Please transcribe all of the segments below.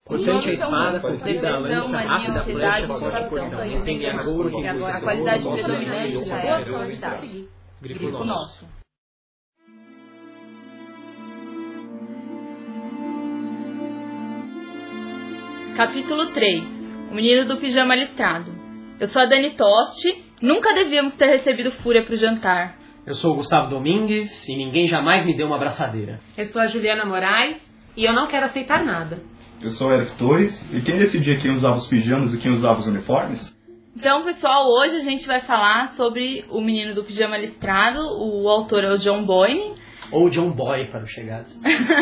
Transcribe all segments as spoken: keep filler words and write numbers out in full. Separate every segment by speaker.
Speaker 1: Cortante a espada, comprida a lança, rápida a flecha, forte cordão. Não tem guerra por
Speaker 2: A qualidade predominante já é a qualidade.
Speaker 1: Grifo nosso.
Speaker 2: Capítulo três. O menino do pijama listrado. Eu sou a Dani Tosti. Nunca devíamos ter recebido Fúria pro jantar.
Speaker 1: Eu sou o Gustavo Domingues e ninguém jamais me deu uma abraçadeira.
Speaker 3: Eu sou a Juliana Moraes e eu não quero aceitar nada.
Speaker 4: Eu sou o Eric Torres e quem decidia quem usava os pijamas e quem usava os uniformes?
Speaker 2: Então, pessoal, hoje a gente vai falar sobre o menino do pijama listrado. O autor é o John Boyne.
Speaker 1: Ou John Boy para os chegados.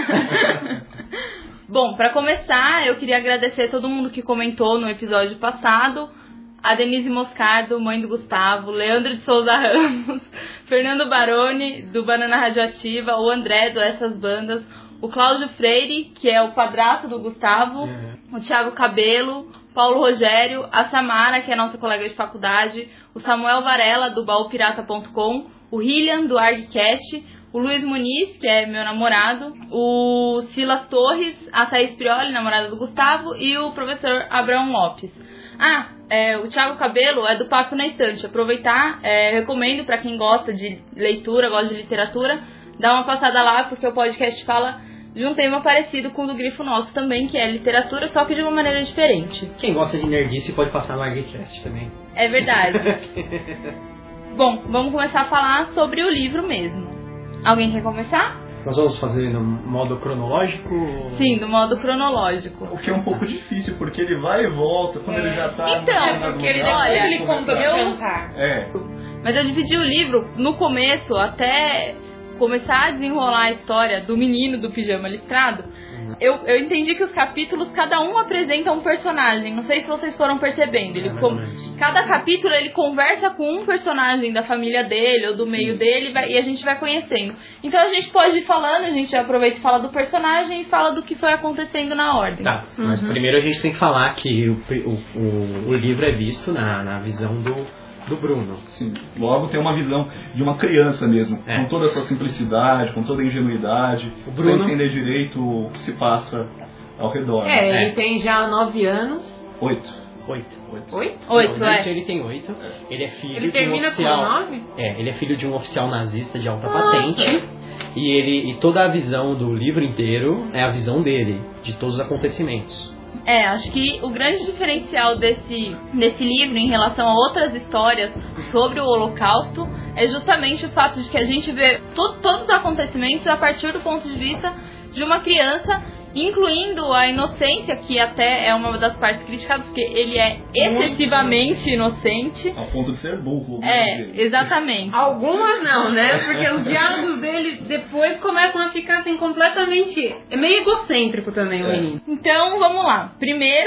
Speaker 2: Bom, para começar, eu queria agradecer a todo mundo que comentou no episódio passado. A Denise Moscardo, mãe do Gustavo, Leandro de Souza Ramos, Fernando Baroni, do Banana Radioativa, o André, do Essas Bandas, o Cláudio Freire, que é o padrasto do Gustavo, uhum. o Thiago Cabelo, Paulo Rogério, a Samara, que é nossa colega de faculdade, o Samuel Varela, do baú pirata ponto com, o Hillian, do ArgCast, o Luiz Muniz, que é meu namorado, o Silas Torres, a Thaís Prioli, namorada do Gustavo, e o professor Abraão Lopes. Ah, é, o Thiago Cabelo é do Papo na Estante. Aproveitar, é, recomendo para quem gosta de leitura, gosta de literatura, dar uma passada lá, porque o podcast fala de um tema parecido com o do Grifo Nosso também, que é literatura, só que de uma maneira diferente.
Speaker 1: Quem gosta de nerdice pode passar no ArgCast também.
Speaker 2: É verdade. Bom, vamos começar a falar sobre o livro mesmo. Alguém quer começar?
Speaker 1: Nós vamos fazer no modo cronológico?
Speaker 2: Sim, no modo cronológico.
Speaker 4: O que é um pouco difícil, porque ele vai e volta quando é. ele já tá...
Speaker 2: Então, porque ele, olha, ele conta eu...
Speaker 4: É.
Speaker 2: Mas eu dividi o livro no começo, até começar a desenrolar a história do menino do pijama listrado. Uhum. Eu, eu entendi que os capítulos, cada um apresenta um personagem. Não sei se vocês foram percebendo. Ele
Speaker 1: é,
Speaker 2: com... Cada capítulo ele conversa com um personagem da família dele ou do meio Sim. dele vai, e a gente vai conhecendo. Então a gente pode ir falando, a gente aproveita e fala do personagem e fala do que foi acontecendo na ordem.
Speaker 1: Tá, uhum. Mas primeiro a gente tem que falar que o, o, o, o livro é visto na, na visão do... do Bruno.
Speaker 4: Sim, logo tem uma visão de uma criança mesmo, é. com toda a sua simplicidade, com toda a ingenuidade, o Bruno... sem entender direito o que se passa ao redor.
Speaker 3: É, né? Ele é. tem já nove anos.
Speaker 4: Oito.
Speaker 1: Oito.
Speaker 3: Oito? Oito,
Speaker 2: Oito
Speaker 1: Não,
Speaker 2: é.
Speaker 1: Ele tem oito. Ele é filho
Speaker 3: ele
Speaker 1: de um oficial...
Speaker 3: com nove?
Speaker 1: É, ele é filho de um oficial nazista de alta
Speaker 3: ah,
Speaker 1: patente.
Speaker 3: É.
Speaker 1: E, ele, e toda a visão do livro inteiro é a visão dele, de todos os acontecimentos.
Speaker 2: É, acho que o grande diferencial desse, desse livro em relação a outras histórias sobre o Holocausto é justamente o fato de que a gente vê to- todos os acontecimentos a partir do ponto de vista de uma criança, incluindo a inocência, que até é uma das partes criticadas, porque ele é excessivamente inocente.
Speaker 4: A ponto de ser burro.
Speaker 2: É, exatamente.
Speaker 3: Algumas não, né? Porque os diálogos dele depois começam a ficar assim completamente... É meio egocêntrico também o
Speaker 4: é.
Speaker 3: menino.
Speaker 2: Então, vamos lá. Primeiro,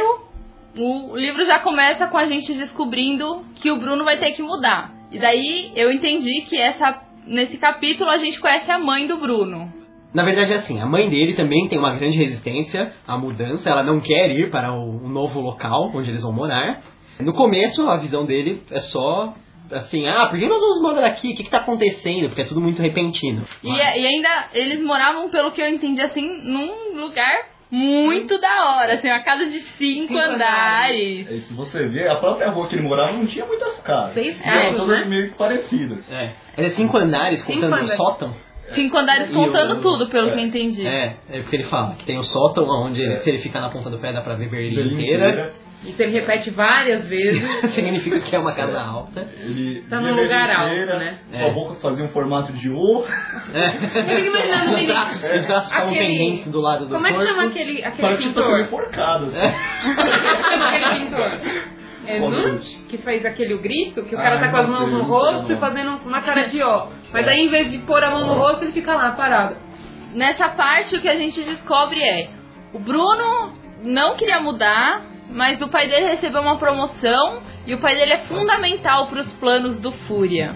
Speaker 2: o livro já começa com a gente descobrindo que o Bruno vai ter que mudar. E daí eu entendi que essa, nesse capítulo a gente conhece a mãe do Bruno.
Speaker 1: Na verdade é assim, a mãe dele também tem uma grande resistência à mudança, ela não quer ir para o, o novo local onde eles vão morar. No começo, a visão dele é só assim, ah, por que nós vamos morar aqui? O que está acontecendo? Porque é tudo muito repentino.
Speaker 2: E, e ainda, eles moravam, pelo que eu entendi, assim, num lugar muito da hora, assim, uma casa de cinco, cinco andares.
Speaker 4: andares. Se você ver, a própria rua que ele morava não tinha muitas casas.
Speaker 3: Seis
Speaker 4: eram todas
Speaker 3: né?
Speaker 4: meio que parecidas.
Speaker 1: É, é cinco andares,
Speaker 3: cinco
Speaker 1: contando
Speaker 3: andares.
Speaker 1: o sótão.
Speaker 2: Cinco andares contando
Speaker 1: o,
Speaker 2: tudo, pelo
Speaker 4: é,
Speaker 2: que eu entendi.
Speaker 1: É, é porque ele fala que tem o sótão, onde ele, é. se ele ficar na ponta do pé dá pra ver Berlim, Berlim inteira. inteira.
Speaker 3: Isso ele repete várias vezes.
Speaker 1: Significa que é uma casa alta.
Speaker 4: Ele
Speaker 3: tá num lugar alto,
Speaker 4: inteira,
Speaker 3: né?
Speaker 4: Sua é. boca fazia um formato de O.
Speaker 1: É.
Speaker 3: Eu imaginando
Speaker 1: os braços, é. os braços ficavam pendentes do lado do
Speaker 3: Como
Speaker 1: corpo.
Speaker 3: Como é que chama aquele, aquele
Speaker 4: Parece
Speaker 3: pintor?
Speaker 4: Parece que tá enforcado.
Speaker 3: É. Como é que chama aquele pintor? É Nutt, que fez aquele grito, que o cara ah, tá com as mãos no rosto e fazendo uma cara de ó. Mas aí, em vez de pôr a mão no rosto, ele fica lá, parado.
Speaker 2: Nessa parte, o que a gente descobre é... O Bruno não queria mudar, mas o pai dele recebeu uma promoção e o pai dele é fundamental para os planos do Fúria.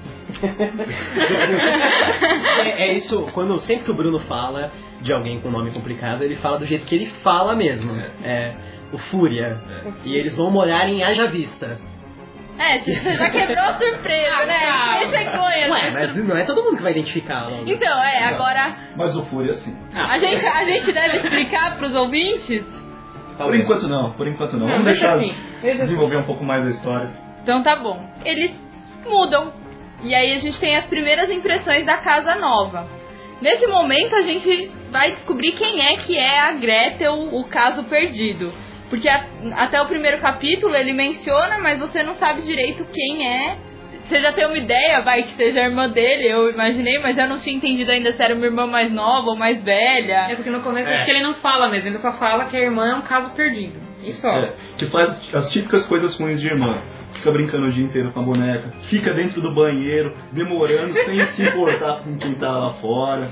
Speaker 1: é, é isso, quando sempre que o Bruno fala de alguém com nome complicado, ele fala do jeito que ele fala mesmo. É... O Fúria. É. E eles vão morar em Haja Vista.
Speaker 2: É, você já quebrou a surpresa, né? Deixa eu conhecer.
Speaker 1: Ué, mas não é todo mundo que vai identificar. Logo.
Speaker 2: Então, é, agora...
Speaker 4: Mas o Fúria, sim.
Speaker 2: A gente, a gente deve explicar pros ouvintes
Speaker 4: Por enquanto não, por enquanto não. Vamos deixar assim, desenvolver assim. um pouco mais a história.
Speaker 2: Então tá bom. Eles mudam. E aí a gente tem as primeiras impressões da casa nova. Nesse momento a gente vai descobrir quem é que é a Gretel, o caso perdido. Porque a, até o primeiro capítulo ele menciona, mas você não sabe direito quem é. Você já tem uma ideia, vai, que seja a irmã dele, eu imaginei, mas eu não tinha entendido ainda se era uma irmã mais nova ou mais velha.
Speaker 3: É porque no começo é. acho que ele não fala mesmo, ele só fala que a irmã é um caso perdido. Isso só.
Speaker 4: É, que faz as típicas coisas ruins de irmã. Fica brincando o dia inteiro com a boneca, fica dentro do banheiro, demorando, sem se importar com quem tá lá fora.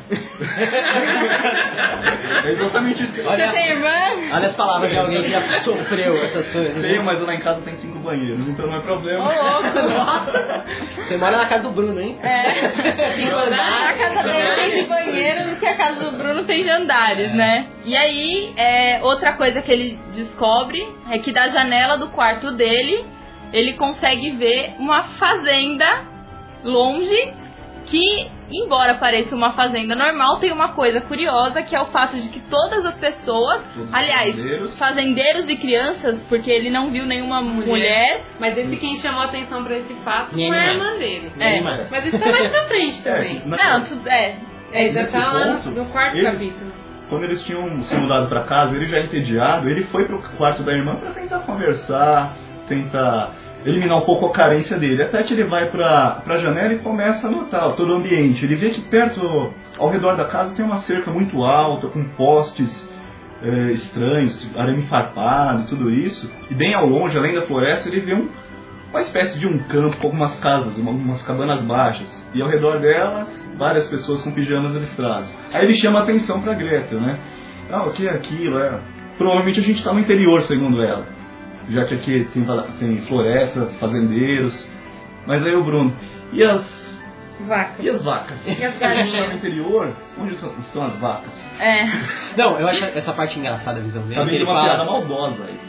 Speaker 4: É exatamente isso.
Speaker 2: Olha, você tem irmã?
Speaker 1: Olha as palavras de alguém que já sofreu essas coisas.
Speaker 4: Tenho, mas lá em casa tem cinco banheiros, então não é problema.
Speaker 2: Ô, louco, nossa.
Speaker 1: Você mora na casa do Bruno, hein?
Speaker 2: É. Na casa dele tem de banheiro do que a casa do Bruno tem de andares, né? E aí, é, outra coisa que ele descobre é que da janela do quarto dele ele consegue ver uma fazenda longe que, embora pareça uma fazenda normal, tem uma coisa curiosa, que é o fato de que todas as pessoas, Todos aliás, fazendeiros. fazendeiros e crianças, porque ele não viu nenhuma mulher, mulher
Speaker 3: mas esse quem chamou a atenção pra esse fato foi a irmã dele.
Speaker 2: É.
Speaker 3: É. Mas isso tá mais pra frente também.
Speaker 4: É,
Speaker 2: não, tudo é.
Speaker 3: É, já tá lá no, no quarto
Speaker 4: ele,
Speaker 3: capítulo.
Speaker 4: Quando eles tinham se mudado pra casa, ele já entediado, ele foi pro quarto da irmã pra tentar conversar, tentar eliminar um pouco a carência dele. Até que ele vai pra, pra janela e começa a notar todo o ambiente. Ele vê que perto, ao redor da casa, tem uma cerca muito alta, com postes é, estranhos, arame farpado e tudo isso. E bem ao longe, além da floresta, ele vê um, uma espécie de um campo com algumas casas, uma, umas cabanas baixas. E ao redor dela, várias pessoas com pijamas listrados. Aí ele chama a atenção pra Gretel, né? Ah, o que é aquilo? É... Provavelmente a gente está no interior, segundo ela. Já que aqui tem, tem floresta, fazendeiros. Mas aí o Bruno, e as
Speaker 3: vacas?
Speaker 4: E as vacas?
Speaker 3: E as
Speaker 4: a gente tá no interior, onde estão as vacas?
Speaker 2: É.
Speaker 1: Não, eu acho essa parte engraçada, a visão dele.
Speaker 4: Tá vendo uma fala... piada maldosa aí.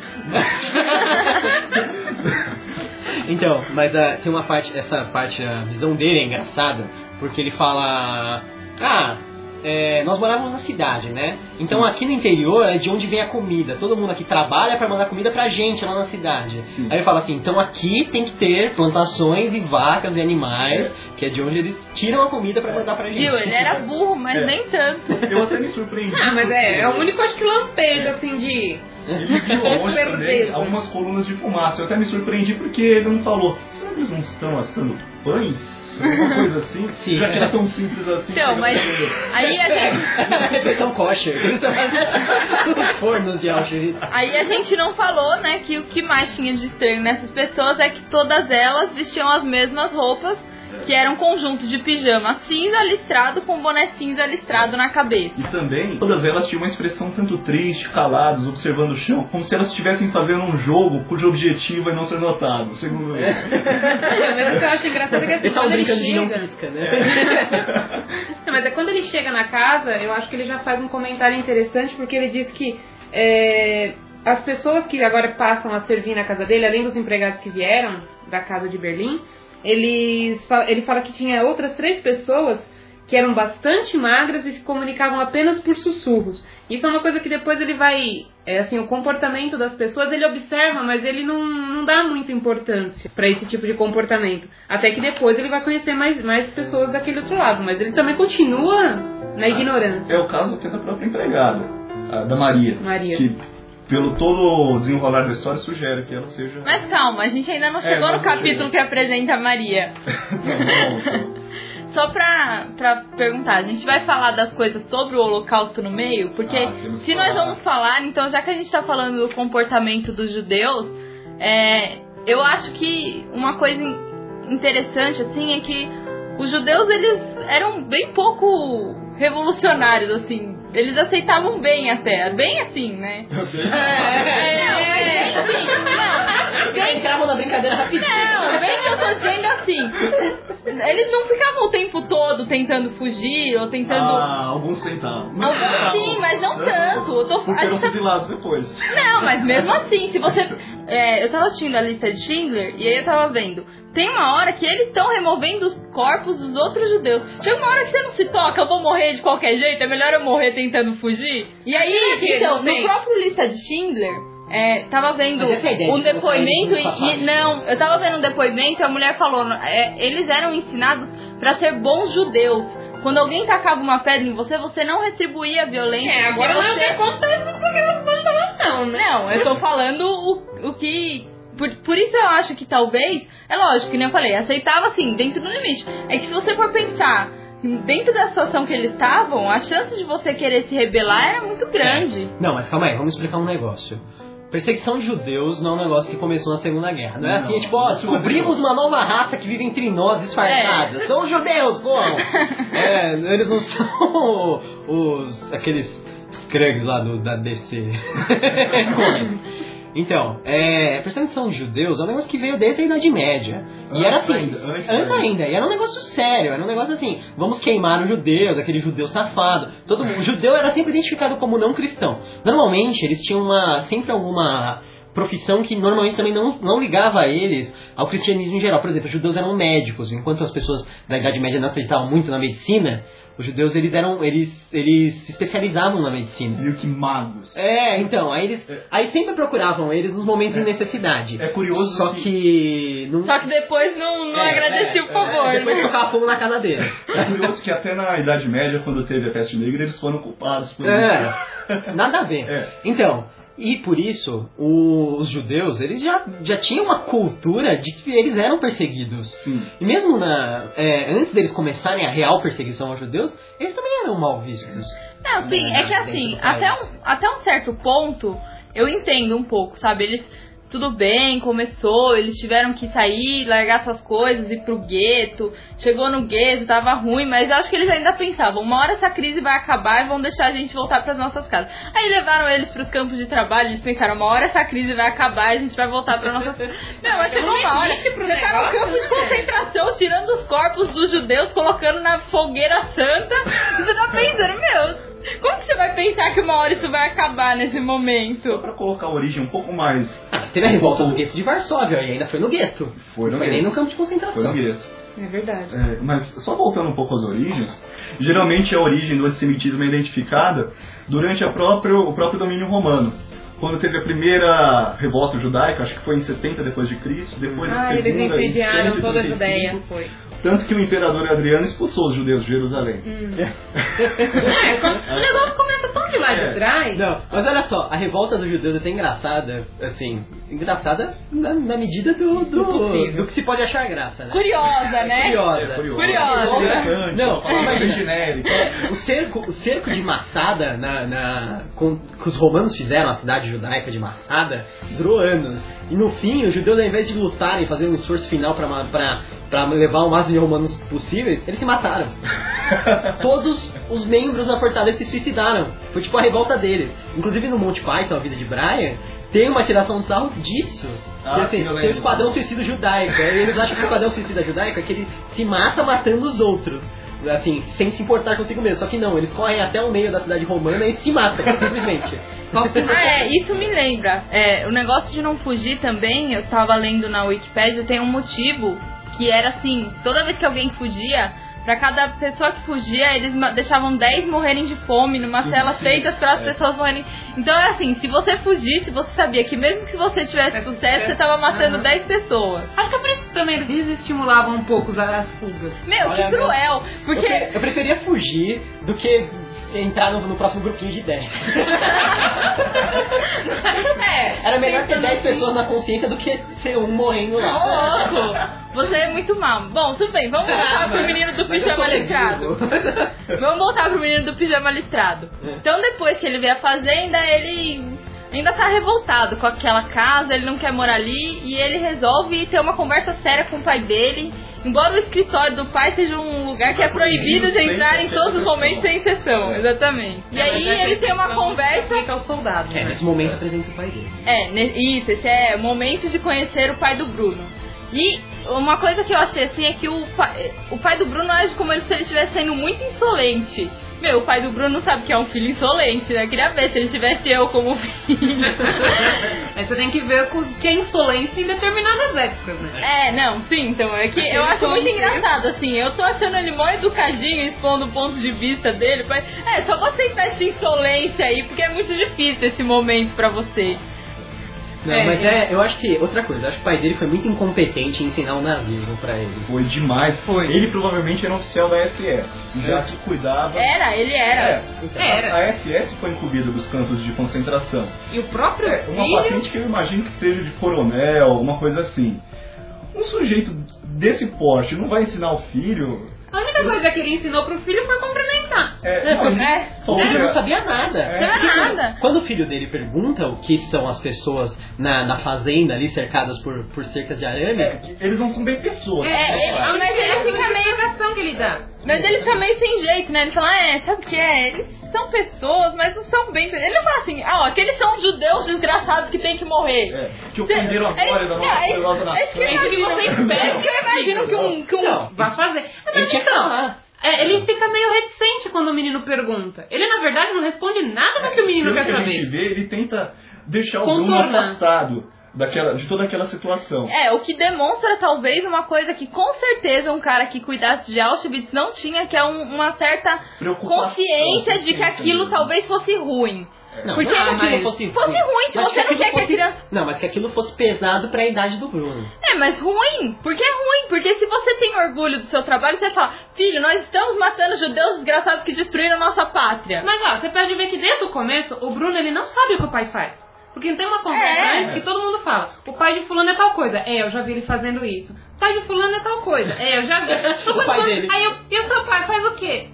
Speaker 1: Então, mas uh, tem uma parte, essa parte, a visão dele é engraçada, porque ele fala, ah, é, nós morávamos na cidade, né? Então aqui no interior é de onde vem a comida. Todo mundo aqui trabalha para mandar comida pra gente lá na cidade. Sim. Aí ele fala assim, então aqui tem que ter plantações e vacas e animais, é. que é de onde eles tiram a comida para mandar pra gente.
Speaker 2: Viu, ele era burro, mas é. nem tanto.
Speaker 4: Eu até me surpreendi.
Speaker 3: Ah, mas é, é o único, acho que lampejo, assim, de...
Speaker 4: Ele viu longe também algumas colunas de fumaça. Eu até me surpreendi porque ele não falou, será que eles não estão assando pães? Alguma coisa assim,
Speaker 1: Sim,
Speaker 4: já que
Speaker 1: é.
Speaker 4: era tão simples assim.
Speaker 2: Então, mas aí a gente...
Speaker 1: Refeição kosher. Tudo fornos de Auschwitz.
Speaker 2: Aí a gente não falou, né, que o que mais tinha de estranho nessas pessoas é que todas elas vestiam as mesmas roupas, que era um conjunto de pijama cinza listrado com boné cinza listrado na cabeça.
Speaker 4: E também, todas elas tinham uma expressão tanto triste, caladas, observando o chão, como se elas estivessem fazendo um jogo cujo objetivo é não ser notado, segundo ele.
Speaker 3: É, mas o que eu acho engraçado é que assim,
Speaker 1: ele
Speaker 3: quando ele
Speaker 1: brincando de não
Speaker 3: chega...
Speaker 1: pisca, né?
Speaker 3: É. Não, mas é quando ele chega na casa, eu acho que ele já faz um comentário interessante, porque ele diz que é, as pessoas que agora passam a servir na casa dele, além dos empregados que vieram da casa de Berlim, Ele, ele fala que tinha outras três pessoas que eram bastante magras e se comunicavam apenas por sussurros. Isso é uma coisa que depois ele vai... É, assim, o comportamento das pessoas ele observa, mas ele não, não dá muita importância para esse tipo de comportamento. Até que depois ele vai conhecer mais, mais pessoas daquele outro lado. Mas ele também continua na ignorância.
Speaker 4: É o caso até da própria empregada, a da Maria.
Speaker 3: Maria.
Speaker 4: Que, pelo todo o desenrolar da história, sugere que ela seja...
Speaker 2: Mas calma, a gente ainda não chegou é, no capítulo que apresenta a Maria.
Speaker 4: Não,
Speaker 2: Só pra, pra perguntar, a gente vai falar das coisas sobre o Holocausto no meio? Porque ah, se nós vamos falar, então já que a gente tá falando do comportamento dos judeus, é, eu acho que uma coisa interessante, assim, é que os judeus, eles eram bem pouco revolucionários, assim. Eles aceitavam bem até, bem assim, né? É, é, é, é assim, não, bem...
Speaker 1: Entravam na brincadeira rapidinho.
Speaker 2: Não, bem que eu tô dizendo assim, eles não ficavam o tempo todo tentando fugir, ou tentando...
Speaker 4: Ah, alguns tentavam.
Speaker 2: Alguns sim, mas não tanto. Eu tô...
Speaker 4: Porque eram fuzilados depois.
Speaker 2: Não, mas mesmo assim, se você... É, eu tava assistindo a lista de Schindler, e aí eu tava vendo, tem uma hora que eles estão removendo os corpos dos outros judeus. Chega uma hora que você não se toca, eu vou morrer de qualquer jeito, é melhor eu morrer tentando fugir. E aí, então, no próprio Lista de Schindler, é, tava vendo um depoimento e, e não, eu tava vendo um depoimento e a mulher falou, é, eles eram ensinados pra ser bons judeus. Quando alguém tacava uma pedra em você, você não retribuía a violência.
Speaker 3: É, agora não
Speaker 2: você...
Speaker 3: é o que acontece porque você não tá não, né?
Speaker 2: Não, eu tô falando o, o que... Por, por isso eu acho que talvez... É lógico, que nem eu falei, aceitava assim, dentro do limite. É que se você for pensar, dentro da situação que eles estavam, a chance de você querer se rebelar era muito grande.
Speaker 1: É. Não, mas calma aí, vamos explicar um negócio. Perseguição de judeus não é um negócio que começou na Segunda Guerra. Não é assim, é tipo, ó, descobrimos uma nova raça que vive entre nós disfarçada. É. São os judeus, pô! É, eles não são os... aqueles Skrugs lá do, da D C. Então, é, perseguição de judeus é um negócio que veio desde a Idade Média. E antes era assim, ainda, antes, antes ainda. E era um negócio sério, era um negócio assim, vamos queimar os judeus, aquele judeu safado. Todo mundo, o judeu era sempre identificado como não cristão. Normalmente, eles tinham uma, sempre alguma profissão que normalmente também não, não ligava a eles ao cristianismo em geral. Por exemplo, os judeus eram médicos, enquanto as pessoas da Idade Média não acreditavam muito na medicina. Os judeus, eles eram, eles, eles se especializavam na medicina.
Speaker 4: Meio que magos.
Speaker 1: É, então, aí eles, é. aí sempre procuravam eles nos momentos é. de necessidade.
Speaker 4: É curioso
Speaker 1: Só que... que não...
Speaker 2: Só que depois não, não é, agradecia é, o favor.
Speaker 1: É, depois
Speaker 2: né?
Speaker 1: colocava fogo na casa deles.
Speaker 4: É curioso que até na Idade Média, quando teve a peste negra, eles foram culpados por
Speaker 1: é. isso. Nada a ver.
Speaker 4: É.
Speaker 1: Então... E por isso, os judeus, eles já, já tinham uma cultura de que eles eram perseguidos.
Speaker 4: Sim.
Speaker 1: E mesmo na, é, antes deles começarem a real perseguição aos judeus, eles também eram mal vistos.
Speaker 2: Não, sim, né, é que assim, até um, até um certo ponto, eu entendo um pouco, sabe? Eles, tudo bem, começou, eles tiveram que sair, largar suas coisas, ir pro gueto. Chegou no gueto, tava ruim, mas eu acho que eles ainda pensavam, uma hora essa crise vai acabar e vão deixar a gente voltar pras nossas casas. Aí levaram eles pros campos de trabalho, eles pensaram, uma hora essa crise vai acabar e a gente vai voltar pra nossas casas. Não, mas chegou uma hora, você tá no campo de concentração, tirando os corpos dos judeus, colocando na fogueira santa, e você tá pensando, meu... Como que você vai pensar que uma hora isso vai acabar nesse momento?
Speaker 4: Só pra colocar a origem um pouco mais...
Speaker 1: Teve a revolta no gueto de Varsóvia, e ainda foi no gueto.
Speaker 4: Foi no
Speaker 1: Não foi
Speaker 4: gueto.
Speaker 1: nem no campo de concentração.
Speaker 4: Foi no gueto.
Speaker 3: É verdade.
Speaker 4: É, mas só voltando um pouco às origens, geralmente a origem do antissemitismo é identificada durante a próprio, o próprio domínio romano. Quando teve a primeira revolta judaica, acho que foi em setenta depois de Cristo, depois
Speaker 3: ah,
Speaker 4: a segunda,
Speaker 3: eles incendiaram toda a
Speaker 4: Judéia,
Speaker 3: Judéia, foi.
Speaker 4: Tanto que o imperador Adriano expulsou os judeus de Jerusalém.
Speaker 3: Hum. O negócio começa tão de lá de trás.
Speaker 1: Não, mas olha só, a revolta dos judeus é até engraçada, assim, engraçada na, na medida do, do, do, do que se pode achar graça, né?
Speaker 2: Curiosa, né?
Speaker 1: Curiosa.
Speaker 4: É, curiosa.
Speaker 2: Curiosa.
Speaker 4: É,
Speaker 1: não,
Speaker 4: é bem
Speaker 1: é,
Speaker 4: genérico.
Speaker 1: É, o, cerco, o cerco de Massada, na, na, com, que os romanos fizeram, a cidade judaica de Massada, durou anos. E no fim, os judeus, ao invés de lutarem e fazer um esforço final para para levar o máximo de romanos possíveis, eles se mataram. Todos os membros da fortaleza se suicidaram. Foi tipo a revolta deles. Inclusive no Monty Python, a vida de Brian, tem uma tiração de sarro disso.
Speaker 4: Ah,
Speaker 1: que, assim, tem o esquadrão suicida judaico. E eles acham que o esquadrão suicida judaico é que ele se mata matando os outros. Assim, sem se importar consigo mesmo. Só que não, eles correm até o meio da cidade romana e se matam, simplesmente.
Speaker 2: Ah, é, isso me lembra. É, o negócio de não fugir também, eu tava lendo na Wikipédia, tem um motivo que era assim, toda vez que alguém fugia, pra cada pessoa que fugia, eles deixavam dez morrerem de fome numa cela feitas para as é. pessoas morrerem. Então era assim, se você fugisse, você sabia que mesmo que se você tivesse é sucesso, você tava matando uhum. dez pessoas.
Speaker 3: Acho que é por isso que também eles estimulavam um pouco as fugas.
Speaker 2: Meu, Olha, que cruel! Porque...
Speaker 1: Eu, eu preferia fugir do que entrar no, no próximo grupinho de dez.
Speaker 2: É,
Speaker 1: era melhor ter dez pessoas na consciência do que ser um morrendo lá.
Speaker 2: Ô, louco! Você é muito mal. Bom, tudo bem, vamos voltar pro menino do pijama listrado. Vamos voltar pro menino do pijama listrado. Então depois que ele vê a fazenda, ele ainda tá revoltado com aquela casa, ele não quer morar ali e ele resolve ter uma conversa séria com o pai dele. Embora o escritório do pai seja um lugar que é proibido de entrar em todos os momentos sem exceção. Exatamente. E aí ele tem uma conversa...
Speaker 3: aos soldados.
Speaker 1: É, nesse momento apresenta o pai dele.
Speaker 2: É, isso, esse é o momento de conhecer o pai do Bruno. E uma coisa que eu achei assim é que o pai, o pai do Bruno age como se ele estivesse sendo muito insolente. Meu, o pai do Bruno sabe que é um filho insolente, né? Eu queria ver se ele tivesse eu como filho.
Speaker 3: Aí você tem que ver o que é insolência em determinadas épocas, né?
Speaker 2: É, não, sim, então é que eu acho muito engraçado, assim, eu tô achando ele mó educadinho, expondo o ponto de vista dele, mas é, só vou aceitar essa insolência aí, porque é muito difícil esse momento pra você.
Speaker 1: Não,
Speaker 3: É,
Speaker 1: mas
Speaker 3: é.
Speaker 1: é, eu acho que, outra coisa, eu acho que o pai dele foi muito incompetente em ensinar o nazismo pra ele.
Speaker 4: Foi demais.
Speaker 3: Foi.
Speaker 4: Ele provavelmente era um oficial da S S, já
Speaker 1: É.
Speaker 4: que cuidava...
Speaker 2: Era, ele era.
Speaker 4: É,
Speaker 3: Era.
Speaker 4: A, a S S foi incumbida dos campos de concentração.
Speaker 3: E o próprio
Speaker 4: É, uma
Speaker 3: filho...
Speaker 4: patente que eu imagino que seja de coronel, alguma coisa assim. Um sujeito desse porte não vai ensinar o filho...
Speaker 3: A única coisa que ele ensinou pro filho foi cumprimentar.
Speaker 4: É,
Speaker 1: É,
Speaker 4: não,
Speaker 1: porque-
Speaker 4: ele
Speaker 2: é,
Speaker 4: falou
Speaker 1: Ele
Speaker 4: que
Speaker 1: não
Speaker 4: era-
Speaker 1: sabia nada.
Speaker 4: É.
Speaker 2: Não era
Speaker 1: Porque quando-
Speaker 2: nada.
Speaker 1: Quando o filho dele pergunta o que são as pessoas na, na fazenda ali cercadas por, por cercas de arame,
Speaker 4: É, que eles não são bem pessoas.
Speaker 2: É,
Speaker 4: né,
Speaker 2: ele-
Speaker 4: cara?
Speaker 2: mas ele fica meio-
Speaker 3: explicação que ele dá.
Speaker 2: Mas ele fica meio sem jeito, né? Ele fala, é, sabe o que é? Eles são pessoas, mas não são bem... Ele não fala assim, ah, ó, aqueles são judeus desgraçados que tem que morrer.
Speaker 4: É, que ofenderam a glória da nossa
Speaker 2: é,
Speaker 4: poderosa nação.
Speaker 2: é isso que eu imagino, você espera, que eu imagino que um... Que um
Speaker 1: Não.
Speaker 3: Vai fazer. É,
Speaker 1: ele
Speaker 3: mas
Speaker 1: tinha que
Speaker 3: então,
Speaker 1: falar.
Speaker 3: é, ele fica meio reticente quando o menino pergunta. Ele, na verdade, não responde nada do que o menino
Speaker 4: Pelo
Speaker 3: quer
Speaker 4: que a gente
Speaker 3: saber.
Speaker 4: vê, ele tenta deixar o Bruno
Speaker 3: Contornar.
Speaker 4: afastado daquela, de toda aquela situação.
Speaker 2: É, o que demonstra talvez uma coisa que com certeza um cara que cuidasse de Auschwitz não tinha, que é um- uma certa
Speaker 4: Preocupação,
Speaker 2: consciência de que
Speaker 4: consciência
Speaker 2: aquilo
Speaker 4: mesmo.
Speaker 2: talvez fosse ruim.
Speaker 1: Não,
Speaker 2: Porque
Speaker 1: não que
Speaker 2: ah,
Speaker 1: aquilo
Speaker 3: mas
Speaker 1: fosse,
Speaker 2: fosse ruim, se
Speaker 1: mas
Speaker 2: você não
Speaker 1: aquilo
Speaker 2: quer que a
Speaker 1: fosse-
Speaker 2: criança...
Speaker 1: Não, mas que aquilo fosse pesado pra idade do Bruno.
Speaker 2: É, mas ruim, porque é ruim, porque se você tem orgulho do seu trabalho, você fala, filho, nós estamos matando judeus desgraçados que destruíram nossa pátria.
Speaker 3: Mas ó, você pode ver que desde o começo, o Bruno ele não sabe o que o pai faz. Porque tem uma conversa
Speaker 2: É.
Speaker 3: antes que todo mundo fala, o pai de fulano é tal coisa. É, eu já vi ele fazendo isso. O pai de fulano é tal coisa. É, eu já vi.
Speaker 1: O pai dele.
Speaker 3: Aí eu, e o seu pai faz o quê?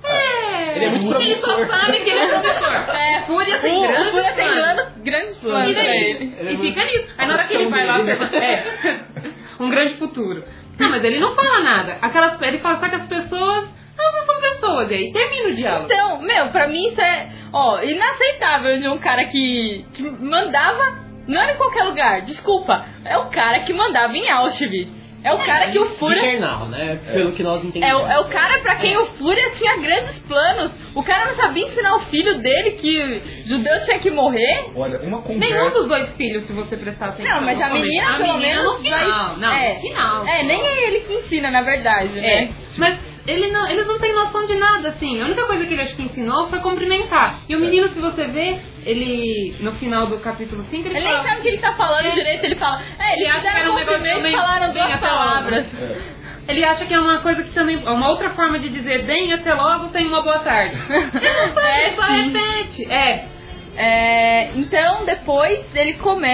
Speaker 3: É,
Speaker 1: Ele é muito
Speaker 3: Ele só
Speaker 1: promissor.
Speaker 3: sabe que ele é professor.
Speaker 2: É,
Speaker 3: Fúria tem
Speaker 2: o,
Speaker 3: grandes
Speaker 2: o Fúria tem
Speaker 3: planos.
Speaker 2: grandes, grandes planos
Speaker 3: E
Speaker 2: pra
Speaker 3: daí?
Speaker 2: ele.
Speaker 1: Ele é
Speaker 3: E
Speaker 1: muito-
Speaker 3: fica nisso. Aí na hora que ele
Speaker 1: a
Speaker 3: vai lá,
Speaker 1: opção
Speaker 3: você- é, um grande futuro. Não, mas ele não fala nada. Aquelas, ele fala só que as pessoas, elas não são pessoas. E aí termina o diálogo.
Speaker 2: Então, meu, pra mim isso é, ó, inaceitável de um cara que, que mandava, não era em qualquer lugar, desculpa, é o cara que mandava em Auschwitz. É o cara que o Fúria...
Speaker 1: Infernal, né? Pelo que nós entendemos.
Speaker 2: É o, é o cara pra quem o Fúria tinha grandes planos. O cara não sabia ensinar o filho dele que judeu tinha que morrer.
Speaker 4: Olha, uma conversa...
Speaker 3: Nenhum dos dois filhos, se você prestar atenção.
Speaker 2: Não, mas
Speaker 3: no
Speaker 2: a
Speaker 3: começo.
Speaker 2: menina
Speaker 3: A
Speaker 2: pelo
Speaker 3: menina
Speaker 2: menos
Speaker 3: no final.
Speaker 2: vai...
Speaker 3: Não,
Speaker 2: é,
Speaker 3: no final.
Speaker 2: É, nem é ele que ensina, na verdade, né?
Speaker 3: É, mas ele não, eles não têm noção de nada, assim. A única coisa que ele acho que ensinou foi cumprimentar. E o menino, se você vê, ele, no final do capítulo cinco, ele,
Speaker 2: Ele
Speaker 3: fala...
Speaker 2: nem sabe o que ele tá falando
Speaker 3: É.
Speaker 2: direito, ele fala... É,
Speaker 3: Ele
Speaker 2: eles
Speaker 3: acha que
Speaker 2: fizeram
Speaker 3: era um
Speaker 2: um
Speaker 3: negócio
Speaker 2: cumprimento e
Speaker 3: meio
Speaker 2: falaram
Speaker 3: bem
Speaker 2: duas
Speaker 3: até logo.
Speaker 2: palavras.
Speaker 4: É.
Speaker 3: Ele acha que é uma coisa que também... Uma outra forma de dizer bem até logo tem uma boa tarde. Ele não sabe,
Speaker 2: É,
Speaker 3: ele só
Speaker 2: sim.
Speaker 3: repete. É.
Speaker 2: É, então, depois ele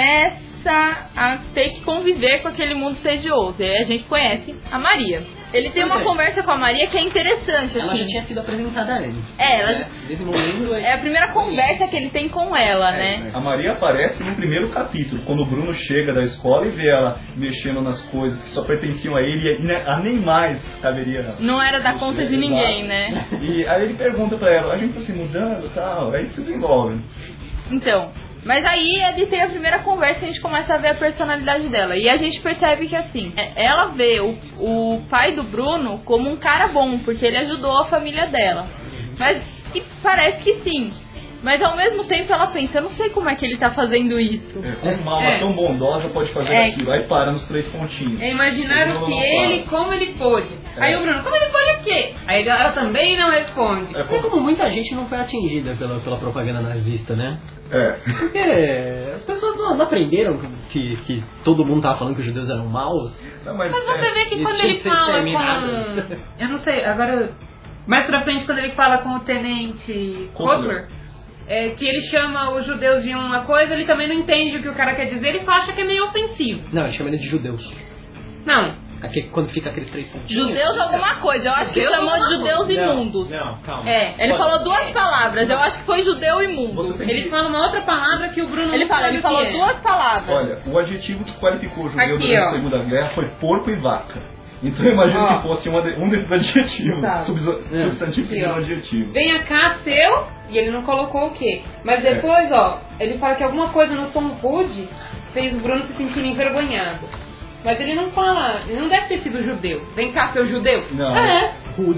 Speaker 2: começa a ter que conviver com aquele mundo sedioso. E aí a gente conhece a Maria. Ele tem uma
Speaker 1: Pois é.
Speaker 2: conversa com a Maria que é interessante,
Speaker 1: Ela
Speaker 2: assim.
Speaker 1: já tinha sido apresentada antes.
Speaker 2: É, ela já-
Speaker 1: Né? Nesse momento...
Speaker 2: É a primeira conversa que ele tem com ela, né?
Speaker 4: A Maria aparece no primeiro capítulo, quando o Bruno chega da escola e vê ela mexendo nas coisas que só pertenciam a ele e a nem mais caberia.
Speaker 2: Não era dar conta de ninguém, né?
Speaker 4: E aí ele pergunta pra ela, a gente tá se mudando e tal, aí se desenvolve.
Speaker 2: Então, mas aí ele tem a primeira conversa e a gente começa a ver a personalidade dela. E a gente percebe que assim, é- ela vê o, o pai do Bruno como um cara bom, porque ele ajudou a família dela. Mas e parece que sim. Mas ao mesmo tempo ela pensa, eu não sei como é que ele tá fazendo isso.
Speaker 4: É, como uma alma
Speaker 3: É.
Speaker 4: tão bondosa pode fazer
Speaker 2: É.
Speaker 4: aquilo, aí para nos três pontinhos.
Speaker 3: É imaginar
Speaker 4: Ele
Speaker 3: o
Speaker 4: não
Speaker 3: que
Speaker 4: fala.
Speaker 3: ele, como ele pôde.
Speaker 4: É.
Speaker 3: Aí o Bruno, como ele pôde o quê? Aí ela também não responde.
Speaker 4: É,
Speaker 1: Assim como muita gente não foi atingida pela, pela propaganda nazista, né?
Speaker 4: É.
Speaker 1: Porque as pessoas não, não aprenderam que, que todo mundo tava falando que os judeus eram maus.
Speaker 4: Não, mas,
Speaker 3: Mas você
Speaker 4: é,
Speaker 3: vê que
Speaker 1: eles
Speaker 3: quando
Speaker 1: tinham
Speaker 3: ele
Speaker 1: que ser
Speaker 3: fala
Speaker 1: exterminados.
Speaker 3: com... Eu não sei, agora... Mais pra frente, quando ele fala com o tenente
Speaker 4: Kotler.
Speaker 3: Kotler, é, que ele chama os judeus de uma coisa, ele também não entende o que o cara quer dizer, ele só acha que é meio ofensivo.
Speaker 1: Não, ele chama ele de judeus.
Speaker 3: Não.
Speaker 1: Aqui, quando fica aqueles três pontinhos.
Speaker 2: Judeus alguma coisa, eu acho que
Speaker 3: Judeus
Speaker 2: chamou de
Speaker 3: alguma
Speaker 2: judeus
Speaker 1: Não,
Speaker 2: imundos.
Speaker 1: Não, calma.
Speaker 2: É, ele
Speaker 1: Olha,
Speaker 2: falou duas palavras, eu acho que foi judeu imundo.
Speaker 4: Você tem
Speaker 3: Ele
Speaker 4: que...
Speaker 3: fala uma outra palavra que o Bruno
Speaker 2: Ele
Speaker 3: não
Speaker 2: fala,
Speaker 3: sabe
Speaker 2: ele
Speaker 3: o que
Speaker 2: falou
Speaker 3: é.
Speaker 2: duas palavras.
Speaker 4: Olha, o adjetivo que qualificou o judeu
Speaker 3: Aqui,
Speaker 4: durante
Speaker 3: ó.
Speaker 4: a Segunda Guerra foi porco e vaca. Então eu imagino
Speaker 3: Ó.
Speaker 4: que fosse uma de- um desses adjetivos,
Speaker 3: Tá.
Speaker 4: subsa-
Speaker 1: É.
Speaker 4: substantivo
Speaker 3: Aqui,
Speaker 4: de um
Speaker 3: ó.
Speaker 4: adjetivo.
Speaker 3: Venha cá, seu, e ele não colocou o quê. Mas depois, ó, ele fala que alguma coisa no tom rude fez o Bruno se sentir envergonhado. Mas ele não fala, ele não deve ter sido judeu. Vem cá, seu judeu.
Speaker 4: Não.
Speaker 3: É.
Speaker 1: Rude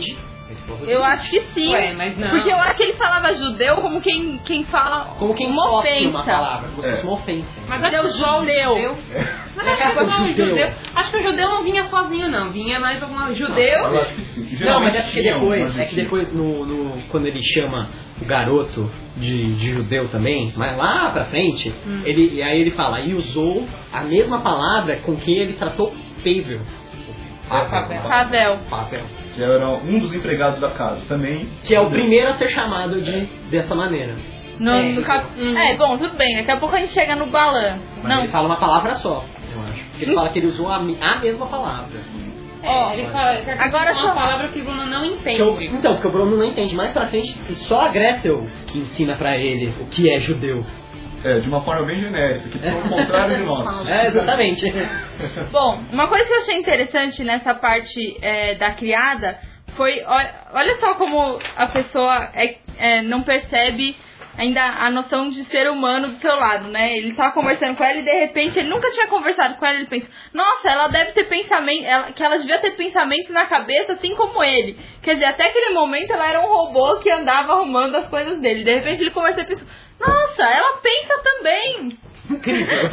Speaker 1: Ele falou
Speaker 2: Eu acho que sim.
Speaker 3: Ué, mas não.
Speaker 2: Porque eu acho que ele falava judeu como quem, quem fala
Speaker 1: como quem
Speaker 2: uma
Speaker 1: posta
Speaker 2: ofensa.
Speaker 1: uma palavra, como se fosse
Speaker 4: É.
Speaker 1: uma ofensa.
Speaker 3: Mas
Speaker 2: Ele é o judeu.
Speaker 3: Mas acho que,
Speaker 1: É,
Speaker 3: não,
Speaker 1: o judeu.
Speaker 3: judeu. Acho que o judeu não vinha sozinho, não. Vinha mais alguma
Speaker 4: Eu
Speaker 3: judeu.
Speaker 4: acho que sim.
Speaker 1: Não, mas
Speaker 4: Geralmente
Speaker 1: é porque
Speaker 4: tinha um,
Speaker 1: depois,
Speaker 4: mas
Speaker 1: é que
Speaker 4: tinha.
Speaker 1: depois no, no- quando ele chama o garoto de, de judeu também, mas lá pra frente,
Speaker 3: Hum.
Speaker 1: ele, e aí ele fala, e usou a mesma palavra com quem ele tratou Pavel.
Speaker 3: Pavel.
Speaker 2: Pavel.
Speaker 1: Pavel.
Speaker 4: Que era um dos empregados da casa também.
Speaker 1: Que é o primeiro a ser chamado de, dessa maneira.
Speaker 2: No,
Speaker 3: É.
Speaker 2: no cap...
Speaker 3: Uhum.
Speaker 2: é, bom, tudo bem. Daqui a pouco a gente chega no balanço.
Speaker 1: Mas
Speaker 2: Não,
Speaker 1: ele fala uma palavra só, eu acho. Porque ele fala que ele usou a, mi- a mesma palavra.
Speaker 2: ó,
Speaker 3: Ele fala que
Speaker 2: agora
Speaker 3: é uma
Speaker 2: só-
Speaker 3: palavra que o Bruno não
Speaker 1: Que eu-
Speaker 3: entende.
Speaker 1: então, porque o Bruno não entende. Mais pra frente, só a Gretel que ensina pra ele o que é judeu.
Speaker 4: É, de uma forma bem genérica, que são o contrário de nós.
Speaker 1: É, exatamente.
Speaker 2: Bom, uma coisa que eu achei interessante nessa parte é, da criada foi, olha, olha só como a pessoa é, é, não percebe ainda a noção de ser humano do seu lado, né? Ele tava conversando com ela e de repente ele nunca tinha conversado com ela, ele pensa, nossa, ela deve ter pensamento, ela, que ela devia ter pensamentos na cabeça assim como ele. Quer dizer, até aquele momento ela era um robô que andava arrumando as coisas dele. De repente ele conversa e pensa, nossa, ela pensa também.
Speaker 1: Incrível.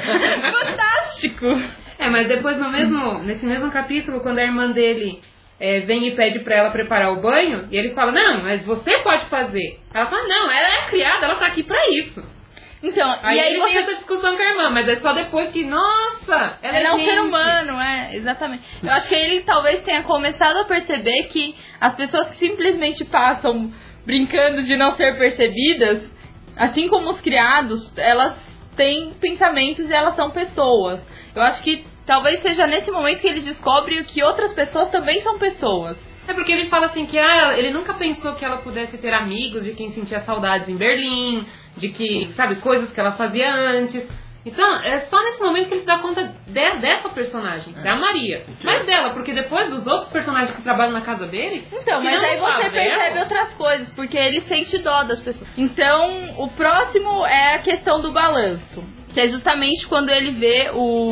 Speaker 2: Fantástico.
Speaker 3: É, mas depois no mesmo, nesse mesmo capítulo, quando a irmã dele é, vem e pede pra ela preparar o banho, e ele fala, não, mas você pode fazer. Ela fala, não, ela é criada, ela tá aqui pra isso.
Speaker 2: Então,
Speaker 3: Aí,
Speaker 2: e aí
Speaker 3: ele
Speaker 2: você
Speaker 3: tem essa discussão com a irmã, mas é só depois que, nossa, ela
Speaker 2: Ele é um
Speaker 3: gente.
Speaker 2: ser humano, é, exatamente. Eu acho que ele talvez tenha começado a perceber que as pessoas que simplesmente passam brincando de não ser percebidas, assim como os criados, elas têm pensamentos e elas são pessoas. Eu acho que talvez seja nesse momento que ele descobre que outras pessoas também são pessoas.
Speaker 3: É porque ele fala assim que ah, ele nunca pensou que ela pudesse ter amigos de quem sentia saudades em Berlim, de que, sabe, coisas que ela fazia antes. Então, é só nesse momento que ele se dá conta de, dessa personagem,
Speaker 4: É.
Speaker 3: da Maria. Mas dela, porque depois dos outros personagens que trabalham na casa dele...
Speaker 2: Então,
Speaker 3: que
Speaker 2: mas
Speaker 3: não
Speaker 2: aí você
Speaker 3: Pavel,
Speaker 2: percebe outras coisas, porque ele sente dó das pessoas. Então, o próximo é a questão do balanço, que é justamente quando ele vê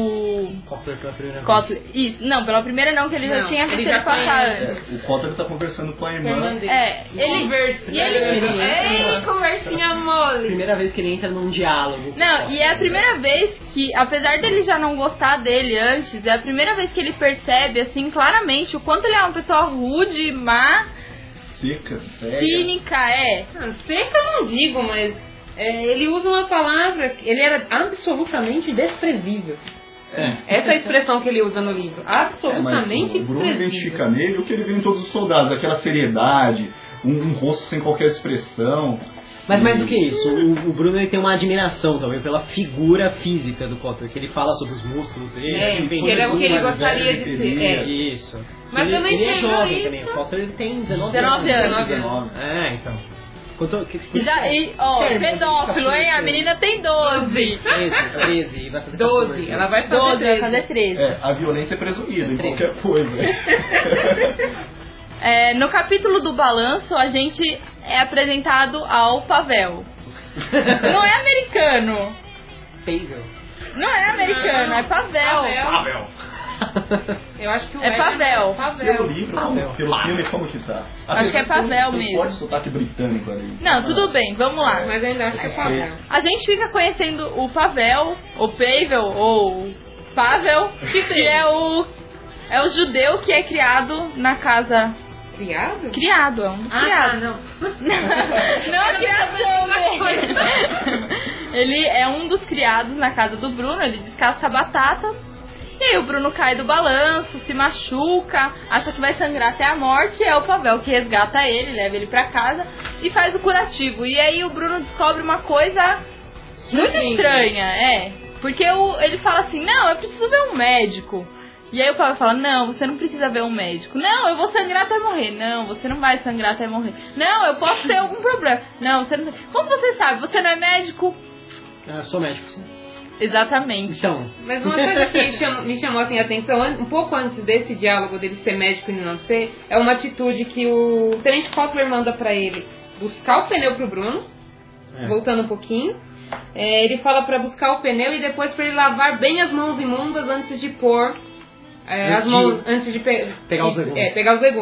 Speaker 2: o
Speaker 1: Kotler pela primeira vez.
Speaker 2: Kotler. Isso, não, pela primeira não, que ele já
Speaker 3: Não,
Speaker 2: tinha visto
Speaker 3: ele
Speaker 2: ele
Speaker 3: já
Speaker 2: passar
Speaker 3: conhece.
Speaker 2: antes.
Speaker 4: É, o Cotter tá conversando com a
Speaker 3: com a irmã
Speaker 4: irmã.
Speaker 3: dele.
Speaker 2: É, ele...
Speaker 3: Conversa.
Speaker 2: E ele...
Speaker 3: Ei, conversinha mole.
Speaker 1: Primeira vez que ele entra num diálogo.
Speaker 2: Não, e é a primeira vez que, apesar dele já não gostar dele antes, é a primeira vez que ele percebe, assim, claramente, o quanto ele é uma pessoa rude, má,
Speaker 4: Seca, séria.
Speaker 2: cínica, é.
Speaker 3: Ah, seca eu não digo, mas é, ele usa uma palavra, que ele era absolutamente desprezível.
Speaker 4: É.
Speaker 3: Essa é a expressão que ele usa no livro.
Speaker 4: É, mas
Speaker 3: Absolutamente
Speaker 4: o Bruno
Speaker 3: desprezível.
Speaker 4: identifica nele o que ele vê em todos os soldados, aquela seriedade, um, um rosto sem qualquer expressão.
Speaker 1: Mas mais do que isso, o, o Bruno ele tem uma admiração também pela figura física do Kotler, que ele fala sobre os músculos dele.
Speaker 3: É,
Speaker 1: ele
Speaker 3: que ele é o que ele
Speaker 4: mais
Speaker 3: gostaria
Speaker 4: velho
Speaker 3: de
Speaker 4: que
Speaker 3: ser.
Speaker 4: ele
Speaker 3: É.
Speaker 1: Isso.
Speaker 3: Mas
Speaker 1: ele,
Speaker 3: também
Speaker 1: ele é
Speaker 3: chegou
Speaker 1: jovem
Speaker 3: isso.
Speaker 1: também. O Kotler ele tem dezenove,
Speaker 2: dezenove anos.
Speaker 4: dezenove.
Speaker 1: É, então. Quanto, que,
Speaker 2: E já, e, ó, pedófilo, hein? A menina tem doze.
Speaker 1: treze, treze, e vai fazer
Speaker 3: doze.
Speaker 1: quatorze.
Speaker 3: Ela vai fazer
Speaker 2: doze, vai
Speaker 3: treze.
Speaker 2: fazer treze.
Speaker 4: É, a violência é presumida em
Speaker 1: Treze.
Speaker 4: qualquer coisa.
Speaker 2: É, no capítulo do balanço, a gente é apresentado ao Pavel. Não é americano.
Speaker 1: Pavel.
Speaker 2: Não é americano, é Pavel.
Speaker 3: Pavel.
Speaker 4: Pavel.
Speaker 3: Eu acho que o
Speaker 2: É
Speaker 3: Éder-
Speaker 2: Pavel.
Speaker 3: Pavel.
Speaker 4: Pelo livro, como, pelo filme, como que está?
Speaker 2: Acho que é Pavel
Speaker 4: Não
Speaker 2: mesmo.
Speaker 4: pode sotaque britânico ali.
Speaker 2: Não, tudo bem, vamos lá.
Speaker 3: Mas ainda acho que é Pavel.
Speaker 2: A gente fica conhecendo o Pavel, o Pavel, ou Pavel, que é o, é o judeu que é criado na casa...
Speaker 3: Criado?
Speaker 2: Criado, é um dos
Speaker 3: Ah,
Speaker 2: criados.
Speaker 3: não.
Speaker 2: Não a criação dele. Ele é um dos criados na casa do Bruno, ele descasca batatas. E aí o Bruno cai do balanço, se machuca, acha que vai sangrar até a morte. E é o Pavel que resgata ele, leva ele pra casa e faz o curativo. E aí o Bruno descobre uma coisa muito estranha, é. Porque o, ele fala assim, não, eu preciso ver um médico. E aí o Pavel fala, não, você não precisa ver um médico. Não, eu vou sangrar até morrer. Não, você não vai sangrar até morrer. Não, eu posso ter algum problema. Não, você não... Como você sabe? Você não é médico?
Speaker 1: Ah, eu sou médico, sim.
Speaker 2: Exatamente.
Speaker 1: Então,
Speaker 3: Mas uma coisa que chama- me chamou assim, a atenção, an- um pouco antes desse diálogo dele ser médico e não ser, é uma atitude que o Tenente Kotler manda pra ele buscar o pneu pro Bruno,
Speaker 1: é.
Speaker 3: voltando um pouquinho. É, ele fala pra buscar o pneu e depois pra ele lavar bem as mãos imundas antes de pôr é,
Speaker 1: Antes
Speaker 3: as
Speaker 1: de
Speaker 3: mãos antes de pe-
Speaker 1: pegar os
Speaker 3: de-
Speaker 1: legumes.
Speaker 3: É, pegar os legumes.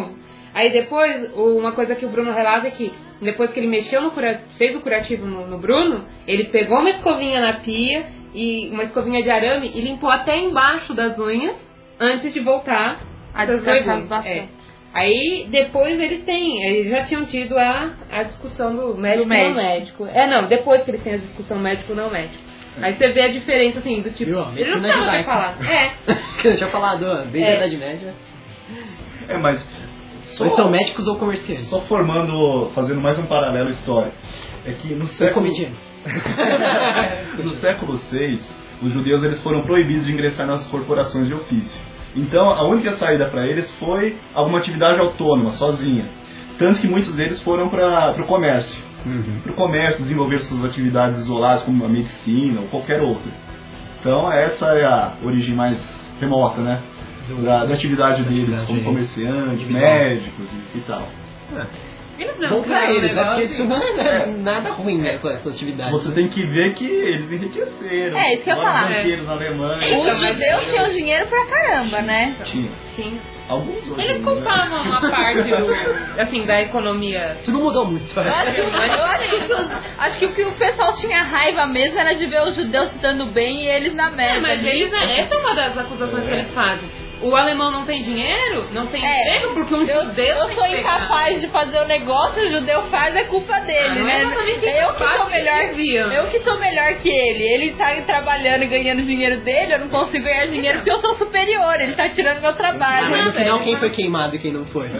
Speaker 3: Aí depois, uma coisa que o Bruno relata é que depois que ele mexeu no cura, fez o curativo no, no Bruno, ele pegou uma escovinha na pia, e uma escovinha de arame, e limpou até embaixo das unhas, antes de voltar
Speaker 2: A
Speaker 3: pras
Speaker 2: descartar
Speaker 3: unhas.
Speaker 2: os bastões.
Speaker 3: É. Aí depois eles têm, eles já tinham tido a, a discussão do médico
Speaker 2: Do
Speaker 3: não
Speaker 2: médico.
Speaker 3: médico. É, não, depois que eles têm a discussão médico não médico. Aí você vê a diferença, assim, do tipo,
Speaker 1: Viu?
Speaker 3: ele não
Speaker 1: Medicina
Speaker 3: precisava ter
Speaker 1: judaica.
Speaker 3: falado. É.
Speaker 1: Que eu tinha falado ó, desde
Speaker 3: É.
Speaker 1: a Idade Média.
Speaker 4: É, mas só,
Speaker 1: Eles são médicos ou comerciantes?
Speaker 4: só formando, fazendo mais um paralelo histórico, é que no
Speaker 1: Ou
Speaker 4: século,
Speaker 1: comediantes.
Speaker 4: no século seis, os judeus eles foram proibidos de ingressar nas corporações de ofício. Então, a única saída para eles foi alguma atividade autônoma, sozinha. Tanto que muitos deles foram para o comércio.
Speaker 1: Uhum.
Speaker 4: Para o comércio, desenvolver suas atividades isoladas, como a medicina ou qualquer outra. Então, essa é a origem mais remota, né? Da, da atividade deles
Speaker 1: atividade
Speaker 4: como comerciantes,
Speaker 1: individual.
Speaker 4: médicos e, e tal.
Speaker 3: Eles
Speaker 1: Bom pra
Speaker 3: criaram um
Speaker 1: eles, né? Porque
Speaker 3: negócio-
Speaker 1: isso não é nada ruim, né? Com essa atividade.
Speaker 4: Você tem que ver que eles enriqueceram.
Speaker 2: É, isso que eu ia
Speaker 4: Vários
Speaker 2: falar.
Speaker 4: banqueiros na Alemanha.
Speaker 2: Os
Speaker 3: Então, mas
Speaker 2: judeus
Speaker 3: eu-
Speaker 2: tinham dinheiro pra caramba, né?
Speaker 4: Tinha.
Speaker 3: Tinha.
Speaker 4: Alguns hoje.
Speaker 3: Eles
Speaker 4: né?
Speaker 3: compravam uma parte do, assim, da economia.
Speaker 1: Isso não mudou muito.
Speaker 2: Eu acho, que, eu acho que os- acho que o que o pessoal tinha raiva mesmo era de ver os judeus se dando bem e eles na
Speaker 3: É,
Speaker 2: merda.
Speaker 3: mas
Speaker 2: ali.
Speaker 3: eles, né, essa é uma das acusações que eles fazem. O alemão não tem dinheiro, não tem
Speaker 2: É.
Speaker 3: emprego, porque um
Speaker 2: Eu,
Speaker 3: judeu
Speaker 2: eu
Speaker 3: tem
Speaker 2: sou
Speaker 3: que pegar.
Speaker 2: incapaz de fazer o negócio, o judeu faz, é culpa dele,
Speaker 3: Ah, não
Speaker 2: né?
Speaker 3: é exatamente
Speaker 2: eu que
Speaker 3: incapaz,
Speaker 2: sou melhor,
Speaker 3: que desviam.
Speaker 2: eu que sou melhor que ele. Ele tá trabalhando e ganhando dinheiro dele, eu não consigo ganhar dinheiro porque eu sou superior, ele tá tirando meu trabalho.
Speaker 1: Mas no
Speaker 2: né?
Speaker 1: final, quem foi queimado e quem não foi?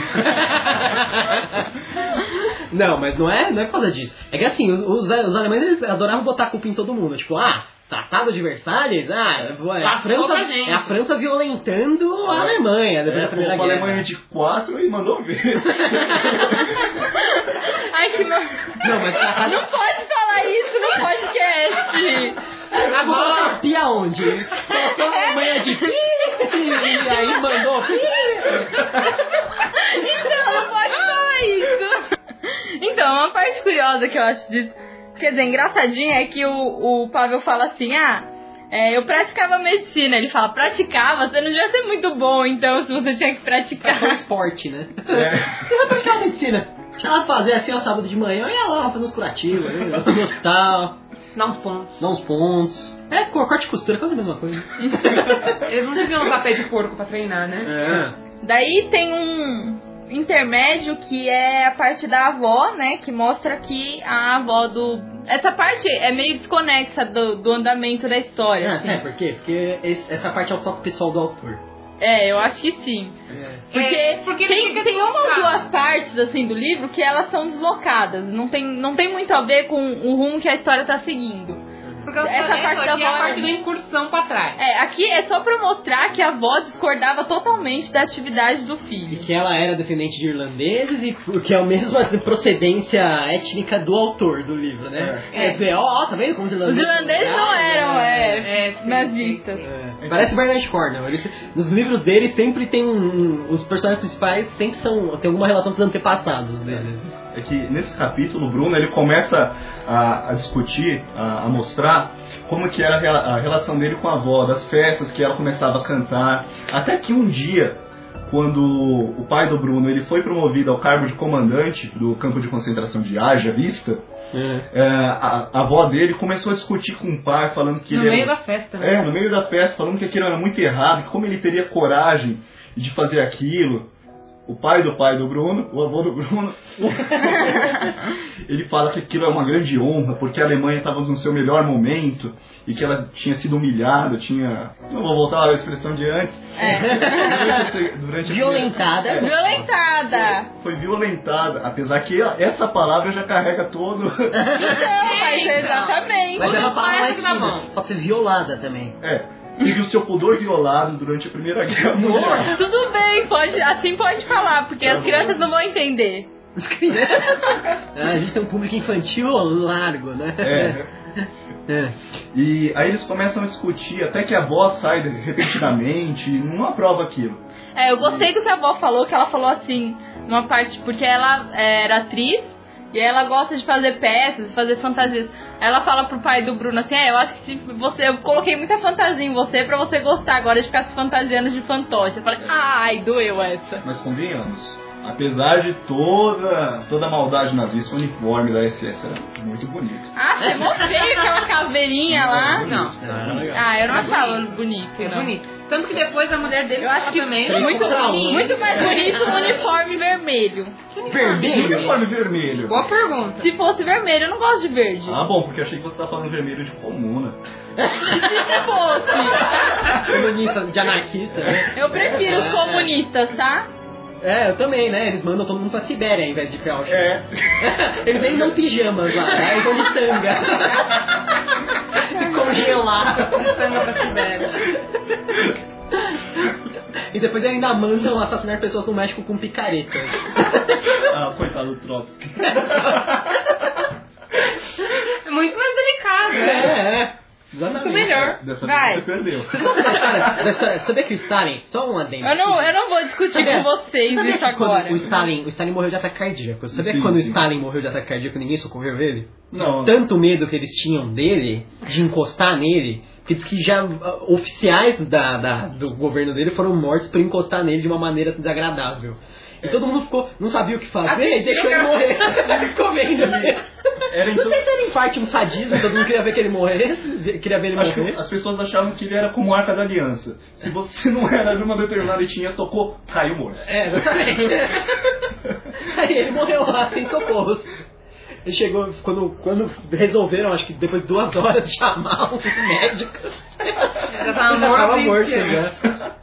Speaker 1: Não, mas não é, não é por causa disso. É que assim, os, os alemães eles adoravam botar a culpa em todo mundo. Tipo, ah, Tratado de Versalhes, ah, é a,
Speaker 3: Passou
Speaker 1: França,
Speaker 3: pra gente.
Speaker 1: é a França violentando a Alemanha depois
Speaker 4: É,
Speaker 1: da Primeira
Speaker 4: colocou a
Speaker 1: Guerra.
Speaker 4: Alemanha de quatro e mandou ver.
Speaker 2: Ai, que não...
Speaker 1: Não, mas tratado...
Speaker 2: Não pode falar isso no podcast.
Speaker 1: Ah, vou colocar pi aonde? Colocou a Alemanha de pi e aí mandou pi.
Speaker 2: Então, não pode falar isso. Então, uma parte curiosa que eu acho disso, quer dizer, engraçadinha, é que o, o Pavel fala assim, ah, é, eu praticava medicina. Ele fala, praticava? Você não devia ser muito bom, então, se você tinha que praticar.
Speaker 1: Foi um esporte, né?
Speaker 4: É.
Speaker 1: Você vai praticar medicina. Deixa ela fazer assim ao sábado de manhã, eu ia lá fazer uns curativos, né? No hospital,
Speaker 3: Dá uns pontos.
Speaker 1: dar uns pontos. É, corte e costura, quase a mesma coisa.
Speaker 3: Eles não deviam usar pé de porco pra treinar, né?
Speaker 1: É.
Speaker 2: Daí tem um intermédio que é a parte da avó, né? Que mostra que a avó do... Essa parte é meio desconexa do, do andamento da história.
Speaker 1: Ah,
Speaker 2: assim.
Speaker 1: é, por quê? Porque esse- essa parte é o foco pessoal do autor.
Speaker 2: É, eu acho que sim.
Speaker 1: É.
Speaker 2: Porque,
Speaker 3: É, porque
Speaker 2: tem,
Speaker 3: fica
Speaker 2: tem uma ou
Speaker 3: deslocado.
Speaker 2: duas partes assim do livro que elas são deslocadas. Não tem, não tem muito a ver com o rumo que a história tá seguindo.
Speaker 3: Porque essa,
Speaker 2: Essa
Speaker 3: essa
Speaker 2: parte da
Speaker 3: aqui é a
Speaker 2: avó é-
Speaker 3: parte da incursão pra trás.
Speaker 2: É, aqui é só pra mostrar que a avó discordava totalmente da atividade do
Speaker 1: E
Speaker 2: filho.
Speaker 1: que ela era descendente de irlandeses e que é a mesma procedência étnica do autor do livro, né?
Speaker 3: É.
Speaker 1: É, é, ó, ó, tá vendo como os
Speaker 2: Os
Speaker 1: irlandeses...
Speaker 2: irlandeses não eram, é,
Speaker 3: É, sim,
Speaker 2: nazistas.
Speaker 1: É, parece o Bernard Cornwell. Ele, nos livros dele sempre tem um, um- os personagens principais sempre são tem alguma relação com os antepassados deles.
Speaker 4: É que nesse capítulo, o Bruno ele começa a, a discutir, a, a mostrar como que era a rela- a relação dele com a avó, das festas que ela começava a cantar, até que um dia, quando o pai do Bruno ele foi promovido ao cargo de comandante do campo de concentração de Haja Vista, é, a, a avó dele começou a discutir com o pai, falando que
Speaker 3: No
Speaker 4: ele
Speaker 3: meio
Speaker 4: era,
Speaker 3: da festa, né?
Speaker 4: é, no meio da festa, falando que aquilo era muito errado, que como ele teria coragem de fazer aquilo. O pai do pai do Bruno, o avô do Bruno, ele fala que aquilo é uma grande honra, porque a Alemanha estava no seu melhor momento e que ela tinha sido humilhada, tinha... Não vou voltar à expressão de antes. Durante, durante a-
Speaker 1: Violentada.
Speaker 4: É,
Speaker 2: Violentada!
Speaker 4: foi violentada, apesar que essa palavra já carrega todo...
Speaker 2: Então, mas
Speaker 3: Então.
Speaker 2: exatamente.
Speaker 1: Mas ela fala
Speaker 3: Parece
Speaker 1: mais
Speaker 3: que tá bom.
Speaker 1: pode ser violada também.
Speaker 4: É, teve o seu pudor violado durante a Primeira Guerra Mundial.
Speaker 2: Tudo bem, pode, assim pode falar, porque
Speaker 4: Tá
Speaker 2: as
Speaker 4: bom.
Speaker 2: crianças não vão entender.
Speaker 1: Ah, a gente tem um público infantil largo, né?
Speaker 4: É.
Speaker 1: É.
Speaker 4: E aí eles começam a discutir, até que a voz sai repentinamente, não aprova aquilo.
Speaker 2: É, eu gostei do que a avó falou, que ela falou assim, uma parte, porque ela era atriz e ela gosta de fazer peças, fazer fantasias. Aí ela fala pro pai do Bruno assim, é, eu acho que se você, eu coloquei muita fantasia em você pra você gostar agora de ficar se fantasiando de fantoche. Eu falei, ai, doeu essa.
Speaker 4: Mas convenhamos, Apesar de toda, toda a maldade nazista, o uniforme da S S era muito bonito.
Speaker 2: Ah, você mó feio aquela caveirinha lá.
Speaker 3: Não.
Speaker 2: Ah, eu não achava bonito.
Speaker 3: É
Speaker 2: não.
Speaker 3: bonito. Tanto que depois a mulher dele
Speaker 2: Eu acho que
Speaker 3: também.
Speaker 2: muito,
Speaker 1: um.
Speaker 2: muito mais bonito o uniforme vermelho.
Speaker 1: Vermelho?
Speaker 4: Uniforme vermelho.
Speaker 3: Boa pergunta.
Speaker 2: Se fosse vermelho, eu não gosto de verde.
Speaker 4: Ah, bom, porque achei que você estava falando vermelho de comuna.
Speaker 2: Se fosse.
Speaker 1: Comunista, de anarquista, né?
Speaker 2: Eu prefiro os comunistas, tá?
Speaker 1: É, eu também, né? Eles mandam todo mundo pra Sibéria ao invés de ir pra Auschwitz.
Speaker 4: É.
Speaker 1: Eles nem dão pijamas lá, né? Eles vão de tanga. Congelar.
Speaker 3: Tanga pra Sibéria.
Speaker 1: E depois ainda mandam assassinar pessoas no México com picareta.
Speaker 4: Ah, coitado do Trotsky.
Speaker 3: É muito mais delicado,
Speaker 1: É,
Speaker 3: né?
Speaker 1: é. Exatamente.
Speaker 3: Muito melhor.
Speaker 4: Dessa
Speaker 2: Vai.
Speaker 4: vez você perdeu.
Speaker 1: Da história- Sabia que o Stalin, só um adendo.
Speaker 2: Eu não, eu não vou discutir
Speaker 1: Sabia-
Speaker 2: com vocês
Speaker 1: sabia
Speaker 2: isso
Speaker 1: que quando
Speaker 2: agora.
Speaker 1: O Stalin, o Stalin morreu de ataque cardíaco. Sabia
Speaker 4: Sim,
Speaker 1: que quando
Speaker 4: sim.
Speaker 1: o Stalin morreu de ataque cardíaco ninguém socorreu ele?
Speaker 4: Não.
Speaker 1: Tanto medo que eles tinham dele, de encostar nele, que diz que já uh, oficiais da, da, do governo dele foram mortos por encostar nele de uma maneira desagradável. E todo mundo ficou, não sabia o que fazer, e deixou ele morrer. Ficou vendo.
Speaker 4: Era
Speaker 1: Não
Speaker 4: então...
Speaker 1: sei se era em parte um sadismo, todo mundo queria ver que ele morresse, queria ver ele
Speaker 4: Acho que
Speaker 1: morrer.
Speaker 4: as pessoas achavam que ele era como Arca da Aliança. Se você não era de uma determinada etnia, tocou, caiu morto.
Speaker 1: É, exatamente. Aí ele morreu lá, sem socorros. Ele chegou, quando, quando resolveram, acho que depois de duas horas, de chamar os médicos.
Speaker 3: Já tava
Speaker 1: Ele já tava
Speaker 3: morto,
Speaker 1: morto,
Speaker 3: hein?
Speaker 1: né?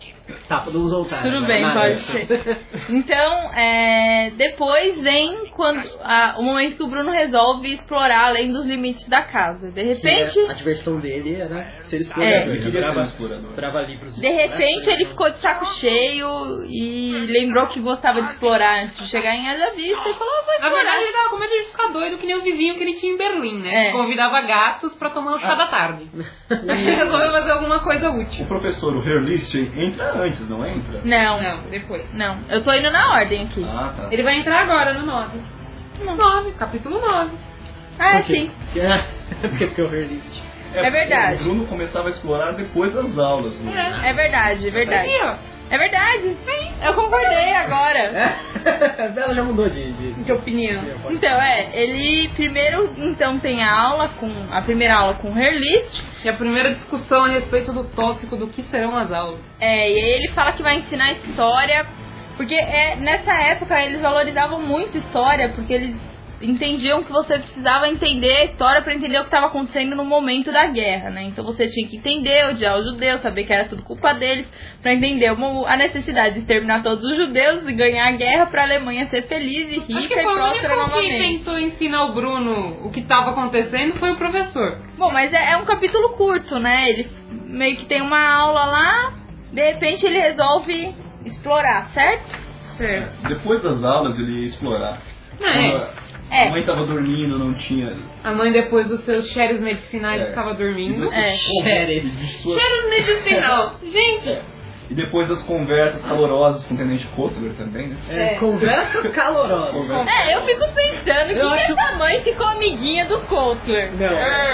Speaker 1: Tá, podemos voltar.
Speaker 2: Tudo
Speaker 1: Vai,
Speaker 2: bem,
Speaker 1: nada.
Speaker 2: pode ser. Então, é, depois vem quando a- o momento que o Bruno resolve explorar além dos limites da casa. De repente,
Speaker 1: Que a diversão dele era ser explorador.
Speaker 2: É.
Speaker 1: Ele
Speaker 4: Ele
Speaker 1: queria
Speaker 4: era
Speaker 1: ser
Speaker 4: explorador.
Speaker 1: brava livros.
Speaker 2: de repente ele ficou de saco cheio e lembrou que gostava de explorar antes de chegar em Haja Vista e falou, ah, vou
Speaker 3: Na
Speaker 2: explorar.
Speaker 3: verdade, ele tava com medo de ficar doido que nem o vizinho que ele tinha em Berlim, né?
Speaker 2: É.
Speaker 3: Convidava gatos pra tomar um chá da tarde. Acho que ele resolveu fazer alguma coisa útil.
Speaker 4: O professor, o Herr List, entra antes, não entra?
Speaker 2: Não,
Speaker 3: Não, depois.
Speaker 2: não. Eu tô indo na ordem aqui.
Speaker 4: Ah, tá.
Speaker 3: Ele vai entrar agora no nove. nove, capítulo nove.
Speaker 2: Ah,
Speaker 1: Por quê?
Speaker 2: sim.
Speaker 1: Porque, porque o Herlist.
Speaker 2: É verdade.
Speaker 4: O Bruno começava a explorar depois das aulas. Né?
Speaker 2: É verdade, é verdade.
Speaker 3: Aqui, ó.
Speaker 2: É verdade. Eu concordei agora.
Speaker 1: Ela já mudou de. de,
Speaker 3: De opinião.
Speaker 2: Então, é, ele primeiro então tem a aula com a primeira aula com o Herlist.
Speaker 3: E a primeira discussão a respeito do tópico do que serão as aulas.
Speaker 2: É, e aí ele fala que vai ensinar história, porque é, nessa época eles valorizavam muito história, porque eles entendiam que você precisava entender a história para entender o que estava acontecendo no momento da guerra, né? Então você tinha que entender, odiar os judeus, saber que era tudo culpa deles, para entender uma, a necessidade de exterminar todos os judeus e ganhar a guerra para a Alemanha ser feliz e
Speaker 3: Acho que
Speaker 2: rica e
Speaker 3: foi o
Speaker 2: próspera
Speaker 3: único que
Speaker 2: novamente.
Speaker 3: tentou ensinar o Bruno o que estava acontecendo foi o professor.
Speaker 2: Bom, mas é, é um capítulo curto, né? Ele meio que tem uma aula lá, de repente ele resolve explorar, certo?
Speaker 3: Certo.
Speaker 4: Depois das aulas ele ia explorar.
Speaker 3: Não, é.
Speaker 4: Quando
Speaker 2: É.
Speaker 4: A mãe tava dormindo, não tinha.
Speaker 3: A mãe, depois dos seus cheiros medicinais,
Speaker 4: É.
Speaker 3: estava dormindo.
Speaker 2: É.
Speaker 1: Sheriff.
Speaker 3: Cheiros medicinais. Gente,
Speaker 4: E depois das conversas calorosas com o Tenente Kotler também, né?
Speaker 1: É,
Speaker 3: É.
Speaker 1: conversa calorosa.
Speaker 4: Conversa-
Speaker 2: É, eu fico pensando,
Speaker 1: Eu
Speaker 2: que,
Speaker 1: acho-
Speaker 2: que essa mãe ficou amiguinha do Kotler?
Speaker 1: Não.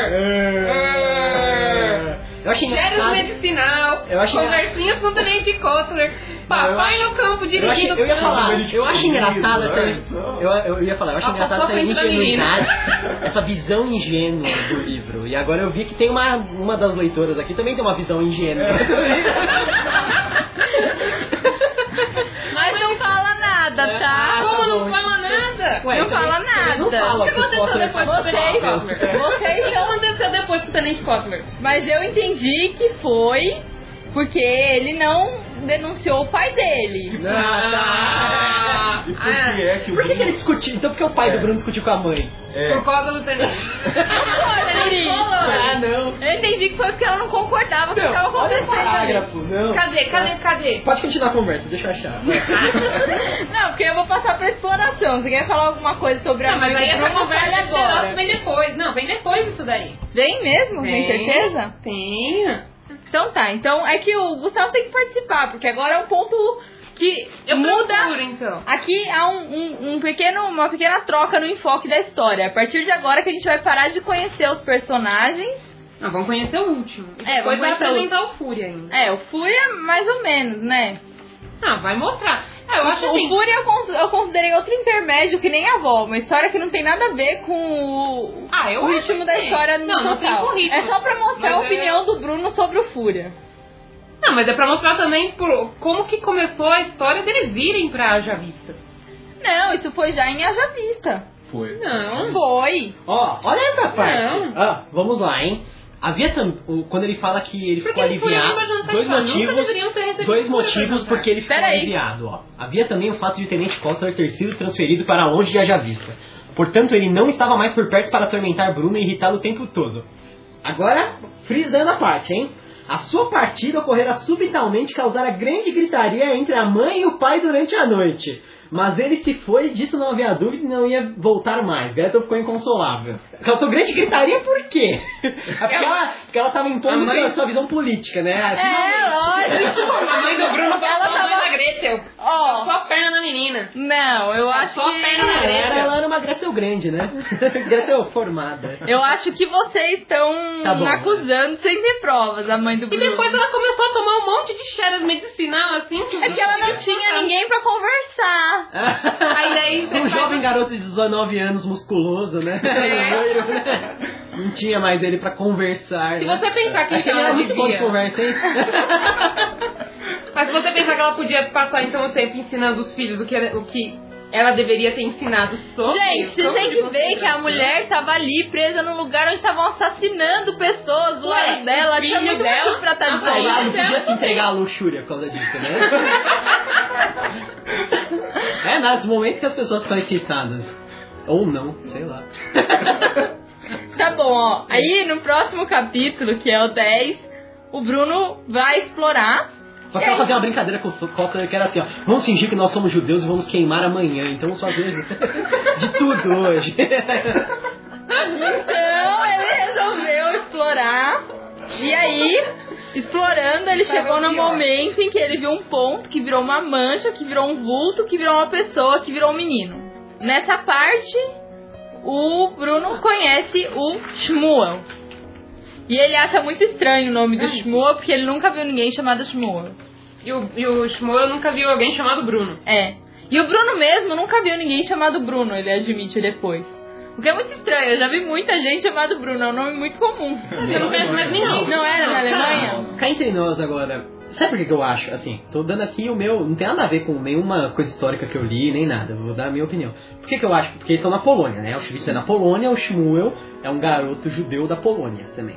Speaker 3: É.
Speaker 1: Eu achei
Speaker 3: cheiros
Speaker 1: engraçado.
Speaker 3: medicinal.
Speaker 1: Eu achei-
Speaker 3: Conversinhas com o Tenente Kotler. Papai no campo
Speaker 1: Eu, achei,
Speaker 3: dirigindo
Speaker 1: eu ia
Speaker 3: o
Speaker 1: falar,
Speaker 3: campo.
Speaker 1: eu acho engraçado
Speaker 4: né?
Speaker 1: essa,
Speaker 4: Então.
Speaker 1: eu, eu ia falar, eu acho
Speaker 3: Passou
Speaker 1: engraçado
Speaker 3: à
Speaker 1: essa
Speaker 3: frente da
Speaker 1: ingenuidade, essa visão ingênua do livro. E agora eu vi que tem uma, uma das leitoras aqui também tem uma visão ingênua.
Speaker 2: Mas não fala nada,
Speaker 1: Ah,
Speaker 2: tá?
Speaker 1: tá
Speaker 3: Como
Speaker 1: bom.
Speaker 3: não fala nada?
Speaker 1: Ué,
Speaker 2: não fala
Speaker 1: eles
Speaker 2: nada.
Speaker 1: não falam
Speaker 3: O que
Speaker 1: que o
Speaker 3: aconteceu
Speaker 1: Potter
Speaker 3: depois do
Speaker 1: fala.
Speaker 3: Tenente
Speaker 2: Vocês,
Speaker 3: Kotler?
Speaker 2: vocês
Speaker 3: O que
Speaker 2: não...
Speaker 3: aconteceu depois com o Tenente Kotler?
Speaker 2: Mas eu entendi que foi porque ele não denunciou o pai dele.
Speaker 1: Ah,
Speaker 4: E por que é que o
Speaker 1: Por que, que ele
Speaker 4: Bruno.
Speaker 1: discutiu? Então por que o pai do Bruno discutiu com a mãe?
Speaker 4: É,
Speaker 3: Por causa do Tenente.
Speaker 2: Olha isso.
Speaker 1: Ah, não.
Speaker 2: Eu entendi que foi porque ela não concordava com o que
Speaker 1: Não,
Speaker 2: estava
Speaker 1: olha o
Speaker 2: acontecendo ali.
Speaker 1: parágrafo, não.
Speaker 3: Cadê, cadê, cadê?
Speaker 1: Pode continuar a conversa, deixa eu achar.
Speaker 2: Não, porque eu vou passar pra exploração. Você quer falar alguma coisa sobre a
Speaker 3: Não, mas
Speaker 2: mãe
Speaker 3: aí
Speaker 2: do
Speaker 3: essa
Speaker 2: Bruno?
Speaker 3: conversa
Speaker 2: Fale
Speaker 3: desse negócio
Speaker 2: agora.
Speaker 3: vem depois. Não, vem depois disso daí.
Speaker 2: Vem mesmo? Tem certeza?
Speaker 3: Tem.
Speaker 2: Então tá, então é que o Gustavo tem que participar, porque agora é um ponto que
Speaker 3: Eu
Speaker 2: muda.
Speaker 3: procuro, então.
Speaker 2: Aqui há um, um, um pequeno, uma pequena troca no enfoque da história. A partir de agora que a gente vai parar de conhecer os personagens.
Speaker 3: Não, vamos conhecer o último. E
Speaker 2: É,
Speaker 3: depois
Speaker 2: vamos
Speaker 3: vai
Speaker 2: conhecer o
Speaker 3: apresentar o Fúria ainda.
Speaker 2: É, o Fúria mais ou menos, né?
Speaker 3: Ah, vai mostrar. É, eu acho
Speaker 2: o
Speaker 3: assim...
Speaker 2: Fúria eu, cons- eu considerei outro intermédio que nem a avó, uma história que não tem nada a ver com o,
Speaker 3: Ah, eu
Speaker 2: o
Speaker 3: acho
Speaker 2: ritmo
Speaker 3: que
Speaker 2: da
Speaker 3: tem.
Speaker 2: história no
Speaker 3: Não, não tem
Speaker 2: total.
Speaker 3: com ritmo.
Speaker 2: É só pra mostrar
Speaker 3: Mas
Speaker 2: a opinião
Speaker 3: é-
Speaker 2: do Bruno sobre o Fúria.
Speaker 3: Não, mas é pra mostrar também por, como que começou a história deles irem pra Haja Vista.
Speaker 2: Não, isso foi já em Haja Vista.
Speaker 4: Foi.
Speaker 3: Não.
Speaker 2: Foi.
Speaker 1: Ó, olha essa parte.
Speaker 3: Não.
Speaker 1: Ah, vamos lá, hein? Havia tam... o- quando ele fala que ele
Speaker 3: Porque
Speaker 1: ficou
Speaker 3: ele foi
Speaker 1: aliviado,
Speaker 3: ali pra
Speaker 1: dois
Speaker 3: jantar, nunca
Speaker 1: motivos,
Speaker 3: deveriam ter recebido
Speaker 1: dois
Speaker 3: fúria pra
Speaker 1: motivos
Speaker 3: jantar.
Speaker 1: porque ele ficou
Speaker 2: Pera aí.
Speaker 1: aliviado, ó. Havia também o fato de o Tenente Cotter ter sido transferido para longe de Haja Vista. Portanto, ele não estava mais por perto para atormentar Bruno e irritá-lo o tempo todo. Agora, frisando a parte, hein? A sua partida ocorrerá subitamente e causará grande gritaria entre a mãe e o pai durante a noite. Mas ele se foi, disso não havia dúvida e não ia voltar mais. Gretel ficou inconsolável. Causou grande gritaria por quê? É porque, ela, porque ela estava impondo
Speaker 3: A mãe-
Speaker 1: a sua visão política, né?
Speaker 2: É, lógico.
Speaker 3: A mãe do Bruno
Speaker 2: Ela
Speaker 3: passou a mãe
Speaker 2: tava...
Speaker 3: da Gretel.
Speaker 2: Ó,
Speaker 3: Só a perna na menina.
Speaker 2: não, eu acho
Speaker 3: só a
Speaker 2: que...
Speaker 3: perna na
Speaker 1: Ela
Speaker 3: Gretel.
Speaker 1: era, ela era uma Gretel grande, né? Gretel formada.
Speaker 2: Eu acho que vocês estão
Speaker 1: Tá bom.
Speaker 2: acusando sem ter provas a mãe do
Speaker 3: E
Speaker 2: Bruno.
Speaker 3: depois ela começou a tomar um monte de cheras medicinal, assim. Que o
Speaker 2: É que ela não tinha ninguém pra conversar.
Speaker 3: Aí daí você
Speaker 1: um
Speaker 3: faz-
Speaker 1: jovem garoto de dezenove anos, musculoso, né?
Speaker 3: É.
Speaker 1: Loiro, né? Não tinha mais ele pra conversar.
Speaker 3: Se
Speaker 1: né?
Speaker 3: você pensar que
Speaker 1: Aquele
Speaker 3: ela
Speaker 1: era muito bom de
Speaker 3: devia...
Speaker 1: conversa, hein?
Speaker 3: Mas se você pensar que ela podia passar então o tempo ensinando os filhos o que, ela- o que ela deveria ter ensinado sobre...
Speaker 2: Gente, vocês
Speaker 3: sobre
Speaker 2: têm que ver que a mulher tava ali presa num lugar onde estavam assassinando pessoas do
Speaker 3: Ué,
Speaker 2: lado dela.
Speaker 3: o
Speaker 2: Tinha
Speaker 3: filho
Speaker 2: muito
Speaker 3: dela-
Speaker 2: motivo pra estar
Speaker 1: Ah, ela não
Speaker 2: distraída.
Speaker 1: podia se entregar à luxúria por causa disso, né? É, nos momentos que as pessoas ficam excitadas. Ou não, sei lá.
Speaker 2: Tá bom, ó. Aí no próximo capítulo, que é o dez, o Bruno vai explorar.
Speaker 1: Só que ela fazia uma brincadeira com o Cotter que era assim, ó. Vamos fingir que nós somos judeus e vamos queimar amanhã. Então vamos fazer de tudo hoje.
Speaker 2: Então ele resolveu explorar. E aí, explorando, ele chegou no momento em que ele viu um ponto que virou uma mancha, que virou um vulto, que virou uma pessoa, que virou um menino. Nessa parte, o Bruno conhece o Shmuel. E ele acha muito estranho o nome do Shmuel, porque ele nunca viu ninguém chamado Shmuel.
Speaker 3: E o, e o Shmuel nunca viu alguém chamado Bruno.
Speaker 2: É. E o Bruno mesmo nunca viu ninguém chamado Bruno, ele admite depois. O que é muito estranho, eu já vi muita gente chamada Bruno, é um nome muito comum.
Speaker 3: Você não conhece mais ninguém.
Speaker 2: Não era na Alemanha?
Speaker 1: Cá entre nós agora, sabe por que, que eu acho? Assim, tô dando aqui o meu. Não tem nada a ver com nenhuma coisa histórica que eu li, nem nada. Vou dar a minha opinião. Por que, que eu acho? Porque eles estão na Polônia, né? O Auschwitz é na Polônia, o Shmuel é um garoto judeu da Polônia também.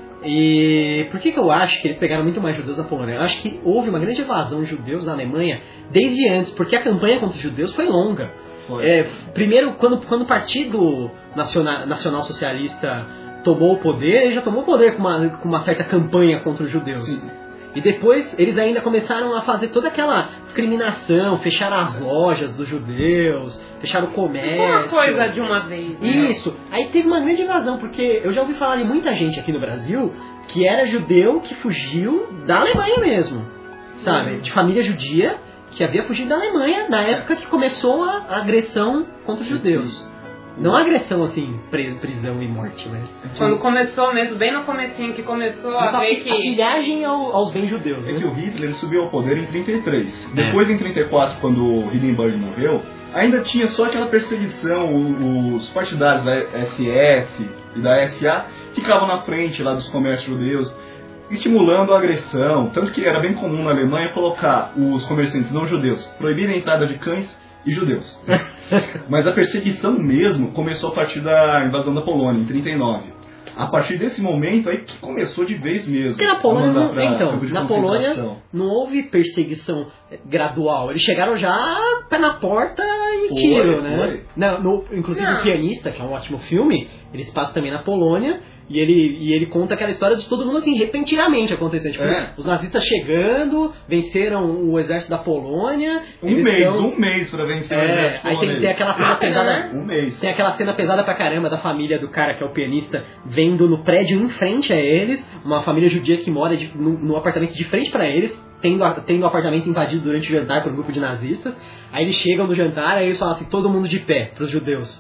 Speaker 1: E por que, que eu acho que eles pegaram muito mais judeus da Polônia? Eu acho que houve uma grande evasão de judeus da Alemanha desde antes, porque a campanha contra os judeus foi longa.
Speaker 4: Foi.
Speaker 1: É, primeiro, quando, quando o Partido Nacional, Nacional Socialista tomou o poder, ele já tomou o poder com uma, com uma certa campanha contra os judeus.
Speaker 4: Sim.
Speaker 1: E depois eles ainda começaram a fazer toda aquela discriminação, fecharam as lojas dos judeus, fecharam o comércio.
Speaker 3: Uma coisa de uma vez. Né?
Speaker 1: Isso. Aí teve uma grande invasão, porque eu já ouvi falar de muita gente aqui no Brasil que era judeu que fugiu da Alemanha mesmo, sabe? De família judia que havia fugido da Alemanha na época que começou a agressão contra os judeus. Não a agressão assim, pre- prisão e morte, mas...
Speaker 3: Quando começou mesmo, bem no comecinho que começou a
Speaker 1: Mas a,
Speaker 3: ver
Speaker 1: a
Speaker 3: que...
Speaker 1: pilhagem ao- aos bens judeus,
Speaker 4: É que
Speaker 1: né?
Speaker 4: o Hitler ele subiu ao poder em trinta e três. Depois, em trinta e quatro, quando o Hindenburg morreu, ainda tinha só aquela perseguição, o- os partidários da S S e da S A ficavam na frente lá dos comércios judeus, estimulando a agressão. Tanto que era bem comum na Alemanha colocar os comerciantes não judeus, proibir a entrada de cães e judeus. Mas a perseguição mesmo começou a partir da invasão da Polônia, em trinta e nove. A partir desse momento aí que começou de vez mesmo.
Speaker 1: Porque na Polônia,
Speaker 4: a mandar
Speaker 1: não,
Speaker 4: pra
Speaker 1: então,
Speaker 4: campo de
Speaker 1: na Polônia
Speaker 4: concentração.
Speaker 1: não houve perseguição gradual. Eles chegaram já pé na porta e
Speaker 4: Foi,
Speaker 1: tiro, né?
Speaker 4: foi.
Speaker 1: Não, no- inclusive
Speaker 3: Não.
Speaker 1: o Pianista, que é um ótimo filme, ele se passa também na Polônia. E ele, e ele conta aquela história de todo mundo assim, repentinamente acontecendo. Tipo,
Speaker 4: É.
Speaker 1: os nazistas chegando, venceram o exército da Polônia.
Speaker 4: Um
Speaker 1: eles
Speaker 4: mês,
Speaker 1: tão-
Speaker 4: um mês pra vencer o
Speaker 1: É,
Speaker 4: exército
Speaker 1: aí tem,
Speaker 4: polonês.
Speaker 1: tem aquela cena pesada.
Speaker 4: Um mês.
Speaker 1: Tem aquela cena pesada pra caramba da família do cara que é o pianista vendo no prédio em frente a eles, uma família judia que mora de- no, no apartamento de frente pra eles, tendo, a- tendo o apartamento invadido durante o jantar por um grupo de nazistas. Aí eles chegam no jantar, aí eles falam assim, todo mundo de pé, pros judeus.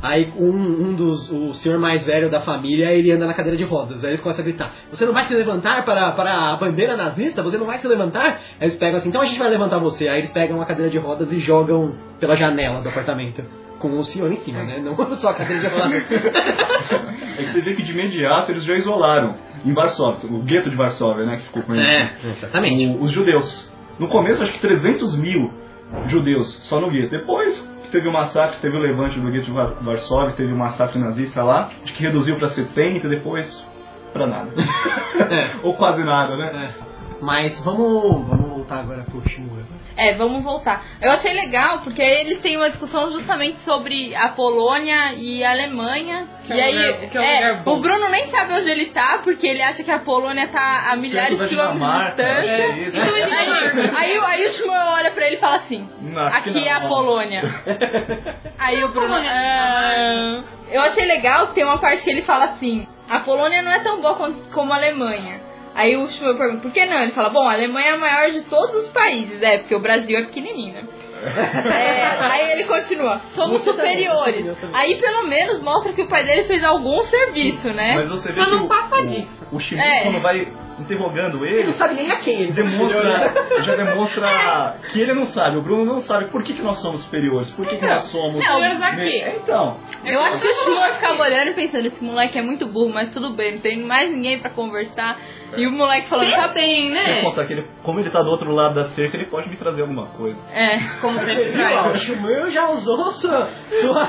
Speaker 1: Aí um, um dos, o senhor mais velho da família, ele anda na cadeira de rodas. Aí eles começam a gritar, você não vai se levantar para, para a bandeira nazista? Você não vai se levantar? Aí eles pegam assim, então a gente vai levantar você. Aí eles pegam a cadeira de rodas e jogam pela janela do apartamento. Com o senhor em cima, né? Não só a cadeira de rodas.
Speaker 4: É que você vê que de imediato eles já isolaram em Varsóvia, o gueto de Varsóvia, né? Que ficou conhecido.
Speaker 1: É, exatamente.
Speaker 4: O, os judeus. No começo, acho que trezentos mil judeus só no gueto. Depois teve o massacre, teve o levante do gueto de Varsóvia, teve o massacre nazista lá, acho que reduziu para setenta, depois para nada. É. Ou quase nada, né?
Speaker 1: É. Mas vamos, vamos voltar agora pro Shmuel.
Speaker 2: É, vamos voltar. Eu achei legal, porque eles têm uma discussão justamente sobre a Polônia e a Alemanha.
Speaker 3: Que
Speaker 2: e
Speaker 3: é um
Speaker 2: aí,
Speaker 3: lugar, que é um lugar
Speaker 2: é,
Speaker 3: bom.
Speaker 2: o Bruno nem sabe onde ele tá, porque ele acha que a Polônia tá a milhares de quilômetros de distância.
Speaker 4: É isso.
Speaker 2: Então ele, aí, aí, aí o Shmuel olha pra ele e fala assim,
Speaker 4: Acho
Speaker 2: aqui
Speaker 4: que não,
Speaker 2: é a
Speaker 4: não.
Speaker 2: Polônia. Aí o Bruno... Ah, eu achei legal que tem uma parte que ele fala assim, a Polônia não é tão boa como, como a Alemanha. Aí o Shmuel pergunta, por que não? Ele fala, bom, a Alemanha é a maior de todos os países, é, porque o Brasil é pequenininho, né? É, aí ele continua, somos
Speaker 1: Você
Speaker 2: superiores.
Speaker 1: também, você também.
Speaker 2: Aí pelo menos mostra que o pai dele fez algum serviço, né?
Speaker 4: Mas você vê
Speaker 3: Mas
Speaker 4: que
Speaker 3: não
Speaker 4: o,
Speaker 3: passa disso.
Speaker 4: o, o Shmuel,
Speaker 2: É.
Speaker 4: quando vai interrogando
Speaker 1: Ele
Speaker 4: ele,
Speaker 1: não sabe nem a quem ele
Speaker 4: demonstra, já demonstra que ele não sabe, o Bruno não sabe por que, que nós somos superiores, por que, que nós somos...
Speaker 2: Não,
Speaker 3: mas aqui-
Speaker 4: É, então,
Speaker 2: Eu acho que o Shmuel ficava olhando e pensando, esse moleque é muito burro, mas tudo bem, não tem mais ninguém pra conversar. E o moleque falando, tá bem,
Speaker 4: sem
Speaker 2: né?
Speaker 4: contar que ele, como ele tá do outro lado da cerca, ele pode me trazer alguma coisa.
Speaker 2: É.
Speaker 3: Como sempre
Speaker 1: Viu, ó, o
Speaker 3: faz.
Speaker 1: Shmuel já usou sua, sua,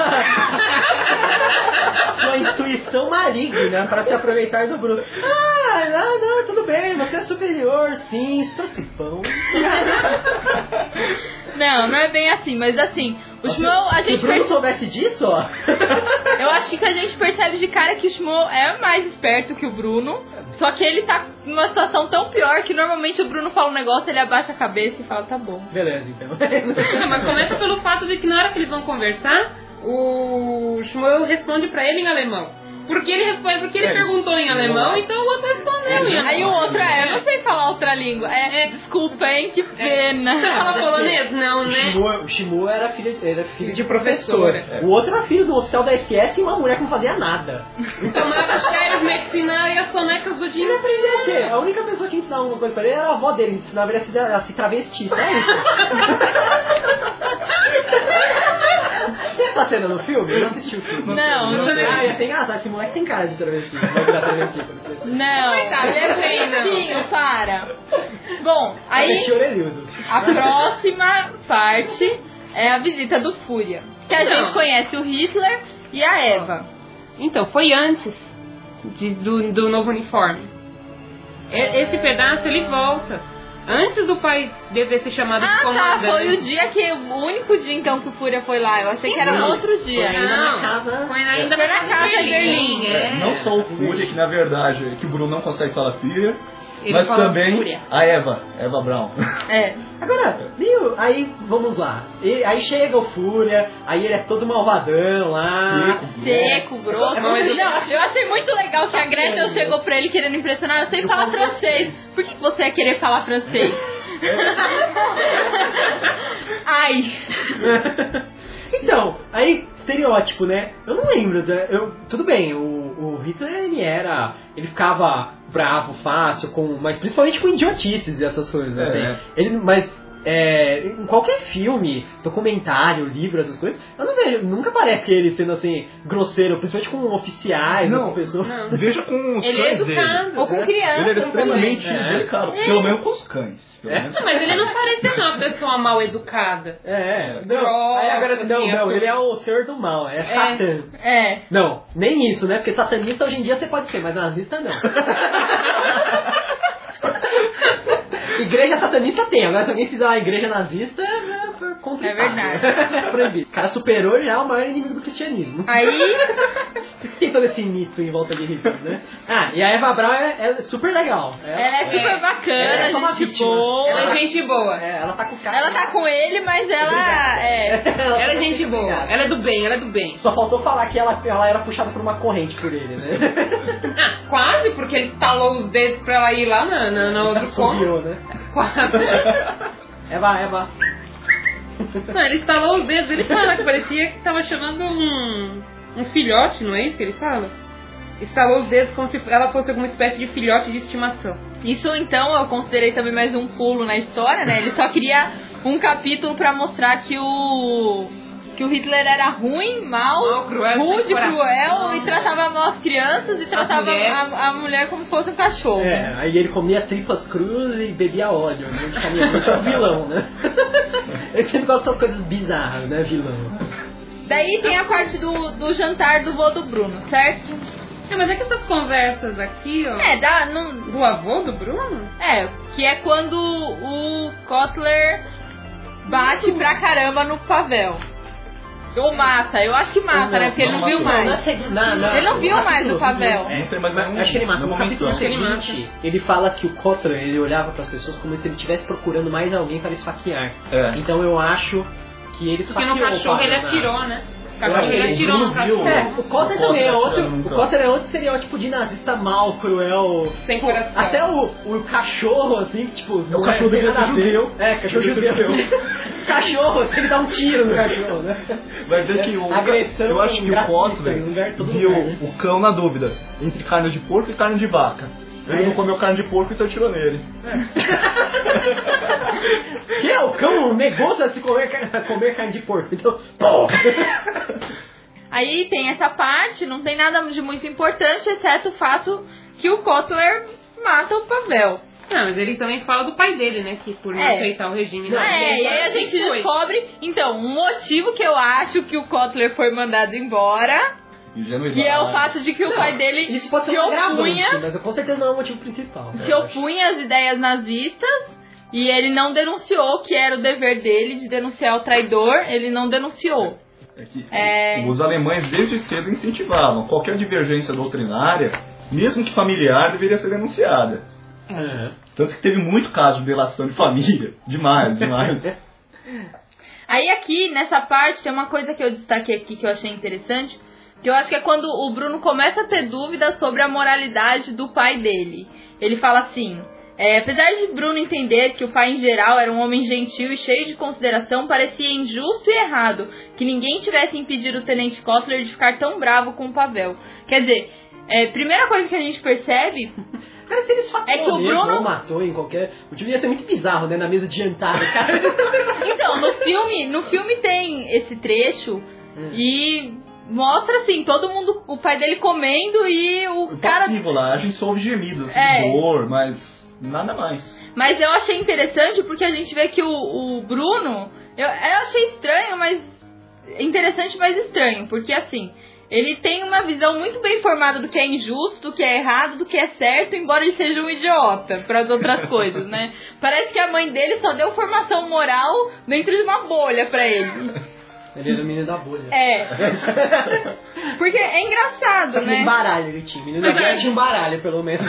Speaker 1: sua intuição maligna para se aproveitar do Bruno. Ah, não, não, tudo bem, você é superior, sim, estou pão.
Speaker 2: Não, não é bem assim, mas assim, o Shmuel, a
Speaker 1: Se o
Speaker 2: gente
Speaker 1: Bruno
Speaker 2: percebe,
Speaker 1: soubesse disso, ó.
Speaker 2: eu acho que a gente percebe de cara que o Shmuel é mais esperto que o Bruno, só que ele tá numa situação tão pior que normalmente o Bruno fala um negócio, ele abaixa a cabeça e fala, tá bom.
Speaker 1: Beleza, então.
Speaker 3: Não, mas começa pelo fato de que na hora que eles vão conversar, o Shmuel responde pra ele em alemão. Porque ele responde, porque ele
Speaker 1: É.
Speaker 3: perguntou em alemão, então o outro respondeu em alemão.
Speaker 2: Aí o outro é, eu não sei falar outra língua. É, desculpa, hein, que pena.
Speaker 3: Você fala polonês? Não,
Speaker 1: O
Speaker 3: né?
Speaker 1: Shmuel, o Shmuel era filho, era filho
Speaker 3: De professora.
Speaker 1: O outro era filho do oficial da S S e uma mulher que não fazia nada.
Speaker 3: Tomava cheiros, medicina e as sonecas do dia.
Speaker 1: Aprendeu o quê? A única pessoa que ensinava alguma coisa pra ele era a avó dele, ensinava ele a se, a se travestir, só isso. Tem essa cena no filme? Eu não assisti o filme.
Speaker 2: Não, não
Speaker 1: Ah,
Speaker 2: também.
Speaker 1: ele tem engraçado, esse moleque tem cara de travesti. Vai virar travesti.
Speaker 2: Não, ele é bonitinho, para. Bom, aí
Speaker 1: Travesti orelhudo.
Speaker 2: a próxima parte é a visita do Fúria. Que a
Speaker 3: Não.
Speaker 2: gente conhece o Hitler e a Eva.
Speaker 3: Então, foi antes de- do, do novo uniforme. E- Esse pedaço ele volta. Antes do pai dever ser chamado de
Speaker 2: Ah, tá,
Speaker 3: comandante.
Speaker 2: foi o dia que, o único dia então que o Fúria foi lá. Eu achei que era no
Speaker 1: Não,
Speaker 2: outro dia.
Speaker 1: foi ainda
Speaker 3: Não,
Speaker 1: na casa-
Speaker 3: foi ainda
Speaker 2: Foi na casa de Berlim.
Speaker 3: É.
Speaker 4: Não só o Fúria, que na verdade, que o Bruno não consegue falar filha,
Speaker 3: Ele
Speaker 4: mas
Speaker 3: fala
Speaker 4: também
Speaker 3: Fúria.
Speaker 4: a Eva, Eva Braun.
Speaker 2: É.
Speaker 1: Agora, viu? Aí, vamos lá. E- aí chega o Fúria, aí ele é todo malvadão lá.
Speaker 2: Seco, grosso.
Speaker 1: É, mas
Speaker 2: Não, eu achei muito legal que a Gretel chegou pra ele querendo impressionar. Eu sei falar francês. Por que você ia querer falar francês? Ai.
Speaker 1: Então, aí, estereótipo, né? Eu não lembro, né? eu, tudo bem, o, o Hitler, ele era, ele ficava bravo, fácil, com, mas principalmente com idiotices e essas coisas,
Speaker 4: É.
Speaker 1: né? Ele, mas, é, em qualquer filme, documentário, livro, essas coisas, eu não vejo, nunca parece ele sendo assim, grosseiro, principalmente com oficiais, ou com pessoas.
Speaker 3: Não.
Speaker 4: Veja com os
Speaker 3: Ele é
Speaker 4: cães dele.
Speaker 3: educado.
Speaker 2: Ou com criança
Speaker 4: Ele era
Speaker 2: também.
Speaker 4: extremamente
Speaker 1: É.
Speaker 4: delicado, pelo menos com os cães. Pelo
Speaker 1: É.
Speaker 4: menos.
Speaker 3: Não, mas ele não parecia ser uma pessoa mal educada.
Speaker 1: É, não,
Speaker 3: Grossa,
Speaker 1: aí agora, não,
Speaker 3: assim,
Speaker 1: não,
Speaker 3: a
Speaker 1: ele é o senhor do mal, é, Satã.
Speaker 2: É.
Speaker 1: Não, nem isso, né? Porque satanista hoje em dia você pode ser, mas nazista não. Igreja satanista tem, agora se alguém fizer uma igreja nazista, é complicado.
Speaker 2: É verdade.
Speaker 1: É proibido. O cara superou já o maior inimigo do cristianismo.
Speaker 2: Aí,
Speaker 1: Tem todo esse mito em volta de Hitler, né? Ah, e a Eva Braun é, é super legal.
Speaker 2: ela é super bacana,
Speaker 1: ela é só uma
Speaker 2: gente
Speaker 1: vítima.
Speaker 2: boa.
Speaker 3: Ela é gente boa.
Speaker 1: É, ela tá com o cara.
Speaker 2: Ela tá com ele, mas ela é...
Speaker 3: Ela é gente boa. Ela é do bem, ela é do bem.
Speaker 1: Só faltou falar que ela, ela era puxada por uma corrente por ele, né?
Speaker 3: Ah, quase, porque ele estalou os dedos pra ela ir lá na, na, na outro ponto.
Speaker 1: Subiu, né?
Speaker 3: Quase.
Speaker 1: Eva, Eva.
Speaker 3: Não, ele estalou os dedos, ele fala que parecia que tava chamando um... um filhote, não é isso que ele fala? Estalou os dedos como se ela fosse alguma espécie de filhote de estimação.
Speaker 2: Isso, então, eu considerei também mais um pulo na história, né? Ele só queria um capítulo pra mostrar que o... que o Hitler era ruim, mal,
Speaker 3: mal cruel,
Speaker 2: rude, cruel,
Speaker 3: não,
Speaker 2: e tratava mal as crianças e tratava
Speaker 3: a mulher.
Speaker 2: A, a mulher como se fosse um cachorro.
Speaker 1: É, aí ele comia tripas cruas e bebia óleo, né? De caminho muito um vilão, né? Eu sempre gosto dessas coisas bizarras, né, vilão?
Speaker 2: Daí tem a parte do, do jantar do vô do Bruno, certo?
Speaker 3: É, mas é que essas conversas aqui, ó...
Speaker 2: É, dá... Não...
Speaker 3: Do avô do Bruno?
Speaker 2: É, que é quando o Kotler bate pra caramba no Pavel. Ou mata, eu acho que mata,
Speaker 4: não,
Speaker 2: né? Porque
Speaker 4: não,
Speaker 2: ele não viu
Speaker 4: não,
Speaker 2: mais.
Speaker 1: Não, não, não,
Speaker 2: ele não viu
Speaker 1: no
Speaker 2: mais o Pavel.
Speaker 4: Não tem mais nenhum.
Speaker 1: Acho que ele mata. No
Speaker 4: momento
Speaker 1: capítulo
Speaker 4: só.
Speaker 1: seguinte, ele fala que o Kotler, ele olhava para as pessoas como se ele estivesse procurando mais alguém para esfaquear.
Speaker 4: É.
Speaker 1: Então eu acho que ele
Speaker 3: Porque
Speaker 1: esfaqueou
Speaker 3: no
Speaker 1: o
Speaker 3: cachorro
Speaker 1: Pavel,
Speaker 3: ele
Speaker 1: né?
Speaker 3: atirou, né? O
Speaker 1: Eu acho
Speaker 3: cachorro
Speaker 1: que
Speaker 3: ele
Speaker 1: ele
Speaker 3: atirou no
Speaker 4: viu,
Speaker 3: cachorro.
Speaker 1: É, o Kotler
Speaker 4: O
Speaker 1: também é
Speaker 4: Kotler
Speaker 1: outro.
Speaker 4: atirando no
Speaker 1: O Kotler é outro estereótipo de nazista mal, cruel.
Speaker 3: Sem
Speaker 1: Tipo,
Speaker 3: coração.
Speaker 1: até o, o cachorro, assim, que tipo.
Speaker 4: É o cachorro
Speaker 1: tem
Speaker 4: do
Speaker 1: nada a ver.
Speaker 4: judeu.
Speaker 1: É, cachorro judeu. Cachorro, ele dá um tiro no cachorro, né?
Speaker 4: Vai ver que o.
Speaker 1: Agressão,
Speaker 4: eu acho que o
Speaker 1: racista,
Speaker 4: Kotler
Speaker 1: em lugar- todo
Speaker 4: viu
Speaker 1: lugar, né?
Speaker 4: o cão na dúvida entre carne de porco e carne de vaca. Ele
Speaker 1: É.
Speaker 4: não comeu carne de porco, então tirou nele.
Speaker 1: Que é o cão negou se comer, comer carne de porco. Então, pô!
Speaker 2: Aí tem essa parte, não tem nada de muito importante, exceto o fato que o Kotler mata o Pavel.
Speaker 3: Não, mas ele também fala do pai dele, né? Que por não
Speaker 2: É.
Speaker 3: aceitar o regime...
Speaker 2: Não,
Speaker 3: não,
Speaker 2: é, e aí a gente
Speaker 3: foi.
Speaker 2: descobre, então, um motivo que eu acho que o Kotler foi mandado embora, que é o fato de que o pai dele
Speaker 1: Isso pode ser
Speaker 2: se
Speaker 1: um agravante,
Speaker 2: opunha,
Speaker 1: mas com certeza não é o motivo principal.
Speaker 2: se opunha às ideias nazistas, e ele não denunciou, que era o dever dele de denunciar o traidor, ele não denunciou.
Speaker 4: É que
Speaker 2: É.
Speaker 4: os alemães desde cedo incentivavam qualquer divergência doutrinária, mesmo que familiar, deveria ser denunciada.
Speaker 1: É.
Speaker 4: Tanto que teve muito caso de delação de família. Demais, demais.
Speaker 2: Aí aqui, nessa parte, tem uma coisa que eu destaquei aqui que eu achei interessante, que eu acho que é quando o Bruno começa a ter dúvidas sobre a moralidade do pai dele. Ele fala assim, é, apesar de Bruno entender que o pai em geral era um homem gentil e cheio de consideração, parecia injusto e errado que ninguém tivesse impedido o Tenente Kotler de ficar tão bravo com o Pavel. Quer dizer, é, primeira coisa que a gente percebe...
Speaker 1: Cara, se eles
Speaker 2: É que o
Speaker 1: mesmo,
Speaker 2: Bruno-
Speaker 1: ou matou em qualquer... O time ia ser muito bizarro, né? Na mesa de jantar, cara.
Speaker 2: Então, no filme, no filme tem esse trecho
Speaker 1: Hum.
Speaker 2: e mostra assim, todo mundo, o pai dele comendo e o
Speaker 4: O
Speaker 2: cara...
Speaker 4: passivo lá, a gente só ouve gemidos, assim,
Speaker 2: É.
Speaker 4: de dor, mas nada mais.
Speaker 2: Mas eu achei interessante porque a gente vê que o, o Bruno, eu, eu achei estranho, mas interessante, mas estranho, porque assim, ele tem uma visão muito bem formada do que é injusto, do que é errado, do que é certo, embora ele seja um idiota para as outras coisas, né? Parece que a mãe dele só deu formação moral dentro de uma bolha para ele.
Speaker 1: Ele era o menino da bolha.
Speaker 2: É. Porque é engraçado,
Speaker 1: Só que um
Speaker 2: né?
Speaker 1: baralho ele tinha. O menino da bolha tinha um baralho, pelo menos.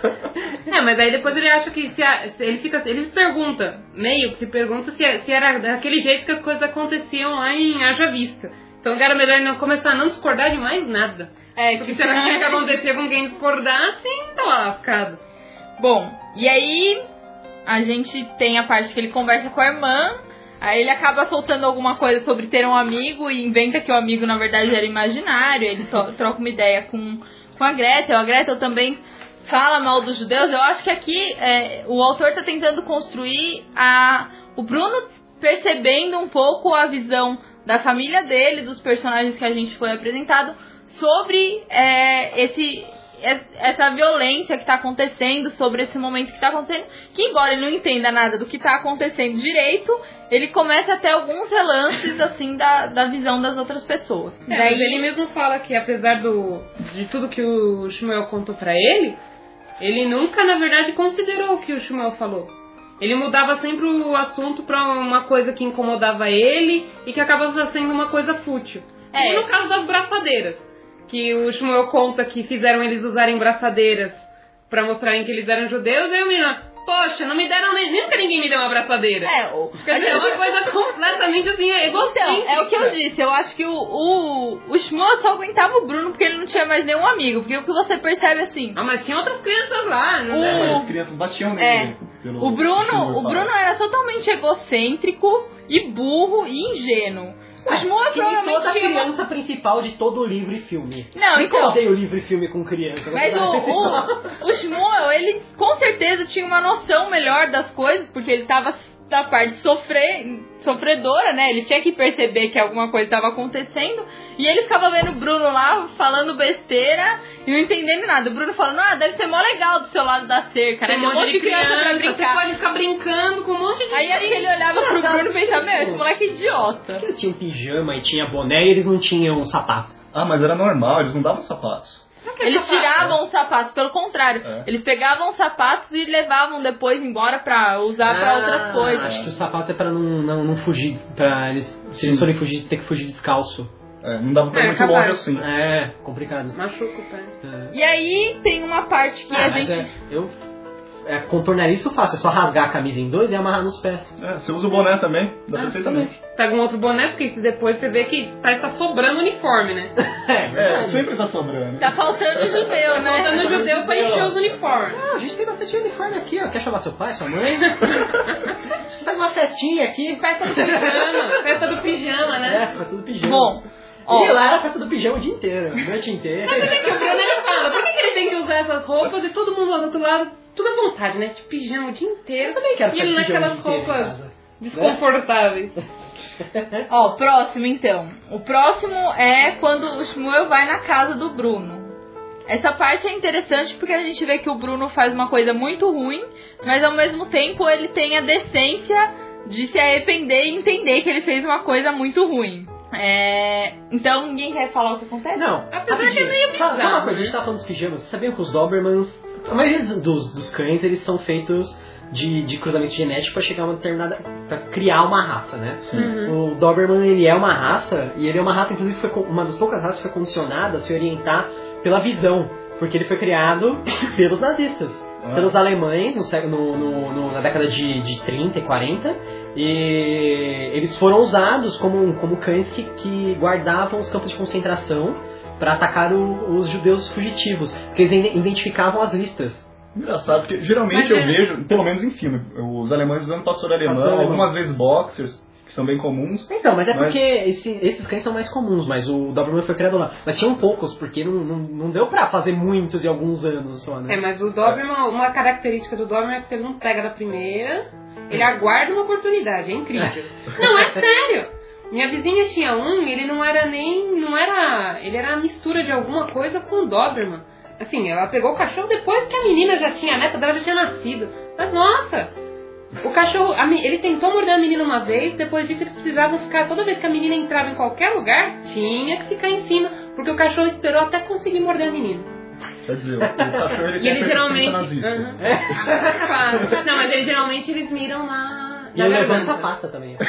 Speaker 3: É, mas aí depois ele acha que se, a, se ele fica, ele se pergunta, meio que se pergunta se, se era daquele jeito que as coisas aconteciam lá em Haja Vista. Então era melhor não começar a não discordar de mais nada.
Speaker 2: É,
Speaker 3: Porque se era que acontecer com quem discordasse, tava lascado.
Speaker 2: Bom, e aí a gente tem a parte que ele conversa com a irmã, aí ele acaba soltando alguma coisa sobre ter um amigo e inventa que o amigo na verdade era imaginário, ele to- troca uma ideia com, com a Gretel, a Gretel também fala mal dos judeus. Eu acho que aqui é, o autor está tentando construir a, o Bruno percebendo um pouco a visão da família dele, dos personagens que a gente foi apresentado, sobre é, esse, essa violência que está acontecendo, sobre esse momento que está acontecendo, que embora ele não entenda nada do que está acontecendo direito, ele começa a ter alguns relances assim da, da visão das outras pessoas.
Speaker 3: É, mas ele mesmo fala que apesar do, de tudo que o Shmuel contou pra ele, ele nunca, na verdade, considerou o que o Shmuel falou. Ele mudava sempre o assunto pra uma coisa que incomodava ele e que acabava sendo uma coisa fútil.
Speaker 2: É.
Speaker 3: E no caso das braçadeiras, que o Shmuel conta que fizeram eles usarem braçadeiras pra mostrarem que eles eram judeus, aí o menino, poxa, não me deram nem, nunca ninguém me deu uma braçadeira.
Speaker 2: É, o,
Speaker 3: Quer dizer, é uma coisa completamente assim, egocêntrica.
Speaker 2: Então, é o que eu disse, eu acho que o, o, o Shmuel só aguentava o Bruno porque ele não tinha mais nenhum amigo, porque o que você percebe assim,
Speaker 3: Ah, mas tinha outras crianças lá, né?
Speaker 2: O-
Speaker 4: É, as crianças batiam nele.
Speaker 2: É.
Speaker 4: pelo-
Speaker 2: o Bruno,
Speaker 4: pelo
Speaker 2: o Bruno era totalmente egocêntrico e burro e ingênuo. O Shmuel
Speaker 1: Que nem
Speaker 2: provavelmente
Speaker 1: toda
Speaker 2: tinha uma...
Speaker 1: criança principal de todo livro e filme.
Speaker 2: Não,
Speaker 1: Por isso que eu
Speaker 2: então...
Speaker 1: odeio livro e filme com criança.
Speaker 2: Mas o, o, o Shmuel, ele com certeza tinha uma noção melhor das coisas, porque ele tava da parte de sofrer, sofredora, né? Ele tinha que perceber que alguma coisa estava acontecendo. E ele ficava vendo o Bruno lá falando besteira e não entendendo nada. O Bruno falando, ah, deve ser mó legal do seu lado da cerca, né?
Speaker 3: Tem um monte de criança, criança pra brincar. Você pode ficar brincando com um monte de
Speaker 2: Aí acho que ele olhava pro Bruno e pensava, meu, esse moleque é idiota.
Speaker 1: Eles tinham pijama e tinha boné e eles não tinham sapato.
Speaker 4: Ah, mas era normal, eles não davam sapatos.
Speaker 2: Eles tiravam os sapatos, pelo contrário.
Speaker 4: É.
Speaker 2: Eles pegavam os sapatos e levavam depois embora pra usar ah, pra outras coisas.
Speaker 1: Acho que os sapatos é pra não, não, não fugir. Pra eles, se eles forem fugir, ter que fugir descalço.
Speaker 4: É, não dava pra ir
Speaker 3: É,
Speaker 4: muito
Speaker 3: capaz.
Speaker 4: longe assim.
Speaker 1: É, complicado.
Speaker 3: Machuca o pé.
Speaker 1: É.
Speaker 2: E aí tem uma parte que
Speaker 1: Ah,
Speaker 2: a
Speaker 1: mas
Speaker 2: gente...
Speaker 1: é, eu é, contornar isso fácil, é só rasgar a camisa em dois e amarrar nos pés.
Speaker 4: É, você usa o boné também, dá
Speaker 3: Ah,
Speaker 4: perfeitamente.
Speaker 3: Pega um outro boné, porque depois você vê que parece que tá sobrando uniforme, né?
Speaker 1: É,
Speaker 4: É,
Speaker 1: verdade.
Speaker 4: sempre tá sobrando.
Speaker 2: Tá faltando judeu, né?
Speaker 3: Faltando judeu pra encher os uniformes.
Speaker 1: Ah, a gente tem bastante uniforme aqui, ó. Quer chamar seu pai, sua mãe? Faz uma festinha aqui.
Speaker 3: Festa do pijama, festa do pijama, né?
Speaker 1: É, festa do pijama.
Speaker 2: Bom, ó,
Speaker 1: E lá era a festa do pijama o dia inteiro, a noite inteira.
Speaker 3: Mas é que o Bruno ele fala, por que, que ele tem que usar essas roupas e todo mundo lá do outro lado, tudo à vontade, né? De pijama o dia inteiro.
Speaker 1: Eu também quero
Speaker 3: E ele
Speaker 1: festa do pijama
Speaker 3: naquelas
Speaker 1: o dia inteiro em
Speaker 3: roupas
Speaker 1: casa.
Speaker 3: desconfortáveis.
Speaker 2: ó, próximo então. O próximo é quando o Shmuel vai na casa do Bruno. Essa parte é interessante porque a gente vê que o Bruno faz uma coisa muito ruim, mas ao mesmo tempo ele tem a decência de se arrepender e entender que ele fez uma coisa muito ruim. É... Então ninguém quer falar o que acontece?
Speaker 1: Não,
Speaker 3: Apesar
Speaker 1: rapidinho.
Speaker 3: que é meio
Speaker 1: Só- Só uma
Speaker 3: bizarro,
Speaker 1: coisa, a gente tava falando dos pijamas. Vocês sabiam que os Dobermans, a maioria dos, dos cães, eles são feitos de, de cruzamento genético pra chegar a uma determinada, pra criar uma raça, né?
Speaker 3: Uhum.
Speaker 1: O Doberman, ele é uma raça, e ele é uma raça, inclusive, foi co- uma das poucas raças que foi condicionada a se orientar pela visão, porque ele foi criado pelos nazistas,
Speaker 4: Ah.
Speaker 1: pelos alemães no, sé- no- no- no- na década de, de trinta e quarenta, e eles foram usados como, como cães que, que guardavam os campos de concentração para atacar o- os judeus fugitivos, porque eles iden- identificavam as listas.
Speaker 4: Engraçado, porque geralmente
Speaker 3: Mas
Speaker 4: eu
Speaker 3: é-
Speaker 4: vejo, pelo menos em filme, os alemães usando pastor alemão,
Speaker 1: Pastor alemão.
Speaker 4: algumas vezes boxers, que são bem comuns.
Speaker 1: Então, mas é
Speaker 4: Mas-
Speaker 1: porque esse- esses cães são mais comuns, mas o Doberman foi criado lá. Mas tinham poucos, porque não, não, não deu pra fazer muitos em alguns anos só, né?
Speaker 3: É, mas o Doberman, uma característica do Doberman é que ele não pega da primeira, ele aguarda uma oportunidade, é incrível. Não, é sério! Minha vizinha tinha um e ele não era nem, não era, ele era a mistura de alguma coisa com o Doberman. Assim, ela pegou o cachorro depois que a menina já tinha, a neta dela já tinha nascido. Mas nossa! O cachorro, a me- ele tentou morder a menina uma vez, depois disso eles precisavam ficar, toda vez que a menina entrava em qualquer lugar, tinha que ficar em cima, porque o cachorro esperou até conseguir morder a menina.
Speaker 4: Quer dizer, o cachorro ele
Speaker 3: E
Speaker 4: tem a
Speaker 3: eles
Speaker 4: perfeição
Speaker 3: geralmente.
Speaker 4: nazista.
Speaker 3: Aham. Claro. Não, mas eles geralmente eles miram na.
Speaker 1: E
Speaker 3: na
Speaker 1: ele levanta
Speaker 3: garganta.
Speaker 1: a pata também.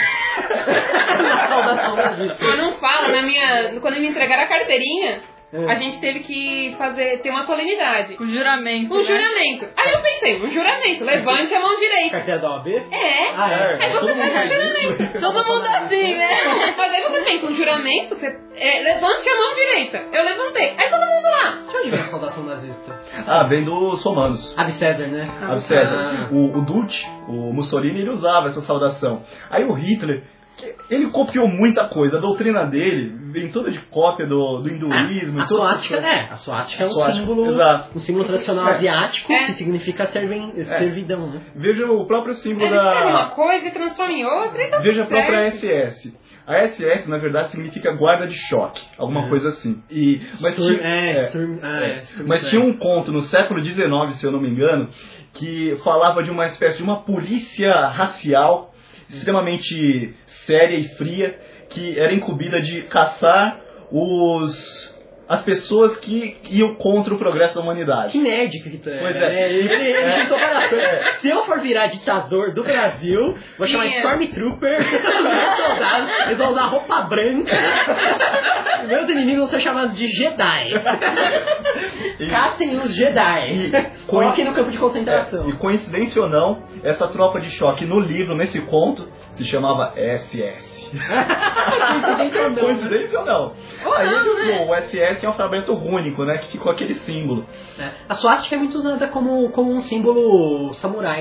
Speaker 1: ó. Na saudação nazista.
Speaker 3: Mas não fala, na minha. Quando me entregaram a carteirinha,
Speaker 1: É.
Speaker 3: a gente teve que fazer, ter uma solenidade.
Speaker 2: O juramento,
Speaker 3: Um
Speaker 2: né?
Speaker 3: juramento. Aí eu pensei, um juramento, levante a mão direita.
Speaker 1: Carteira da O A B?
Speaker 3: É.
Speaker 1: Ah, é.
Speaker 3: Aí você
Speaker 1: Todo mundo
Speaker 3: faz um
Speaker 1: faz
Speaker 3: juramento.
Speaker 1: isso.
Speaker 2: Todo mundo assim, né?
Speaker 3: Mas aí você pensa, um juramento, você é, levante a mão direita. Eu levantei. Aí todo mundo lá.
Speaker 1: De onde vem a saudação nazista?
Speaker 4: Ah, vem dos romanos.
Speaker 1: Ave César, né?
Speaker 3: Ah,
Speaker 4: Ave César.
Speaker 1: Ah.
Speaker 4: O, o Duce, o Mussolini, ele usava essa saudação. Aí o Hitler, que- ele copiou muita coisa. A doutrina dele vem toda de cópia do, do hinduísmo.
Speaker 1: A
Speaker 4: e tudo
Speaker 1: suástica,
Speaker 4: isso.
Speaker 1: é, a suástica é um
Speaker 4: Suástica,
Speaker 1: símbolo,
Speaker 4: exato.
Speaker 1: um símbolo tradicional
Speaker 4: É.
Speaker 1: asiático
Speaker 3: É.
Speaker 1: que significa serven, servidão, né?
Speaker 4: Veja o próprio símbolo
Speaker 3: Ele pega uma
Speaker 4: da...
Speaker 3: coisa e transforma em outra e tá
Speaker 4: Veja a
Speaker 3: tudo
Speaker 4: própria
Speaker 3: certo.
Speaker 4: S S. A S S, na verdade, significa guarda de choque. Alguma
Speaker 1: É.
Speaker 4: coisa assim. E, mas
Speaker 1: Sturm-
Speaker 4: tinha,
Speaker 1: é,
Speaker 4: é,
Speaker 1: Sturm- ah,
Speaker 4: é.
Speaker 1: é, Sturm-
Speaker 4: Mas
Speaker 1: é.
Speaker 4: tinha um conto no século dezenove, se eu não me engano, que falava de uma espécie de uma polícia racial extremamente séria e fria, que era incumbida de caçar os... as pessoas que iam contra o progresso da humanidade.
Speaker 1: Que nerd que Hitler é.
Speaker 4: Pois é.
Speaker 1: né? Ele, ele
Speaker 4: É.
Speaker 1: juntou várias coisas. Se eu for virar ditador do Brasil, vou chamar
Speaker 3: Sim, é.
Speaker 1: Stormtrooper, soldados, eles vão usar roupa branca. Meus inimigos vão ser chamados de Jedi.
Speaker 4: E-
Speaker 1: Caçem os Jedi. Coloquem no campo de concentração.
Speaker 4: É, e coincidência ou não, essa tropa de choque no livro, nesse conto, se chamava S S.
Speaker 1: Coincidência ou não, né?
Speaker 4: Coincidência ou não? Aí ele usou o S S em alfabeto único, né? Que ficou aquele símbolo.
Speaker 1: É. A suástica é muito usada como, como um símbolo samurai.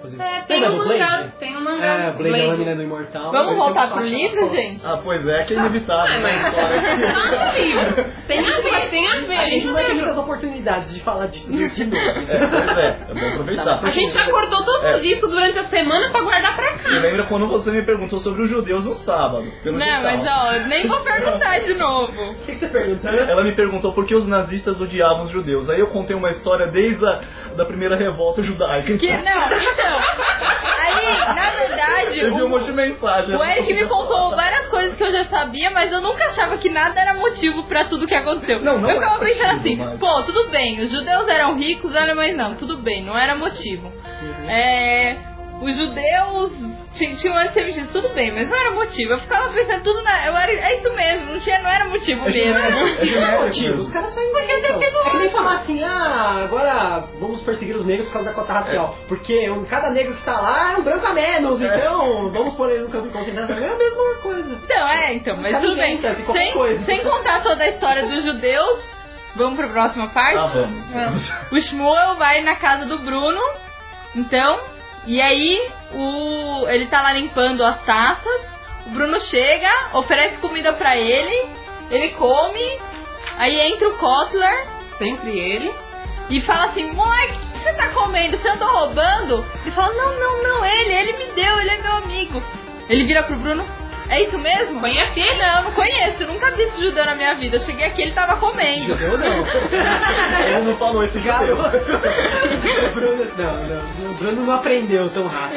Speaker 1: inclusive.
Speaker 3: É, tem
Speaker 1: Lembra
Speaker 3: um
Speaker 1: do
Speaker 3: mangá,
Speaker 1: Blade?
Speaker 3: tem um mangá.
Speaker 1: É, Blade, a lâmina do imortal.
Speaker 2: Vamos
Speaker 1: Ele
Speaker 2: voltar
Speaker 1: sempre
Speaker 2: pro
Speaker 1: faz
Speaker 2: livro,
Speaker 1: as
Speaker 2: gente?
Speaker 4: Ah, pois é, que é inevitável.
Speaker 3: É, mas
Speaker 4: né, história.
Speaker 3: tá no livro. Tem a ver, tem a ver.
Speaker 1: A gente não vai ter
Speaker 3: lembra?
Speaker 1: muitas oportunidades de falar de tudo isso de novo.
Speaker 4: É, pois é, é bom aproveitar.
Speaker 3: A gente acordou todos
Speaker 4: É.
Speaker 3: os discos durante a semana pra guardar pra
Speaker 4: Você
Speaker 3: cá.
Speaker 4: lembra quando você me perguntou sobre os judeus no sábado? Pelo
Speaker 2: Não,
Speaker 4: que
Speaker 2: mas
Speaker 4: tal.
Speaker 2: ó, nem vou perguntar de novo.
Speaker 1: O que, que você perguntou?
Speaker 4: Ela me perguntou por que os nazistas odiavam os judeus. Aí eu contei uma história desde a da primeira revolta judaica.
Speaker 2: Que, não, então. Aí, na verdade,
Speaker 4: Eu vi um
Speaker 2: o,
Speaker 4: monte de mensagem.
Speaker 2: o Eric me contou várias coisas que eu já sabia, mas eu nunca achava que nada era motivo pra tudo que aconteceu.
Speaker 4: Não, não
Speaker 2: eu
Speaker 4: é
Speaker 2: ficava pensando
Speaker 4: motivo,
Speaker 2: assim,
Speaker 4: mas-
Speaker 2: pô, tudo bem, os judeus eram ricos, os alemães não, tudo bem, não era motivo. É, os judeus tinham, tinham antissemitismo, tudo bem, mas não era motivo. Eu ficava pensando tudo na. Eu era, é isso mesmo, não, tinha, não era motivo
Speaker 4: É
Speaker 2: mesmo.
Speaker 4: genérico, é genérico.
Speaker 1: Os caras só inventam. É que nem falar assim, ah, agora vamos perseguir os negros por causa da cota racial. Porque um, cada negro que está lá é um branco a menos, então vamos pôr ele no campo de concentração. É a mesma coisa.
Speaker 2: Então, é, então, mas
Speaker 1: Os
Speaker 2: tudo
Speaker 1: caras
Speaker 2: bem.
Speaker 1: inventam, assim, qualquer
Speaker 2: Sem,
Speaker 1: coisa.
Speaker 2: sem contar toda a história dos judeus, vamos pra próxima parte?
Speaker 4: Ah, vamos.
Speaker 2: O Shmuel vai na casa do Bruno, então, e aí o, ele tá lá limpando as taças, o Bruno chega, oferece comida pra ele, ele come, aí entra o Kotler
Speaker 3: Sempre ele.
Speaker 2: e fala assim, moleque, o que você tá comendo? Você andou roubando? Ele fala, não, não, não, ele, ele me deu, ele é meu amigo. Ele vira pro Bruno, é isso mesmo?
Speaker 3: Conhece ele?
Speaker 2: Não, não conheço, nunca vi esse judeu na minha vida. Eu cheguei aqui, ele tava comendo.
Speaker 1: Eu não.
Speaker 4: Ele não falou esse judeu.
Speaker 1: O Bruno, não, não, o Bruno não aprendeu tão rápido.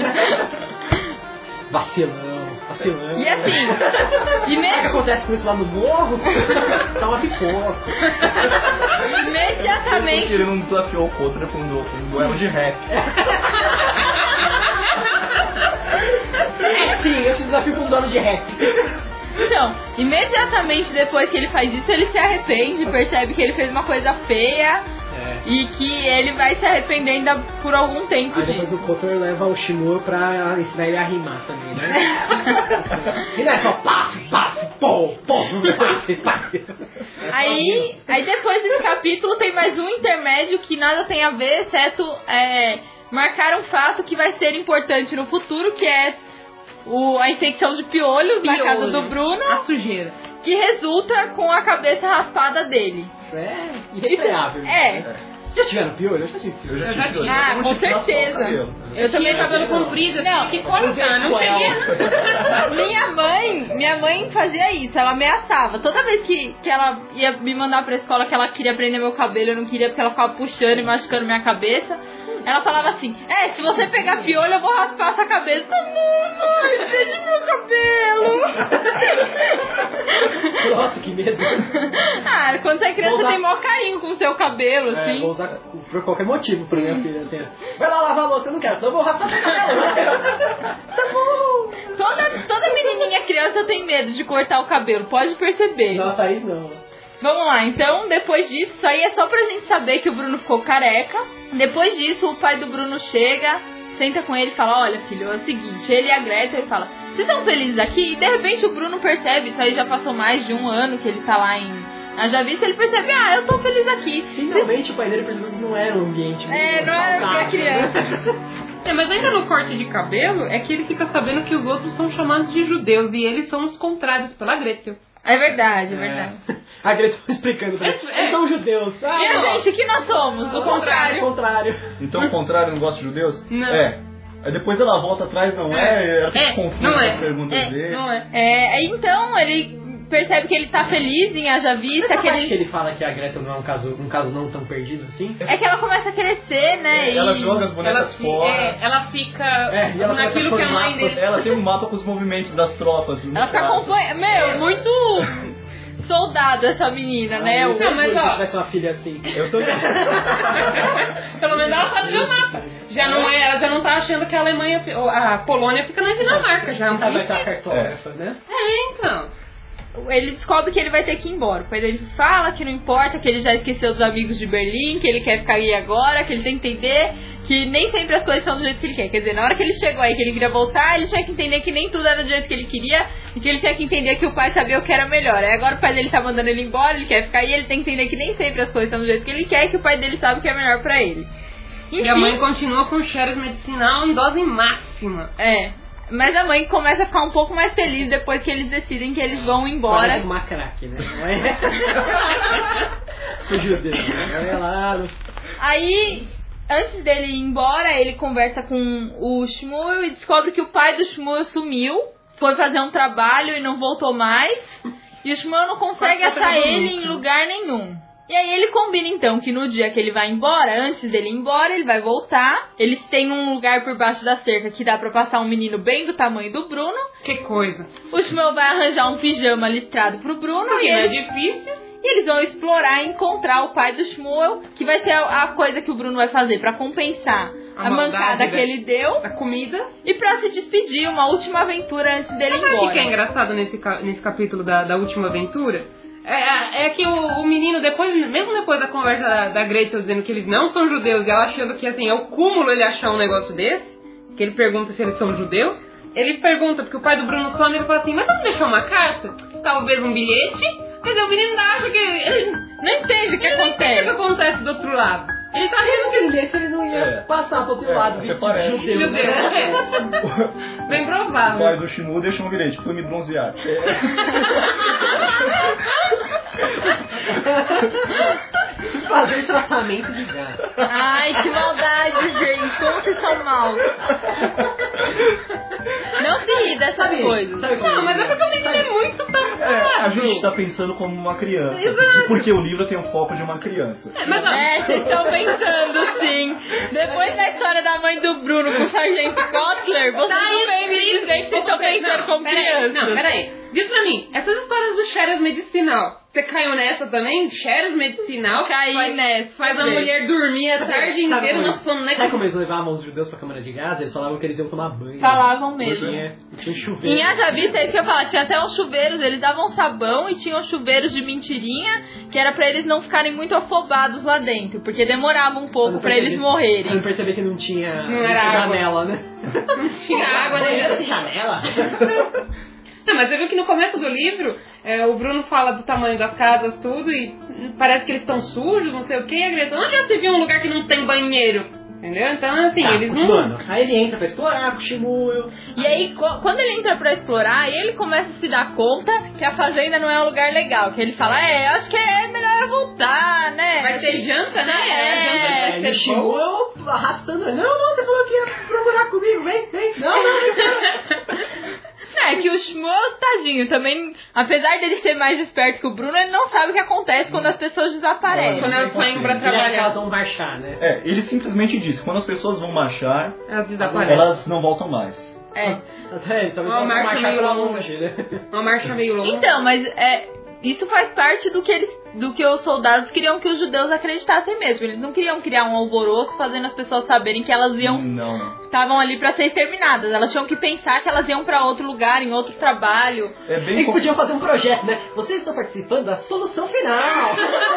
Speaker 1: Vacilão, vacilão.
Speaker 2: E assim, e
Speaker 1: Sabe o que
Speaker 2: mesmo,
Speaker 1: acontece com isso lá no morro? Tá uma pipoca.
Speaker 4: Ele
Speaker 2: imediatamente,
Speaker 4: ele não desafiou o Kotler com um duelo de rap.
Speaker 1: É, sim, eu te desafio com um dono de rap.
Speaker 2: então, imediatamente depois que ele faz isso, ele se arrepende, percebe que ele fez uma coisa feia
Speaker 1: É.
Speaker 2: e que ele vai se arrepender ainda por algum tempo
Speaker 1: Aí depois
Speaker 2: disso.
Speaker 1: o Kotor leva o Shimura pra ensinar ele a rimar também, né? E não é só pá, pá, pô, pô, pá, pá.
Speaker 2: Aí, aí depois desse capítulo tem mais um intermédio que nada tem a ver, exceto é, marcar um fato que vai ser importante no futuro, que é o, a infecção de piolhos na casa do Bruno,
Speaker 3: A sujeira.
Speaker 2: que resulta com a cabeça raspada dele.
Speaker 1: É irrefreável.
Speaker 2: É.
Speaker 1: Já tiveram piolho? Eu já tive piolho.
Speaker 4: Eu já
Speaker 3: Eu já
Speaker 4: tive.
Speaker 3: tinha.
Speaker 2: Ah,
Speaker 4: Eu
Speaker 2: com
Speaker 4: tive que raspar o
Speaker 2: certeza.
Speaker 4: cabelo.
Speaker 2: Eu também
Speaker 3: Tinha cabelo
Speaker 1: não.
Speaker 3: comprido,
Speaker 2: Não.
Speaker 3: assim, que cortar, não queria.
Speaker 2: Minha mãe, minha mãe fazia isso, ela ameaçava. Toda vez que, que ela ia me mandar pra escola que ela queria prender meu cabelo, eu não queria porque ela ficava puxando e machucando minha cabeça. Ela falava assim, é, se você pegar piolho, eu vou raspar essa cabeça. Tá bom, mãe, prende meu cabelo.
Speaker 1: Nossa, que medo.
Speaker 2: Ah, quando você é criança,
Speaker 1: Vou usar-
Speaker 2: tem maior carinho com o seu cabelo,
Speaker 1: É,
Speaker 2: assim.
Speaker 1: vou usar por qualquer motivo pra minha filha. Assim. Vai lá lavar a louça, eu não quero, senão eu vou raspar seu cabelo. Tá bom.
Speaker 2: Toda, toda menininha criança tem medo de cortar o cabelo, pode perceber.
Speaker 1: Não, a Thaís não.
Speaker 2: Vamos lá, então, depois disso, isso aí é só pra gente saber que o Bruno ficou careca. Depois disso, o pai do Bruno chega, senta com ele e fala, olha, filho, é o seguinte, ele e a Greta, ele fala, vocês estão felizes aqui? E de repente o Bruno percebe, isso aí já passou mais de um ano que ele tá lá em Haja Vista, ele percebe, ah, eu tô feliz aqui.
Speaker 1: Finalmente o pai dele percebeu que não era um ambiente muito
Speaker 2: É, não era pra
Speaker 1: saudável,
Speaker 2: criança.
Speaker 1: né?
Speaker 3: É, mas ainda no corte de cabelo, é que ele fica sabendo que os outros são chamados de judeus e eles são os contrários pela Gretel.
Speaker 2: É verdade, é verdade.
Speaker 1: A Greta tá explicando pra ele. Eles são judeus. Ah,
Speaker 2: E a
Speaker 1: não.
Speaker 2: gente, o que nós somos? Do
Speaker 1: Ao
Speaker 2: contrário.
Speaker 1: contrário.
Speaker 4: Então, ao contrário, não gosta de judeus?
Speaker 3: Não.
Speaker 4: É. Aí depois ela volta atrás, não é? Ela fica
Speaker 3: É,
Speaker 4: confusa
Speaker 3: não é.
Speaker 4: com as perguntas
Speaker 3: É,
Speaker 4: dele.
Speaker 3: não é.
Speaker 2: É, aí então ele percebe que ele tá feliz em Haja Vista,
Speaker 1: Essa
Speaker 2: que
Speaker 1: parte que
Speaker 2: ele...
Speaker 1: ele fala que a Greta não é um caso, um caso não tão perdido assim.
Speaker 2: É que ela começa a crescer, né?
Speaker 4: Ela
Speaker 2: e...
Speaker 4: joga as
Speaker 3: Ela,
Speaker 4: bonecas
Speaker 3: fi-
Speaker 4: fora.
Speaker 3: é, ela fica
Speaker 1: É, e ela
Speaker 3: naquilo
Speaker 1: fica
Speaker 3: que a mãe
Speaker 1: formada-
Speaker 3: dele...
Speaker 4: Ela tem um mapa com os movimentos das tropas. no
Speaker 2: Ela fica
Speaker 4: caso.
Speaker 2: acompanhando. Meu, muito soldado essa menina, né?
Speaker 1: Eu
Speaker 2: O-
Speaker 3: Não, mas, ó.
Speaker 1: se tivesse uma filha assim.
Speaker 4: Eu também.
Speaker 3: Pelo menos ela sabe o mapa. Já não é, ela já não tá achando que a Alemanha, fi- ou a Polônia fica na Dinamarca, já.
Speaker 1: Ela vai estar cartógrafa, né?
Speaker 3: É, então.
Speaker 2: Ele descobre que ele vai ter que ir embora. O pai dele fala que não importa, que ele já esqueceu dos amigos de Berlim, que ele quer ficar aí agora, que ele tem que entender que nem sempre as coisas são do jeito que ele quer. Quer dizer, na hora que ele chegou aí, que ele queria voltar, ele tinha que entender que nem tudo era do jeito que ele queria e que ele tinha que entender que o pai sabia o que era melhor. Aí agora o pai dele tá mandando ele embora, ele quer ficar aí, ele tem que entender que nem sempre as coisas são do jeito que ele quer e que o pai dele sabe o que é melhor pra ele. Enfim,
Speaker 3: E a mãe continua com cheiros medicinal em dose máxima.
Speaker 2: É. Mas a mãe começa a ficar um pouco mais feliz depois que eles decidem que eles vão embora.
Speaker 1: Parece uma craque, né? Não é? O judeu, né? Olha lá.
Speaker 2: Aí, antes dele ir embora, ele conversa com o Shmuel e descobre que o pai do Shmuel sumiu, foi fazer um trabalho e não voltou mais. E o Shmuel não consegue achar ele em lugar nenhum. E aí ele combina então que no dia que ele vai embora, antes dele ir embora, ele vai voltar. Eles têm um lugar por baixo da cerca que dá pra passar um menino bem do tamanho do Bruno.
Speaker 3: Que coisa.
Speaker 2: O Shmuel vai arranjar um pijama listrado pro Bruno.
Speaker 3: Porque
Speaker 2: E
Speaker 3: não é
Speaker 2: eles,
Speaker 3: difícil.
Speaker 2: e eles vão explorar e encontrar o pai do Shmuel, que vai ser a, a coisa que o Bruno vai fazer pra compensar a,
Speaker 3: A maldade
Speaker 2: mancada
Speaker 3: da-
Speaker 2: que ele deu.
Speaker 3: A comida.
Speaker 2: E pra se despedir, uma última aventura antes dele ir
Speaker 3: Sabe o
Speaker 2: embora.
Speaker 3: que é engraçado nesse, ca- nesse capítulo da, da última aventura? É, é que o, o menino, depois, mesmo depois da conversa da, da Gretel dizendo que eles não são judeus, e ela achando que assim, é o cúmulo ele achar um negócio desse, que ele pergunta se eles são judeus, ele pergunta, porque o pai do Bruno some, ele fala assim, mas você não deixou uma carta? Talvez um bilhete? Mas o menino ainda acha que... Ele
Speaker 2: Não entende o que
Speaker 3: ele não entende o que
Speaker 2: acontece.
Speaker 3: acontece do outro lado. Ele tá achando que...
Speaker 1: Se ele não ia
Speaker 4: É.
Speaker 1: passar pro outro
Speaker 4: É,
Speaker 1: lado,
Speaker 4: até
Speaker 1: vestido
Speaker 4: parece.
Speaker 1: de judeu,
Speaker 3: Meu
Speaker 1: né?
Speaker 3: Deus, bem
Speaker 4: O pai
Speaker 3: provável.
Speaker 4: do Shimu deixa um bilhete, fui me bronzear.
Speaker 1: Fazer tratamento de gás.
Speaker 2: Ai, que maldade, gente. Como vocês são maus. Não se ri dessas
Speaker 1: Sabe,
Speaker 2: coisas.
Speaker 1: sabe
Speaker 3: Não, mas é porque o menino é muito
Speaker 4: É, a
Speaker 3: safado.
Speaker 4: gente tá pensando como uma criança.
Speaker 3: Exato.
Speaker 4: Porque o livro tem o foco de uma criança.
Speaker 3: Mas, ó,
Speaker 2: É, vocês estão pensando sim. Depois da história da mãe do Bruno com o Sargento Kotler, vocês
Speaker 3: Tá
Speaker 2: não vêm me
Speaker 3: escrito.
Speaker 2: dizer que vocês estão pensando como
Speaker 3: peraí,
Speaker 2: crianças.
Speaker 3: Não, peraí. Diz pra mim, essas histórias do Xeras medicinal, você caiu nessa também? Xeras medicinal?
Speaker 2: Caí
Speaker 3: faz,
Speaker 2: nessa,
Speaker 3: Faz a
Speaker 2: gente.
Speaker 3: mulher dormir a tarde
Speaker 1: Sabe
Speaker 3: inteira
Speaker 1: como-
Speaker 3: no sono, né?
Speaker 1: Sabe como eles levavam os judeus pra câmara de gás? Eles falavam que eles iam tomar banho.
Speaker 2: Falavam mesmo.
Speaker 1: Tinha, tinha chuveiro.
Speaker 2: Em Haja Vista, é isso que eu falo, tinha até uns chuveiros, eles davam sabão e tinham chuveiros de mentirinha, que era pra eles não ficarem muito afobados lá dentro, porque demorava um pouco pra eles
Speaker 1: Eu
Speaker 2: morrerem.
Speaker 1: não percebi que não tinha
Speaker 3: Não era água.
Speaker 1: janela, né?
Speaker 3: Não tinha água
Speaker 1: Não
Speaker 3: nem
Speaker 1: era
Speaker 3: assim.
Speaker 1: janela?
Speaker 3: Não, mas você viu que no começo do livro, é, o Bruno fala do tamanho das casas, tudo, e parece que eles estão sujos, não sei o que, e a Greta, onde já se viu um lugar que não tem banheiro? Entendeu? Então, assim,
Speaker 1: Tá,
Speaker 3: eles não...
Speaker 1: continuando. Aí ele entra pra explorar com o Shmuel.
Speaker 2: E aí, co- quando ele entra pra explorar, ele começa a se dar conta que a fazenda não é um lugar legal. Que ele fala, é, acho que é melhor eu voltar, né?
Speaker 3: Vai ter janta, né?
Speaker 2: É,
Speaker 3: a janta
Speaker 1: É,
Speaker 3: vai
Speaker 1: e o
Speaker 3: ser boa.
Speaker 1: Shmuel arrastando. Não, não, você falou que ia procurar comigo, vem, vem. Não, não, vem.
Speaker 2: É que o Shmuel, tadinho, também, apesar dele ser mais esperto que o Bruno, ele não sabe o que acontece quando as pessoas desaparecem.
Speaker 3: Quando elas saem pra
Speaker 1: Ele acha que elas
Speaker 3: trabalhar,
Speaker 1: vão marchar, né?
Speaker 4: É, ele simplesmente disse, quando as pessoas vão marchar,
Speaker 3: elas desaparecem.
Speaker 4: elas não voltam mais.
Speaker 2: É.
Speaker 1: Até, talvez
Speaker 3: Uma
Speaker 1: elas vão
Speaker 3: marcha
Speaker 1: marchar
Speaker 3: meio
Speaker 1: pra
Speaker 3: longe.
Speaker 1: longe, né?
Speaker 3: Uma marcha meio longa.
Speaker 2: Então, mas é, isso faz parte do que eles, do que os soldados queriam que os judeus acreditassem mesmo. Eles não queriam criar um alvoroço fazendo as pessoas saberem que elas iam,
Speaker 4: Não.
Speaker 2: estavam ali pra ser exterminadas. Elas tinham que pensar que elas iam pra outro lugar, em outro trabalho.
Speaker 4: É bem
Speaker 1: Eles
Speaker 4: com-
Speaker 1: podiam fazer um projeto, né? Vocês estão participando da solução final.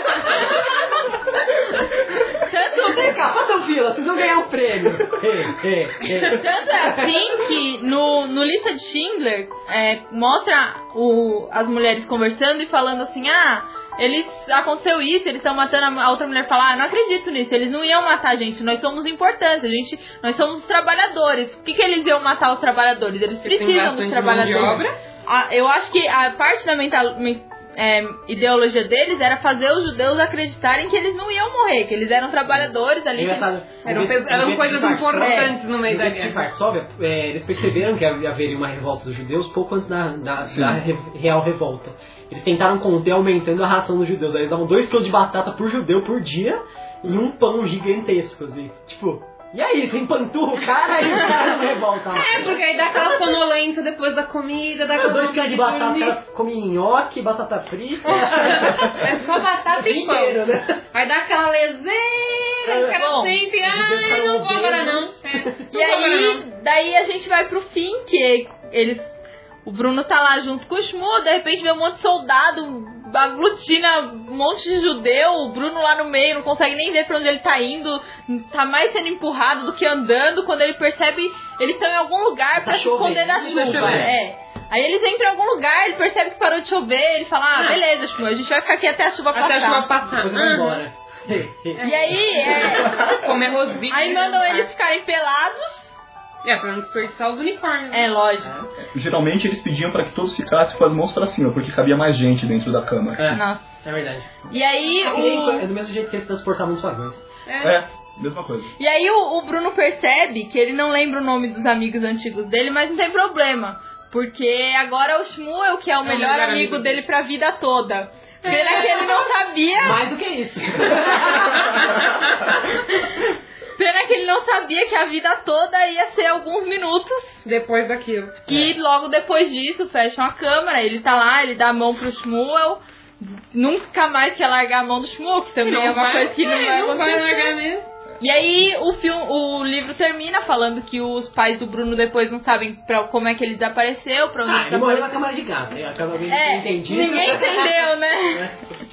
Speaker 2: Tanto,
Speaker 1: Vem cá, façam fila, vocês vão ganhar um prêmio. É, é, é.
Speaker 2: tanto é assim que no, no Lista de Schindler é, mostra o, as mulheres conversando e falando assim, ah, eles aconteceu isso, eles estão matando a, a outra mulher fala, ah, não acredito nisso, eles não iam matar a gente, nós somos importantes, a gente, nós somos os trabalhadores. Por que, que eles iam matar os trabalhadores? Eles
Speaker 3: Porque tem
Speaker 2: precisam dos
Speaker 3: bastante mão de
Speaker 2: trabalhadores.
Speaker 3: obra.
Speaker 2: Ah, eu acho que a parte da mental, men- é, ideologia deles era fazer os judeus acreditarem que eles não iam morrer, que eles eram trabalhadores ali. que-
Speaker 1: Engraçado.
Speaker 3: Eram,
Speaker 1: No
Speaker 3: pe-
Speaker 1: Vento-
Speaker 3: eram
Speaker 1: no Vento
Speaker 3: coisas
Speaker 1: de Varsóvia-
Speaker 3: importantes no meio
Speaker 1: No
Speaker 3: da
Speaker 1: Vento de
Speaker 3: guerra.
Speaker 1: Varsóvia, é, eles perceberam que haveria uma revolta dos judeus pouco antes da, da,
Speaker 4: Sim.
Speaker 1: da re- real revolta. Eles tentaram conter aumentando a ração dos judeus. Aí eles davam dois quilos de batata por judeu por dia e um pão gigantesco, assim. Tipo, e aí, você empanturra o cara e o cara não revolta.
Speaker 3: É, porque aí dá aquela sonolência depois da comida, dá aquela
Speaker 1: Dois quilos de batata, o
Speaker 3: dormir.
Speaker 1: cara come nhoque, batata frita.
Speaker 3: É só batata e pão.
Speaker 1: inteiro, né?
Speaker 3: Aí dá aquela leseira, o cara
Speaker 2: Bom,
Speaker 3: sente,
Speaker 1: os judeus
Speaker 3: ai,
Speaker 1: ficaram
Speaker 3: não vou agora não.
Speaker 1: obesos.
Speaker 3: É, não
Speaker 2: E
Speaker 3: vou agora
Speaker 2: aí,
Speaker 3: não.
Speaker 2: daí a gente vai pro fim, que eles. O Bruno tá lá junto com o Shmuel, de repente vê um monte de soldado, aglutina um monte de judeu, o Bruno lá no meio, não consegue nem ver pra onde ele tá indo, tá mais sendo empurrado do que andando, quando ele percebe, eles estão em algum lugar
Speaker 1: Tá
Speaker 2: pra se
Speaker 1: chovendo,
Speaker 2: esconder da
Speaker 1: tá
Speaker 2: chuva.
Speaker 1: chovendo.
Speaker 2: É. Aí eles entram em algum lugar, ele percebe que parou de chover, ele fala, ah,
Speaker 3: Ah.
Speaker 2: beleza, Shmuel, a gente vai ficar aqui até a chuva
Speaker 3: Até
Speaker 2: passar.
Speaker 3: a chuva passar.
Speaker 1: Depois vai
Speaker 3: Ah.
Speaker 1: embora.
Speaker 2: E aí, é...
Speaker 3: Comer rosbife.
Speaker 2: aí mandam eles ficarem pelados.
Speaker 3: É, pra não desperdiçar os uniformes.
Speaker 2: É, lógico.
Speaker 4: Geralmente eles pediam pra que todos ficassem com as mãos pra cima, porque cabia mais gente dentro da cama.
Speaker 1: É,
Speaker 2: Nossa.
Speaker 1: é verdade.
Speaker 2: E aí, o...
Speaker 1: É do mesmo jeito que eles transportavam os vagões.
Speaker 3: É.
Speaker 4: É, mesma coisa.
Speaker 2: E aí o, o Bruno percebe que ele não lembra o nome dos amigos antigos dele, mas não tem problema. Porque agora é o Shmuel, que é o
Speaker 3: É o
Speaker 2: melhor
Speaker 3: melhor
Speaker 2: amigo
Speaker 3: amigo
Speaker 2: dele pra vida toda. Pena que ele não sabia.
Speaker 1: Mais do que isso.
Speaker 2: Pena que ele não sabia que a vida toda ia ser alguns minutos.
Speaker 3: Depois daquilo.
Speaker 2: Que logo depois disso fecham a câmera, ele tá lá, ele dá a mão pro Shmuel. Nunca mais quer largar a mão do Shmuel, que também
Speaker 3: Não
Speaker 2: é uma
Speaker 3: vai-
Speaker 2: coisa que não
Speaker 3: é,
Speaker 2: vai
Speaker 3: não vai
Speaker 2: acontecer.
Speaker 3: largar mesmo.
Speaker 2: E aí o filme, o livro termina falando que os pais do Bruno depois não sabem pra, como é que ele desapareceu, pra onde
Speaker 1: Ah, ele morreu na
Speaker 2: desapareceu.
Speaker 1: câmara de gato. Aí acaba alguém
Speaker 2: É,
Speaker 1: entendi.
Speaker 2: ninguém entendeu, né?
Speaker 1: É.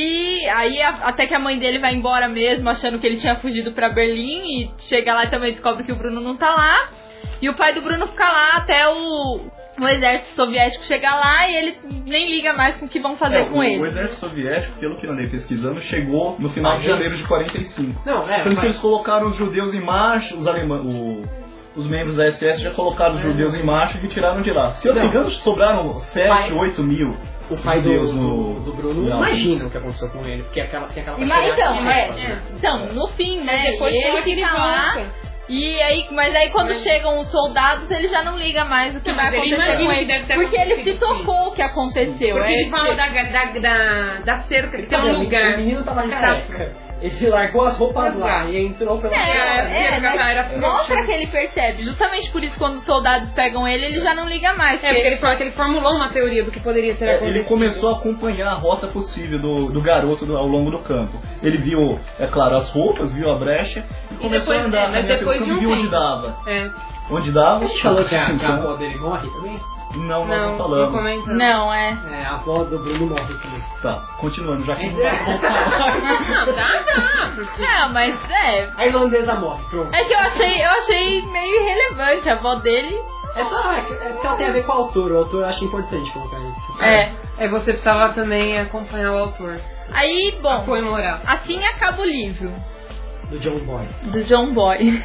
Speaker 2: E aí a- até que a mãe dele vai embora mesmo, achando que ele tinha fugido pra Berlim, e chega lá e também descobre que o Bruno não tá lá. E o pai do Bruno fica lá até o, o exército soviético chegar lá, e ele nem liga mais com o que vão fazer
Speaker 4: É,
Speaker 2: com
Speaker 4: o,
Speaker 2: ele.
Speaker 4: o exército soviético, pelo que eu andei pesquisando, chegou no final
Speaker 1: Ah,
Speaker 4: de
Speaker 1: é?
Speaker 4: janeiro de quarenta e cinco.
Speaker 1: Não, é.
Speaker 4: Tanto que
Speaker 1: mas-
Speaker 4: eles colocaram os judeus em marcha, os alemães, o- os membros da S S já colocaram os judeus em marcha e tiraram de lá. Se eu não me
Speaker 1: Não.
Speaker 4: engano, sobraram sete,
Speaker 1: Pai-
Speaker 4: oito mil
Speaker 1: O pai do,
Speaker 4: judeus
Speaker 1: do,
Speaker 4: no...
Speaker 1: do Bruno
Speaker 4: no-
Speaker 1: imagina o que aconteceu com ele, porque aquela, tem aquela
Speaker 2: E, mas
Speaker 1: caixa
Speaker 2: então,
Speaker 1: de
Speaker 2: é,
Speaker 1: açúcar,
Speaker 2: então, no fim, né,
Speaker 3: Depois
Speaker 2: ele
Speaker 3: fala que ele
Speaker 2: fica lá,
Speaker 3: volta.
Speaker 2: e aí, mas aí quando
Speaker 3: Mas-
Speaker 2: chegam os soldados, ele já não liga mais o que
Speaker 3: Não,
Speaker 2: vai
Speaker 3: mas ele
Speaker 2: acontecer
Speaker 3: imagina
Speaker 2: com
Speaker 3: que
Speaker 2: ele,
Speaker 3: deve ter
Speaker 2: porque ele se
Speaker 3: acontecido,
Speaker 2: tocou o que aconteceu.
Speaker 3: Porque
Speaker 2: é,
Speaker 3: ele fala da, da, da, da cerca, que tem um
Speaker 1: Não,
Speaker 3: lugar.
Speaker 1: O menino tava de
Speaker 3: Caraca.
Speaker 1: careca. Ele largou as roupas lá
Speaker 3: Exato.
Speaker 1: e entrou pela
Speaker 2: É, é,
Speaker 3: É,
Speaker 2: mas
Speaker 3: era
Speaker 2: mostra
Speaker 3: frouxo.
Speaker 2: que ele percebe. Justamente por isso, quando os soldados pegam ele, ele já não liga mais.
Speaker 3: É, porque ele fala que ele formulou uma teoria do que poderia ter
Speaker 4: É,
Speaker 3: acontecido.
Speaker 4: ele começou a acompanhar a rota possível do, do garoto do- ao longo do campo. Ele viu, é claro, as roupas, viu a brecha e começou
Speaker 3: depois-
Speaker 4: a andar
Speaker 3: é, mas
Speaker 4: né,
Speaker 3: depois
Speaker 4: pelo
Speaker 3: de um
Speaker 4: campo e viu onde
Speaker 3: tempo.
Speaker 4: dava.
Speaker 3: É.
Speaker 4: Onde dava?
Speaker 1: A gente falou que a, que a
Speaker 4: então,
Speaker 1: avó dele morre também?
Speaker 4: Não, nós não,
Speaker 3: Não, não
Speaker 4: falamos.
Speaker 3: comenta.
Speaker 2: Não, é.
Speaker 1: É, a avó do Bruno morre também.
Speaker 4: Tá, continuando, já que
Speaker 1: É.
Speaker 4: não dá pra voltar.
Speaker 3: Não, dá, dá. Porque...
Speaker 2: Não, mas é.
Speaker 1: A irlandesa morre, pronto.
Speaker 2: É que eu achei, eu achei meio irrelevante a avó dele.
Speaker 1: É só é, é porque ela tem a ver com o autor. O autor acha importante colocar isso.
Speaker 2: É.
Speaker 3: É, você precisava também acompanhar o autor.
Speaker 2: Aí, bom,
Speaker 3: Apoio moral.
Speaker 2: assim acaba o livro
Speaker 1: Do John Boy.
Speaker 2: do John Boy.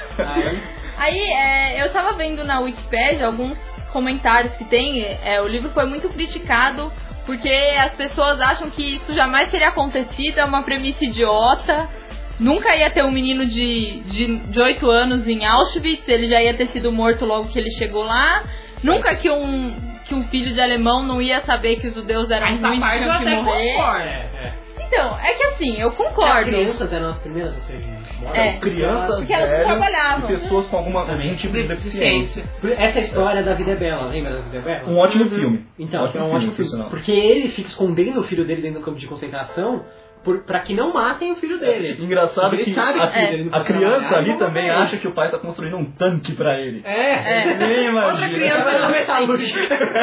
Speaker 1: Aí,
Speaker 2: Aí, é, eu tava vendo na Wikipédia alguns comentários que tem. É, o livro foi muito criticado porque as pessoas acham que isso jamais teria acontecido, é uma premissa idiota. Nunca ia ter um menino de, de, de oito anos em Auschwitz, ele já ia ter sido morto logo que ele chegou lá. Nunca que um, que um filho de alemão não ia saber que os judeus eram
Speaker 3: Essa
Speaker 2: ruins e
Speaker 3: parte eu
Speaker 2: tinham que
Speaker 3: até
Speaker 2: morrer.
Speaker 3: concordo.
Speaker 1: é, é.
Speaker 2: Então, é que assim, eu
Speaker 1: As
Speaker 2: concordo.
Speaker 1: crianças eram as primeiras a serem mortas.
Speaker 2: É.
Speaker 4: Crianças,
Speaker 2: Porque elas não
Speaker 4: velhos
Speaker 2: trabalhavam.
Speaker 4: e pessoas com alguma, algum tipo de deficiência.
Speaker 1: Essa história da Vida é Bela, lembra da Vida é Bela?
Speaker 4: Um ótimo filme.
Speaker 1: Então,
Speaker 4: ótimo
Speaker 1: é um ótimo
Speaker 4: por
Speaker 1: filme.
Speaker 4: sinal.
Speaker 1: Porque ele fica escondendo o filho dele dentro do campo de concentração por, pra que não matem o filho dele.
Speaker 4: Engraçado
Speaker 1: Ele
Speaker 4: que
Speaker 1: sabe
Speaker 4: a,
Speaker 1: que o filho dele não
Speaker 4: a
Speaker 1: pode
Speaker 4: criança
Speaker 1: trabalhar,
Speaker 4: ali
Speaker 1: vão
Speaker 4: também
Speaker 1: matar ele.
Speaker 4: acha que o pai está construindo um tanque pra ele.
Speaker 1: É,
Speaker 2: É.
Speaker 4: Nem imagina.
Speaker 3: Outra criança
Speaker 1: Ele é
Speaker 3: não
Speaker 1: metalúrgico.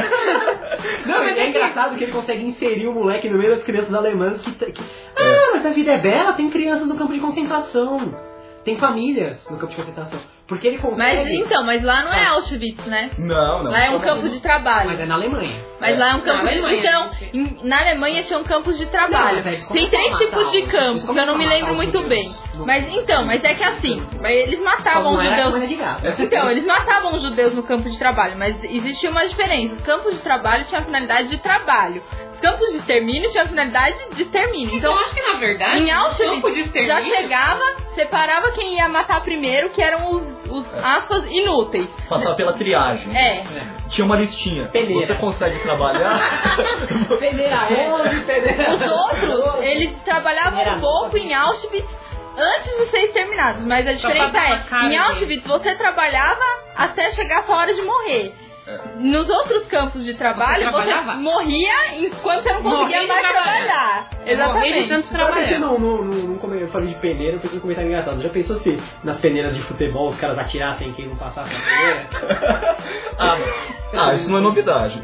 Speaker 1: Não, mas é engraçado que ele consegue inserir o moleque no meio das crianças alemãs que, que... Ah, mas a Vida é Bela tem crianças no campo de concentração. Tem famílias no campo de concentração. Porque ele consegue...
Speaker 2: Mas então, mas lá não é Auschwitz, né?
Speaker 4: Não, não.
Speaker 2: Lá é um
Speaker 4: Só
Speaker 2: campo
Speaker 4: não.
Speaker 2: de trabalho.
Speaker 1: Mas é na Alemanha.
Speaker 2: Mas lá é um campo
Speaker 3: Na
Speaker 2: de...
Speaker 3: Alemanha,
Speaker 2: Então,
Speaker 3: sim.
Speaker 2: em- na Alemanha tinham campos de trabalho.
Speaker 1: Não, mas eles
Speaker 2: Tem
Speaker 1: começam
Speaker 2: três
Speaker 1: a matar
Speaker 2: tipos de
Speaker 1: os-
Speaker 2: campos,
Speaker 1: eles
Speaker 2: que eu não me
Speaker 1: começam a
Speaker 2: lembro
Speaker 1: matar os
Speaker 2: muito bem.
Speaker 1: judeus no-
Speaker 2: Mas então, mas é que assim, mas eles matavam
Speaker 1: Só
Speaker 2: os
Speaker 1: não era
Speaker 2: judeus.
Speaker 1: comida de gato.
Speaker 2: Então, eles matavam os judeus no campo de trabalho, mas existia uma diferença. Os campos de trabalho tinham a finalidade de trabalho. Os campos de extermínio tinham a finalidade de extermínio. Então,
Speaker 3: eu acho que na verdade,
Speaker 2: em
Speaker 3: campo de
Speaker 2: Auschwitz já
Speaker 3: extermínio-
Speaker 2: chegava, separava quem ia matar primeiro, que eram os, os aspas, inúteis.
Speaker 4: Passar pela triagem.
Speaker 2: É.
Speaker 4: Tinha uma listinha.
Speaker 1: Peneira.
Speaker 4: Você consegue trabalhar?
Speaker 1: Peneira onze, peneira...
Speaker 2: Os outros, eles trabalhavam
Speaker 1: Era
Speaker 2: um pouco em Auschwitz antes de ser exterminados, mas a diferença
Speaker 3: pra dar uma
Speaker 2: é,
Speaker 3: cara
Speaker 2: em
Speaker 3: de-
Speaker 2: Auschwitz você trabalhava até chegar a sua hora de morrer. Nos outros campos de trabalho,
Speaker 3: Você
Speaker 2: você,
Speaker 3: trabalhava?
Speaker 2: morria enquanto você não conseguia
Speaker 3: Morria de
Speaker 2: mais
Speaker 3: trabalhar.
Speaker 2: trabalhar.
Speaker 3: Morrer de
Speaker 2: Exatamente.
Speaker 3: tanto
Speaker 1: Sabe que
Speaker 3: trabalhar.
Speaker 1: não, não, não, não come- eu falei de peneira, eu pensei um comentário engraçado. Já pensou se nas peneiras de futebol os caras atirassem quem não passasse na peneira?
Speaker 4: ah, ah, isso não é novidade.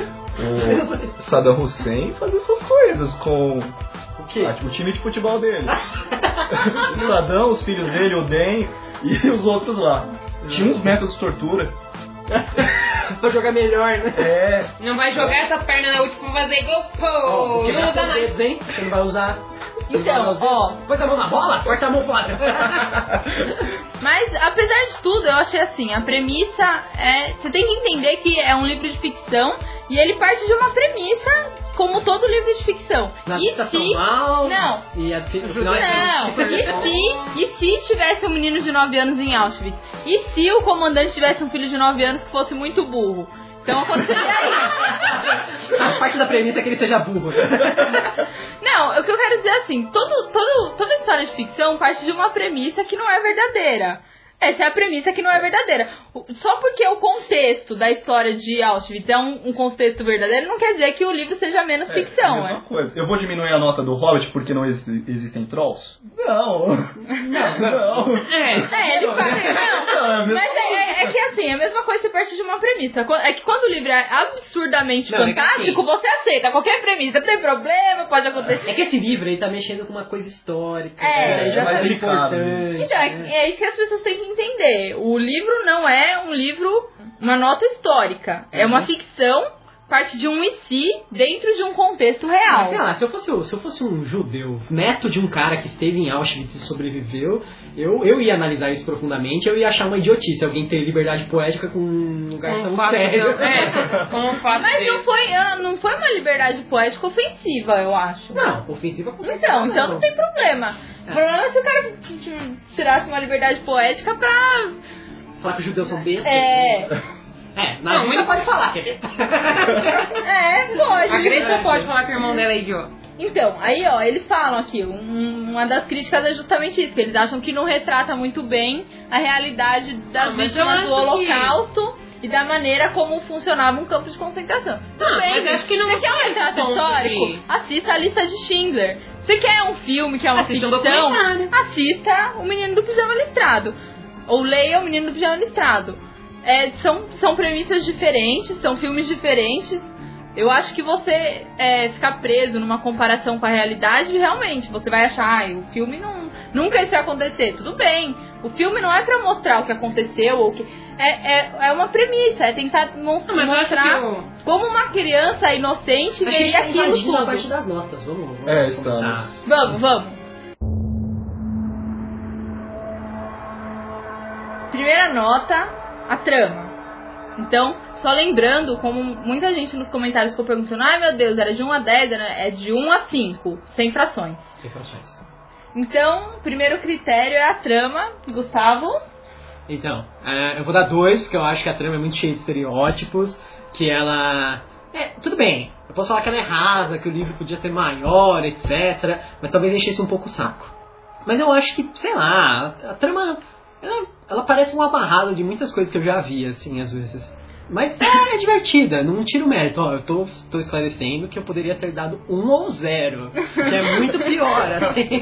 Speaker 4: E o Saddam Hussein fazia essas coisas com
Speaker 1: O quê?
Speaker 4: ah, tipo, o time de futebol dele. O Saddam, os filhos dele, o Den e os outros lá. Tinha uns métodos de tortura.
Speaker 1: Pra jogar melhor, né?
Speaker 4: É.
Speaker 3: Não vai jogar essa perna na última pra fazer gol,
Speaker 1: Ó,
Speaker 3: pô!
Speaker 1: vou
Speaker 3: Não
Speaker 1: quebrar
Speaker 3: usa
Speaker 1: seus
Speaker 3: nada.
Speaker 1: dedos, hein? Você não vai usar.
Speaker 2: Então, ó...
Speaker 1: Põe a mão na bola, corta a mão fora.
Speaker 2: Mas, apesar de tudo, eu achei assim, a premissa é... Você tem que entender que é um livro de ficção e ele parte de uma premissa, como todo livro de ficção. E se...
Speaker 1: Mal,
Speaker 2: não.
Speaker 1: E a, no final
Speaker 2: Não.
Speaker 1: é
Speaker 2: E se, e se tivesse um menino de nove anos em Auschwitz? E se o comandante tivesse um filho de nove anos que fosse muito burro? Então aconteceria isso.
Speaker 1: A parte da premissa é que ele seja burro.
Speaker 2: Não, o que eu quero dizer é assim, todo, todo, toda história de ficção parte de uma premissa que não é verdadeira. Essa é a premissa que não é verdadeira. Só porque o contexto da história de Auschwitz é um, um contexto verdadeiro, não quer dizer que o livro seja menos
Speaker 4: É,
Speaker 2: ficção,
Speaker 4: é a mesma
Speaker 2: né?
Speaker 4: coisa. Eu vou diminuir a nota do Hobbit porque não ex- existem trolls? Não. Não, não.
Speaker 2: É, é ele fala, não, mas é, é, é que assim, é a mesma coisa, você parte de uma premissa. É que quando o livro é absurdamente
Speaker 1: Não, é que
Speaker 2: fantástico,
Speaker 1: assim-
Speaker 2: você aceita qualquer premissa, não tem problema, pode acontecer.
Speaker 1: É que esse livro, ele tá mexendo com uma coisa histórica.
Speaker 2: É,
Speaker 1: né?
Speaker 2: já
Speaker 1: uma
Speaker 2: tá
Speaker 1: coisa
Speaker 4: delicado
Speaker 1: importante.
Speaker 2: Então, é, é isso que as pessoas têm que entender. O livro não é um livro, uma nota histórica. É uma ficção, parte de um e si, dentro de um contexto real.
Speaker 1: Mas, sei lá, se eu, fosse, se eu fosse um judeu, neto de um cara que esteve em Auschwitz e sobreviveu, eu, eu ia analisar isso profundamente, eu ia achar uma idiotice alguém ter liberdade poética com um lugar
Speaker 3: Com
Speaker 1: tão
Speaker 3: o fato
Speaker 1: sério.
Speaker 3: de- é, com o fato
Speaker 2: Mas
Speaker 3: de-
Speaker 2: não foi, ah, não foi uma liberdade poética ofensiva, eu acho.
Speaker 1: Não, ofensiva com certeza
Speaker 2: Então, então não tem problema. O problema é se o cara t- t- tirasse uma liberdade poética pra...
Speaker 1: Falar que os judeus são bestas.
Speaker 2: É,
Speaker 1: É, na
Speaker 3: Não,
Speaker 1: vida
Speaker 3: muito-
Speaker 1: pode falar que é besta.
Speaker 2: é, pode.
Speaker 3: A Gretchen pode falar que o irmão dela é idiota.
Speaker 2: Então, aí ó, eles falam aqui, um- uma das críticas é justamente isso, que eles acham que não retrata muito bem a realidade das
Speaker 3: Ah, mas eu
Speaker 2: vítimas do
Speaker 3: acho que-
Speaker 2: Holocausto e da maneira como funcionava um campo de concentração. Tudo
Speaker 3: Ah,
Speaker 2: bem,
Speaker 3: mas acho que não
Speaker 2: você quer um
Speaker 3: tem
Speaker 2: retrato
Speaker 3: ponto
Speaker 2: histórico?
Speaker 3: de-
Speaker 2: Assista a lista de Schindler. Você quer um filme que é uma
Speaker 3: Assista um
Speaker 2: ficção?
Speaker 3: documentário.
Speaker 2: Assista O Menino do Pijama Listrado. Ou leia O Menino do Pijama Listrado. É, são, são premissas diferentes, são filmes diferentes. Eu acho que você é, ficar preso numa comparação com a realidade, realmente, você vai achar, ah, o filme não, nunca isso ia acontecer. Tudo bem, o filme não é pra mostrar o que aconteceu, ou o que... É, é, é uma premissa, é tentar mon-
Speaker 3: Não, mas eu acho
Speaker 2: mostrar
Speaker 3: que o-
Speaker 2: como uma criança inocente
Speaker 1: Acho que a gente
Speaker 2: veria
Speaker 1: tá
Speaker 2: aquilo
Speaker 1: invadindo a
Speaker 2: tudo.
Speaker 1: parte das notas. Vamos, vamos
Speaker 4: É,
Speaker 1: começar.
Speaker 4: estamos.
Speaker 2: Vamos, vamos. Primeira nota, a trama. Então, só lembrando, como muita gente nos comentários ficou perguntando, ai meu Deus, era de um a dez, era- é de um a cinco, sem frações.
Speaker 1: Sem frações.
Speaker 2: Então, o primeiro critério é a trama. Gustavo?
Speaker 1: Então, é, eu vou dar dois, porque eu acho que a trama é muito cheia de estereótipos, que ela... É, tudo bem, eu posso falar que ela é rasa, que o livro podia ser maior, etcétera, mas talvez enchesse um pouco o saco. Mas eu acho que, sei lá, a, a trama, ela, ela parece um amarrado de muitas coisas que eu já vi, assim, às vezes. Mas é, é divertida, não tiro o mérito. Ó, eu tô, tô esclarecendo que eu poderia ter dado um ou zero, que é muito pior, assim.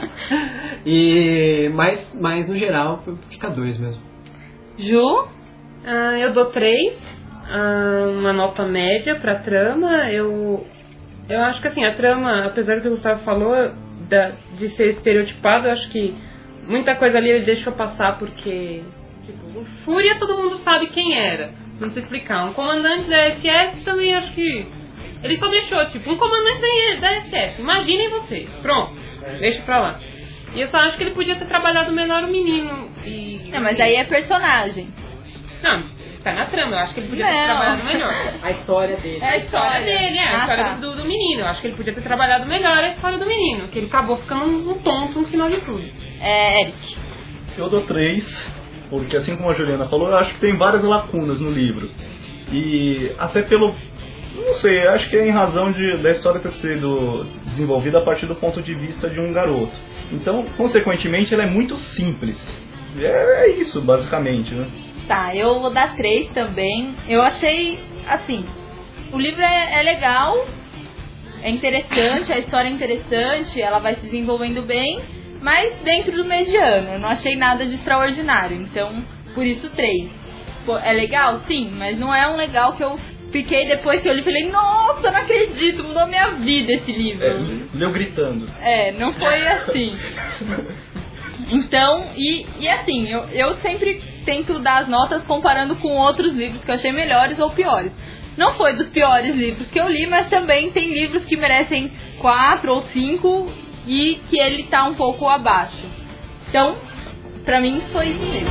Speaker 1: E, mas, mas, no geral, fica dois mesmo.
Speaker 2: Ju?
Speaker 3: Ah, eu dou três, ah, uma nota média pra trama. Eu, eu acho que assim, a trama, apesar do que o Gustavo falou, da, de ser estereotipado, eu acho que muita coisa ali ele deixou passar porque, tipo, o Fúria todo mundo sabe quem era. Não sei explicar. Um comandante da S S também acho que... Ele só deixou, tipo, um comandante da da S S. Imaginem vocês. Pronto. Deixa pra lá. E eu só acho que ele podia ter trabalhado melhor o menino. E,
Speaker 2: Não, mas aí é personagem.
Speaker 3: Não, tá na trama. Eu acho que ele podia ter
Speaker 2: Não.
Speaker 3: trabalhado melhor.
Speaker 1: A história dele.
Speaker 2: É a
Speaker 3: A história
Speaker 2: história
Speaker 3: dele, é. A
Speaker 2: Ah,
Speaker 3: história
Speaker 2: tá.
Speaker 3: do, do menino. Eu acho que ele podia ter trabalhado melhor a história do menino. Que ele acabou ficando um tonto no final de tudo.
Speaker 2: É, Eric.
Speaker 4: Eu dou três, porque assim como a Juliana falou, eu acho que tem várias lacunas no livro. E até pelo... Não sei, acho que é em razão de, da história ter sido desenvolvida a partir do ponto de vista de um garoto. Então, consequentemente, ela é muito simples. É, é isso, basicamente, né?
Speaker 2: Tá, eu vou dar três também. Eu achei, assim, o livro é, é legal, é interessante, a história é interessante, ela vai se desenvolvendo bem, mas dentro do mediano. Eu não achei nada de extraordinário, então, por isso três. Pô, é legal? Sim, mas não é um legal que eu fiquei depois que eu li e falei, nossa, não acredito, mudou minha vida esse livro.
Speaker 4: É, leu gritando.
Speaker 2: É, não foi assim. Então, e, e assim, eu, eu sempre tento dar as notas comparando com outros livros que eu achei melhores ou piores. Não foi dos piores livros que eu li, mas também tem livros que merecem quatro ou cinco e que ele tá um pouco abaixo. Então, pra mim foi isso mesmo.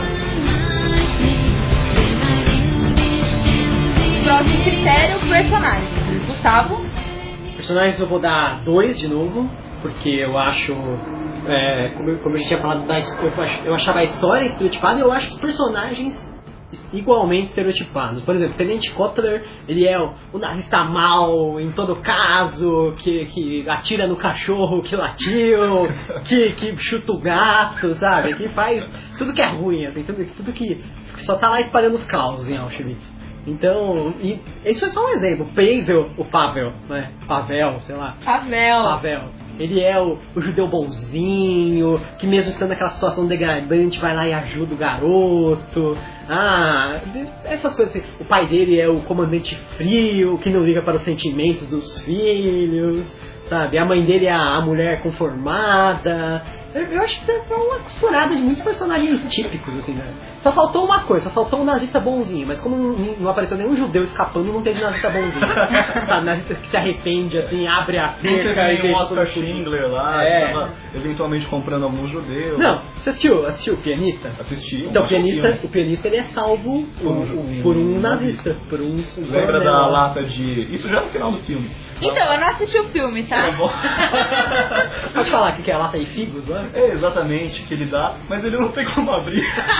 Speaker 2: Próximo critério, personagem. Gustavo?
Speaker 1: Personagens eu vou dar dois de novo, porque eu acho, é, como, eu, como a gente tinha falado, da, eu, eu achava a história estereotipada e eu acho os personagens igualmente estereotipados. Por exemplo, Tenente Kotler, ele é o, o nazista mal em todo caso, que, que atira no cachorro que latiu, que, que chuta o gato, sabe? Que faz tudo que é ruim, assim, tudo, tudo que só tá lá espalhando os caos em Auschwitz. Então, e, isso é só um exemplo. Pavel, o Pavel, né? Pavel, sei lá.
Speaker 2: Pavel.
Speaker 1: Pavel. Ele é o, o judeu bonzinho, que mesmo estando naquela situação degradante, vai lá e ajuda o garoto. Ah, essas coisas assim. O pai dele é o comandante frio, que não liga para os sentimentos dos filhos, sabe? A mãe dele é a, a mulher conformada. Eu, eu acho que é uma costurada de muitos personagens típicos, assim, né? Só faltou uma coisa, só faltou um nazista bonzinho, mas como não, não apareceu nenhum judeu escapando, não teve nazista bonzinho. Sabe, nazista que se arrepende, assim, abre a cerca e
Speaker 4: tem um Oscar Schindler lá,
Speaker 1: é.
Speaker 4: que tava eventualmente comprando alguns judeus.
Speaker 1: Não, você assistiu, assistiu o Pianista?
Speaker 4: Assisti.
Speaker 1: Então, o pianista, o pianista ele é salvo por,
Speaker 4: um,
Speaker 1: por um nazista, por um...
Speaker 4: Lembra
Speaker 1: um
Speaker 4: da lata de... Isso já é no final do filme.
Speaker 2: Então, eu não assisti o filme, tá?
Speaker 4: Tá bom.
Speaker 1: Pode falar que é a lata de figos, né?
Speaker 4: É, exatamente, que ele dá, mas ele não tem como abrir.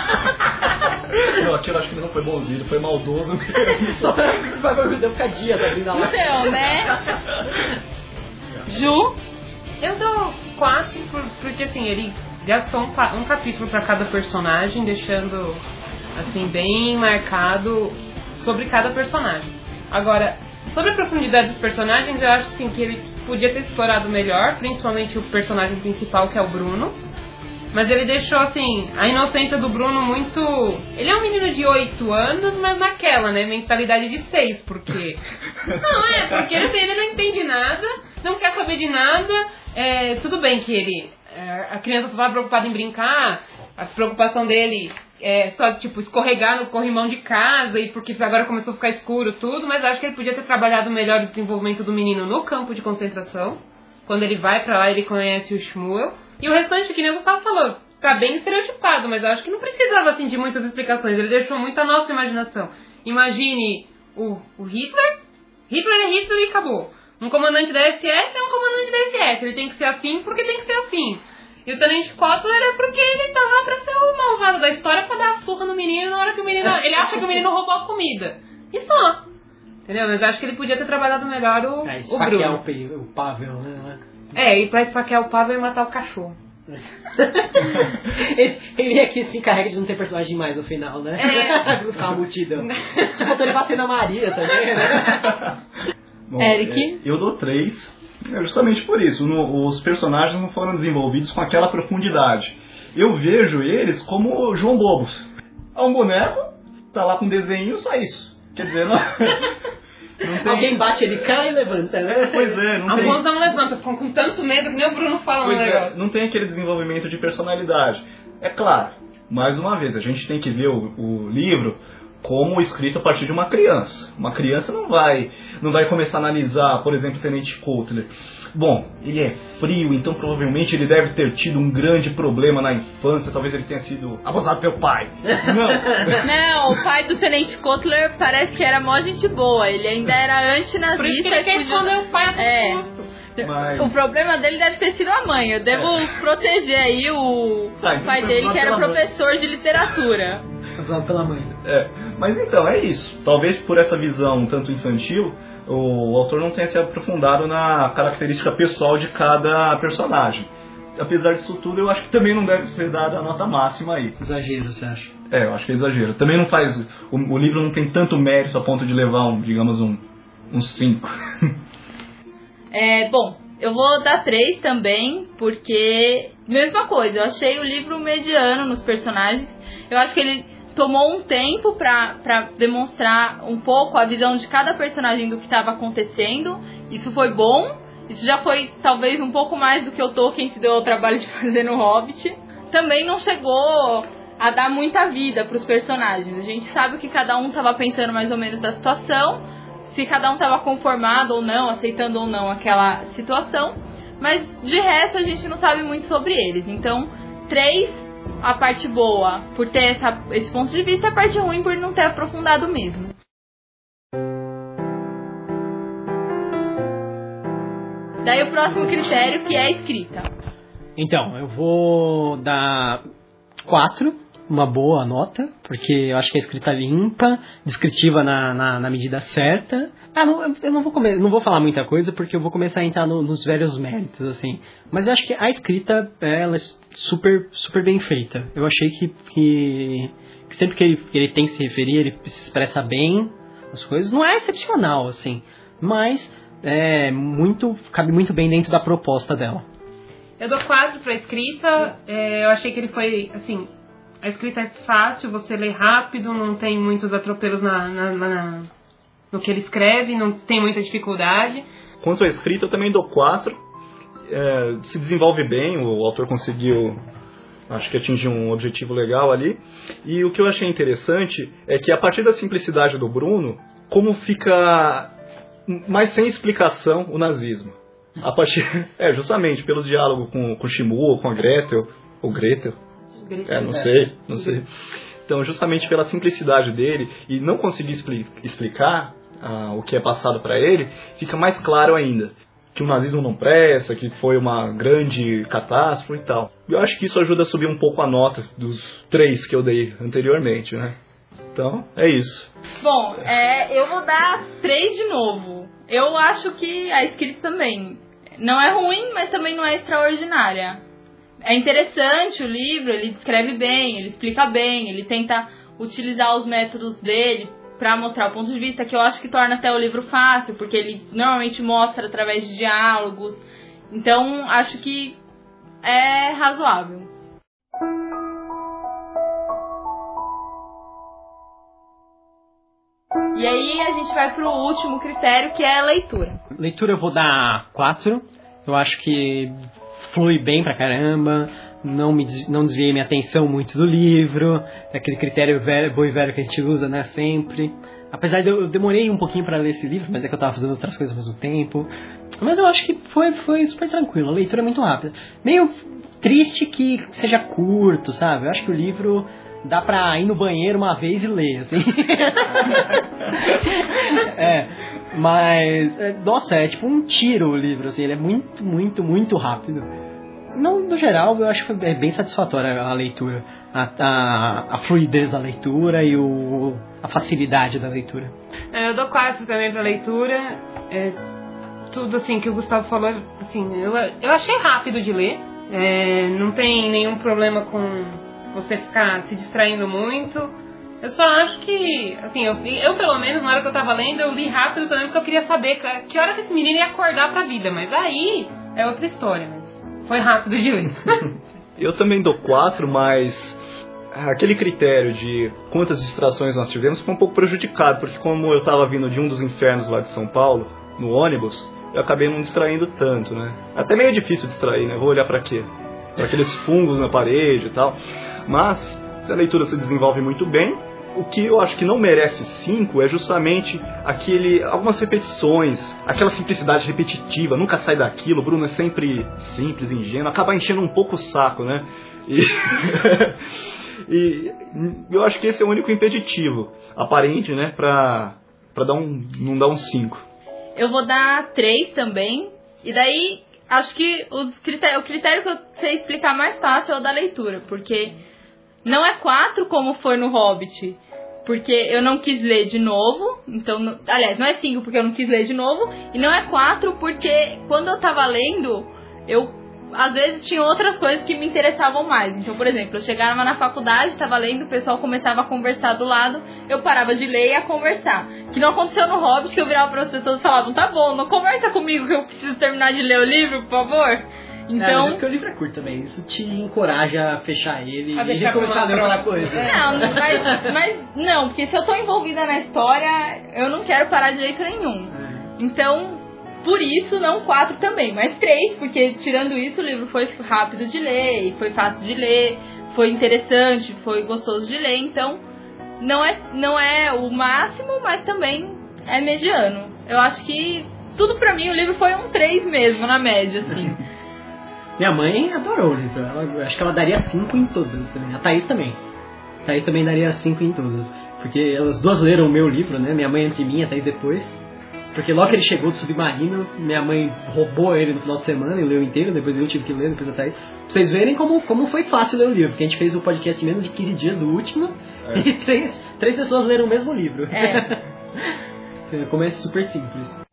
Speaker 4: Não, aquilo acho que não foi bonzinho, ele foi maldoso mesmo.
Speaker 1: Só vai ver o judeu ficar dias abrindo a lata.
Speaker 2: Então, né? Ju?
Speaker 3: Eu dou quatro, por- porque assim, ele gastou um, pa- um capítulo pra cada personagem, deixando assim, bem marcado sobre cada personagem. Agora, sobre a profundidade dos personagens, eu acho assim, que ele podia ter explorado melhor, principalmente o personagem principal, que é o Bruno. Mas ele deixou, assim, a inocência do Bruno muito... Ele é um menino de oito anos, mas naquela, né? Mentalidade de seis, porque... Não, é, porque ele, ele não entende nada, não quer saber de nada. É, tudo bem que ele... É, a criança só tá preocupada em brincar, a preocupação dele é só, tipo, escorregar no corrimão de casa, e porque agora começou a ficar escuro tudo, mas acho que ele podia ter trabalhado melhor o desenvolvimento do menino no campo de concentração. Quando ele vai pra lá, ele conhece o Shmuel. E o restante, que nem o Gustavo falou, tá bem estereotipado, mas eu acho que não precisava, assim, de muitas explicações. Ele deixou muito a nossa imaginação. Imagine o, o Hitler. Hitler é Hitler e acabou. Um comandante da S S é um comandante da S S. Ele tem que ser assim porque tem que ser assim. E o Tenente Kotler é porque ele tá lá pra ser o malvado da história, pra dar a surra no menino na hora que o menino... Ele acha que o menino roubou a comida. E só. Entendeu? Mas eu acho que ele podia ter trabalhado melhor o,
Speaker 1: É,
Speaker 3: o Bruno.
Speaker 1: o, P- o Pavel, né?
Speaker 3: É, e pra esfaquear o Pavel e matar o cachorro.
Speaker 1: ele, ele aqui se encarrega de não ter personagem demais no final, né?
Speaker 3: É.
Speaker 1: Ficar uma multidão. Só faltou ele bater na Maria também, né?
Speaker 4: Bom,
Speaker 2: Eric?
Speaker 4: é, eu dou três, é justamente por isso. No, os personagens não foram desenvolvidos com aquela profundidade. Eu vejo eles como João Bobos. É um boneco, tá lá com desenho, só isso. Quer dizer, não... não tem...
Speaker 1: Alguém bate, ele cai e levanta, né?
Speaker 4: Pois é, não tem...
Speaker 3: Alguns não levantam, ficam com tanto medo que nem o Bruno fala no
Speaker 4: Pois é,
Speaker 3: negócio.
Speaker 4: não tem aquele desenvolvimento de personalidade. É claro, mais uma vez, a gente tem que ver o, o livro como escrito a partir de uma criança. Uma criança não vai, não vai começar a analisar, por exemplo, o Tenente Kotler. Bom, ele é frio, então provavelmente ele deve ter tido um grande problema na infância. Talvez ele tenha sido abusado pelo pai. Não.
Speaker 2: Não, o pai do Tenente Kotler parece que era mó gente boa. Ele ainda era antinazista.
Speaker 3: Por isso que ele quer
Speaker 2: fugiu-
Speaker 3: esconder o pai a todo
Speaker 2: É.
Speaker 3: custo.
Speaker 4: Mas...
Speaker 2: O problema dele deve ter sido a mãe. Eu devo proteger aí o
Speaker 4: Tá, então
Speaker 2: pai
Speaker 4: foi
Speaker 2: dele, que era
Speaker 4: pela mãe.
Speaker 2: professor de literatura.
Speaker 1: Abusado pela mãe.
Speaker 4: É, mas então, é isso. Talvez por essa visão um tanto infantil, o autor não tenha se aprofundado na característica pessoal de cada personagem. Apesar disso tudo, eu acho que também não deve ser dada a nota máxima aí.
Speaker 1: Exagero, você acha?
Speaker 4: É, eu acho que é exagero. Também não faz... O, o livro não tem tanto mérito a ponto de levar, um, digamos, um uns cinco.
Speaker 2: É, bom, eu vou dar três também, porque... Mesma coisa, eu achei o livro mediano nos personagens. Eu acho que ele tomou um tempo pra, pra demonstrar um pouco a visão de cada personagem do que estava acontecendo. Isso foi bom. Isso já foi talvez um pouco mais do que o Tolkien se deu ao trabalho de fazer no Hobbit. Também não chegou a dar muita vida para os personagens. A gente sabe o que cada um estava pensando mais ou menos da situação, se cada um estava conformado ou não, aceitando ou não aquela situação. mas de resto a gente não sabe muito sobre eles. Então, três, a parte boa por ter essa, esse ponto de vista, a parte ruim por não ter aprofundado mesmo. Daí o próximo critério, que é a escrita.
Speaker 1: Então, eu vou dar quatro, uma boa nota, porque eu acho que a escrita é limpa, descritiva na, na, na medida certa. Ah, não, eu não vou, come- não vou falar muita coisa, porque eu vou começar a entrar no, nos velhos méritos, assim. Mas eu acho que a escrita, ela é super, super bem feita. Eu achei que, que, que sempre que ele, que ele tem que se referir, ele se expressa bem as coisas. Não é excepcional, assim, mas é muito, cabe muito bem dentro da proposta dela.
Speaker 3: Eu dou quatro pra escrita. É, eu achei que ele foi, assim, a escrita é fácil, você lê rápido, não tem muitos atropelos na, na, na, no que ele escreve, não tem muita dificuldade.
Speaker 4: Quanto à escrita, eu também dou quatro. É, se desenvolve bem, o autor conseguiu, acho que atingir um objetivo legal ali. E o que eu achei interessante é que a partir da simplicidade do Bruno, como fica mais sem explicação o nazismo. A partir, é, justamente pelos diálogos com, com o Shimura, com a Gretel, ou Gretel, é, não sei, não sei. Então, justamente pela simplicidade dele e não conseguir expli- explicar ah, o que é passado para ele, fica mais claro ainda que o nazismo não presta, que foi uma grande catástrofe e tal. Eu acho que isso ajuda a subir um pouco a nota dos três que eu dei anteriormente, né? Então, é isso.
Speaker 2: Bom, é, eu vou dar três de novo. Eu acho que a escrita também não é ruim, mas também não é extraordinária. É interessante o livro, ele escreve bem, ele explica bem, ele tenta utilizar os métodos dele para mostrar o ponto de vista, que eu acho que torna até o livro fácil, porque ele normalmente mostra através de diálogos. Então, acho que é razoável. E aí a gente vai pro último critério, que é a leitura.
Speaker 1: Leitura eu vou dar quatro. Eu acho que flui bem pra caramba. Não, me, des- não desviei minha atenção muito do livro. Aquele critério velho, bom e velho que a gente usa, né, sempre. Apesar de eu, eu demorei um pouquinho pra ler esse livro, mas é que eu tava fazendo outras coisas ao mesmo tempo. Mas eu acho que foi, foi super tranquilo. A leitura é muito rápida. Meio triste que seja curto, sabe? Eu acho que o livro dá pra ir no banheiro uma vez e ler, assim. É, mas, é, nossa, é tipo um tiro o livro, assim. Ele é muito, muito, muito rápido. Não, no geral, eu acho que é bem satisfatória a leitura. A, a, a fluidez da leitura e o, a facilidade da leitura.
Speaker 3: É, eu dou quatro também pra leitura. É, tudo assim que o Gustavo falou, assim, eu, eu achei rápido de ler. É, não tem nenhum problema com você ficar se distraindo muito. Eu só acho que, assim, eu, eu pelo menos na hora que eu tava lendo, eu li rápido também porque eu queria saber que hora que esse menino ia acordar pra vida. Mas aí é outra história, mas foi rápido de ler.
Speaker 4: Eu também dou quatro, mas aquele critério de quantas distrações nós tivemos foi um pouco prejudicado, porque como eu estava vindo de um dos infernos lá de São Paulo, no ônibus, eu acabei não distraindo tanto, né? Até meio difícil distrair, né? Vou olhar pra quê? Pra aqueles fungos na parede e tal. Mas a leitura se desenvolve muito bem. O que eu acho que não merece cinco é justamente aquele, algumas repetições, aquela simplicidade repetitiva, nunca sai daquilo. O Bruno é sempre simples, ingênuo, acaba enchendo um pouco o saco, né? E, e eu acho que esse é o único impeditivo aparente, né, pra, pra dar um, não dar um cinco.
Speaker 2: Eu vou dar três também, e daí acho que os critério, o critério que eu sei explicar mais fácil é o da leitura, porque não é quatro como foi no Hobbit, porque eu não quis ler de novo, então, não, aliás, não é cinco porque eu não quis ler de novo, e não é quatro porque quando eu tava lendo, eu às vezes tinha outras coisas que me interessavam mais. Então, por exemplo, eu chegava na faculdade, estava lendo, o pessoal começava a conversar do lado, eu parava de ler e ia conversar. Que não aconteceu no Hobbit, que eu virava para as pessoas e falavam, tá bom, não conversa comigo que eu preciso terminar de ler o livro, por favor. Então...
Speaker 1: É, porque o livro é curto também, isso te encoraja a fechar ele
Speaker 3: a
Speaker 1: e começar a ler outra coisa.
Speaker 2: Não, mas, mas não, porque se eu tô envolvida na história, eu não quero parar de jeito nenhum. Então... Por isso, não quatro também, mas três, porque tirando isso, o livro foi rápido de ler, e foi fácil de ler, foi interessante, foi gostoso de ler, então não é, não é o máximo, mas também é mediano. Eu acho que tudo pra mim, o livro foi um três mesmo, na média, assim.
Speaker 1: Minha mãe adorou o livro. Ela, acho que ela daria cinco em todas também. A Thaís também. A Thaís também daria cinco em todas. Porque elas duas leram o meu livro, né? Minha mãe antes de mim, a Thaís depois. Porque logo que ele chegou do Submarino, minha mãe roubou ele no final de semana e leu inteiro. Depois eu tive que ler, depois a Thaís. Pra vocês verem como, como foi fácil ler o livro. Porque a gente fez o podcast em menos de quinze dias do último. É. E três, três pessoas leram o mesmo livro. É. Como é super simples.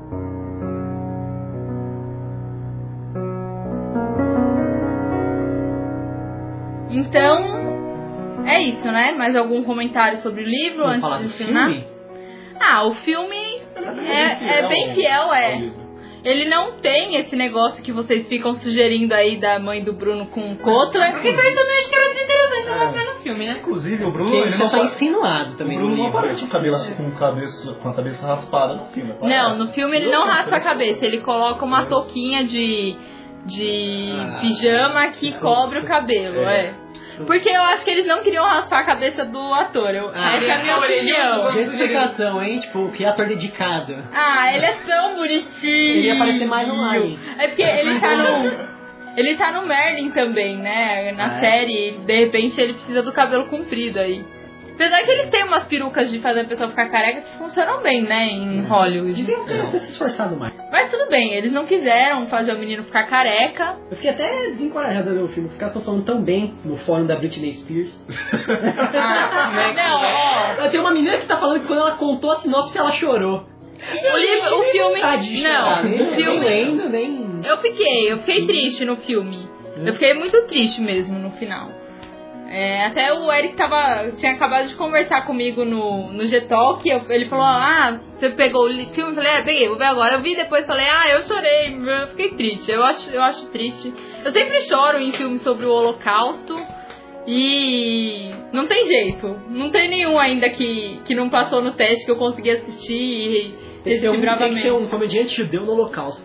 Speaker 2: Então, é isso, né? Mais algum comentário sobre o livro
Speaker 1: Vamos
Speaker 2: antes
Speaker 1: falar
Speaker 2: de
Speaker 1: do
Speaker 2: ensinar?
Speaker 1: filme?
Speaker 2: Ah, o filme é, é bem fiel, é. Ele não tem esse negócio que vocês ficam sugerindo aí da mãe do Bruno com o Kotler.
Speaker 3: Porque isso aí também acho que era desinteressante pra mostrar no filme, né?
Speaker 4: Inclusive, o Bruno,
Speaker 1: Porque
Speaker 4: ele
Speaker 1: isso
Speaker 4: não
Speaker 1: é só
Speaker 4: pa-
Speaker 1: insinuado
Speaker 4: o
Speaker 1: também
Speaker 4: Bruno
Speaker 1: no
Speaker 4: não
Speaker 1: livro.
Speaker 4: aparece com, cabeça, com, cabeça, com a cabeça raspada no filme. aparece?
Speaker 2: Não, no filme ele não raspa a cabeça, ele coloca uma touquinha de, de
Speaker 1: Ah,
Speaker 2: pijama que cobre o cabelo, é.
Speaker 4: É.
Speaker 2: Porque eu acho que eles não queriam raspar a cabeça do ator. Eu,
Speaker 1: Ah,
Speaker 2: essa é a minha opinião.
Speaker 1: Tem explicação, hein? Tipo, que ator dedicado.
Speaker 2: Ah, ele é tão bonitinho.
Speaker 1: Ele ia aparecer mais online.
Speaker 2: É porque ele tá no... Ele tá no Merlin também, né? Na
Speaker 1: Ah, é?
Speaker 2: série, de repente ele precisa do cabelo comprido aí. Apesar que eles têm umas perucas de fazer a pessoa ficar careca que funcionam bem, né? Em Hollywood.
Speaker 1: Deviam ter se esforçado mais.
Speaker 2: Mas tudo bem, eles não quiseram fazer o menino ficar careca.
Speaker 1: Eu fiquei até desencorajado a ver o filme. Os caras estão falando tão bem no fórum da Britney Spears.
Speaker 2: Ah, não, ó.
Speaker 1: Tem uma menina que tá falando que quando ela contou a sinopse ela chorou.
Speaker 2: O livro, o filme... Não,
Speaker 1: nem,
Speaker 2: o filme...
Speaker 1: nem lendo, nem...
Speaker 2: Eu fiquei, eu fiquei triste no filme. Eu fiquei muito triste mesmo no final. É, até o Eric tava, tinha acabado de conversar comigo no, no G-Talk. Ele falou, ah, você pegou o filme? Eu falei, é, peguei, vou ver agora. Eu vi depois, falei, ah, eu chorei, eu fiquei triste. Eu acho, eu acho triste. Eu sempre choro em filmes sobre o Holocausto. E não tem jeito. Não tem nenhum ainda que, que não passou no teste que eu consegui assistir e...
Speaker 1: Tem que, ter um, tem que ter um comediante judeu no Holocausto.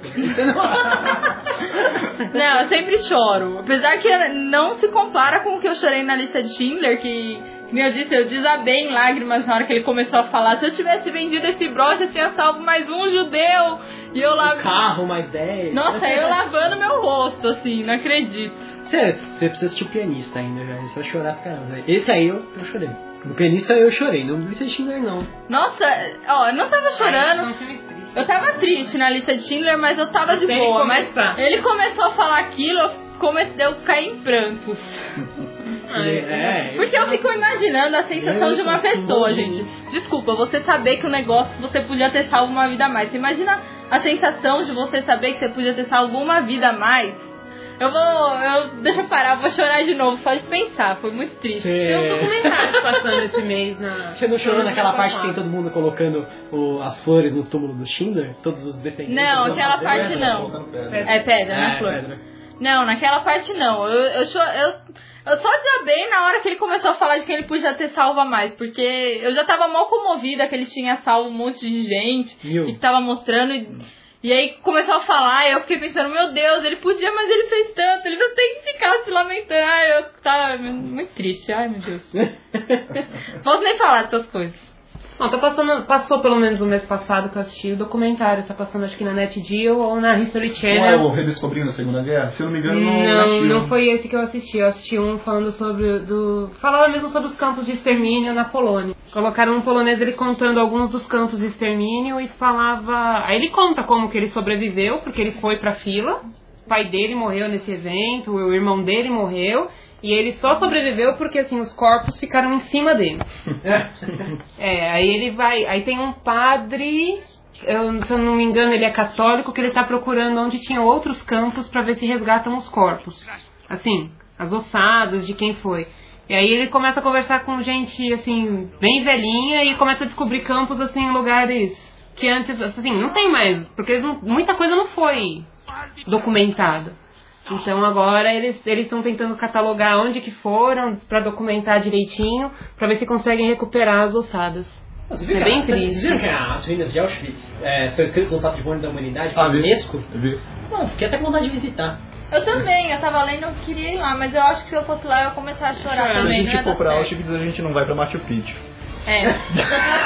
Speaker 2: Não, eu sempre choro. Apesar que não se compara com o que eu chorei na lista de Schindler, que, como eu disse, eu desabei em lágrimas na hora que ele começou a falar. Se eu tivesse vendido esse broche, eu tinha salvo mais um judeu. E eu lá...
Speaker 1: Um carro, mais dez.
Speaker 2: Nossa, eu lavando meu rosto, assim, não acredito.
Speaker 1: Você, você precisa assistir o Pianista ainda, já. Você vai chorar pra caramba. Esse aí eu, eu chorei. No Pianista eu chorei, não vi de Schindler não.
Speaker 2: Nossa, ó, eu não tava chorando. Eu tava triste na lista de Schindler, mas eu tava de boa. Mas ele começou a falar aquilo, eu comecei a cair em prantos.
Speaker 1: É,
Speaker 2: Porque eu fico imaginando a sensação de uma pessoa, gente. Desculpa, você saber que o negócio você podia ter salvo uma vida a mais. Você imagina a sensação de você saber que você podia ter salvo uma vida a mais? Eu vou. Eu, deixa eu parar, eu vou chorar de novo, só de pensar, foi muito triste.
Speaker 1: Cê...
Speaker 3: Tem um documentário passando esse mês na.
Speaker 1: Você não chorou naquela parte que tem todo mundo colocando o, as flores no túmulo do Schindler? Todos os descendentes?
Speaker 2: Não, aquela parte
Speaker 4: Pedra,
Speaker 2: não.
Speaker 4: colocando pedra.
Speaker 2: É pedra,
Speaker 1: É,
Speaker 2: né, flor?
Speaker 1: pedra.
Speaker 2: Não, naquela parte não. Eu, eu, cho- eu, eu só desabei na hora que ele começou a falar de que ele podia ter salvo a mais. Porque eu já tava mal comovida que ele tinha salvo um monte de gente.
Speaker 1: Mil.
Speaker 2: Que tava mostrando. E, e aí começou a falar e eu fiquei pensando, meu Deus, ele podia, mas ele fez tanto. Ele não tem que ficar se lamentando. Ai, eu tava muito triste. Ai, meu Deus. Posso nem falar dessas coisas.
Speaker 3: Não, tá passando, passou pelo menos no mês passado que eu assisti o documentário. Tá passando acho que na NetGeo ou na History
Speaker 4: Não é
Speaker 3: Channel.
Speaker 4: o Redescobrindo a Segunda Guerra? Se eu não me engano,
Speaker 3: Não,
Speaker 4: não,
Speaker 3: não foi esse que eu assisti. Eu assisti um falando sobre do falava mesmo sobre os campos de extermínio na Polônia. Colocaram um polonês ele contando alguns dos campos de extermínio e falava. Aí ele conta como que ele sobreviveu, porque ele foi pra fila. O pai dele morreu nesse evento, o irmão dele morreu. E ele só sobreviveu porque assim os corpos ficaram em cima dele. É, aí ele vai. Aí tem um padre. Eu, se eu não me engano, ele é católico, que ele tá procurando onde tinha outros campos pra ver se resgatam os corpos. Assim, as ossadas de quem foi. E aí ele começa a conversar com gente, assim, bem velhinha e começa a descobrir campos, assim, em lugares que antes, assim, não tem mais, porque não, muita coisa não foi documentada. Então agora eles eles estão tentando catalogar onde que foram pra documentar direitinho, pra ver se conseguem recuperar as ossadas.
Speaker 1: Você viu
Speaker 3: É
Speaker 1: que
Speaker 3: bem
Speaker 1: a-
Speaker 3: triste.
Speaker 1: Vocês viram que as ruínas de Auschwitz é, estão escritas no patrimônio da humanidade
Speaker 4: Ah,
Speaker 1: pela
Speaker 4: vi.
Speaker 1: Unesco?
Speaker 4: Eu vi.
Speaker 1: Mano, fiquei até com vontade de visitar.
Speaker 2: Eu também, eu tava lendo, eu queria ir lá, mas eu acho que se eu fosse lá eu ia começar a chorar
Speaker 4: Se a
Speaker 2: também.
Speaker 4: gente
Speaker 2: não ia
Speaker 4: for
Speaker 2: dar
Speaker 4: pra
Speaker 2: certo.
Speaker 4: Auschwitz, a gente não vai pra Machu Picchu.
Speaker 2: É.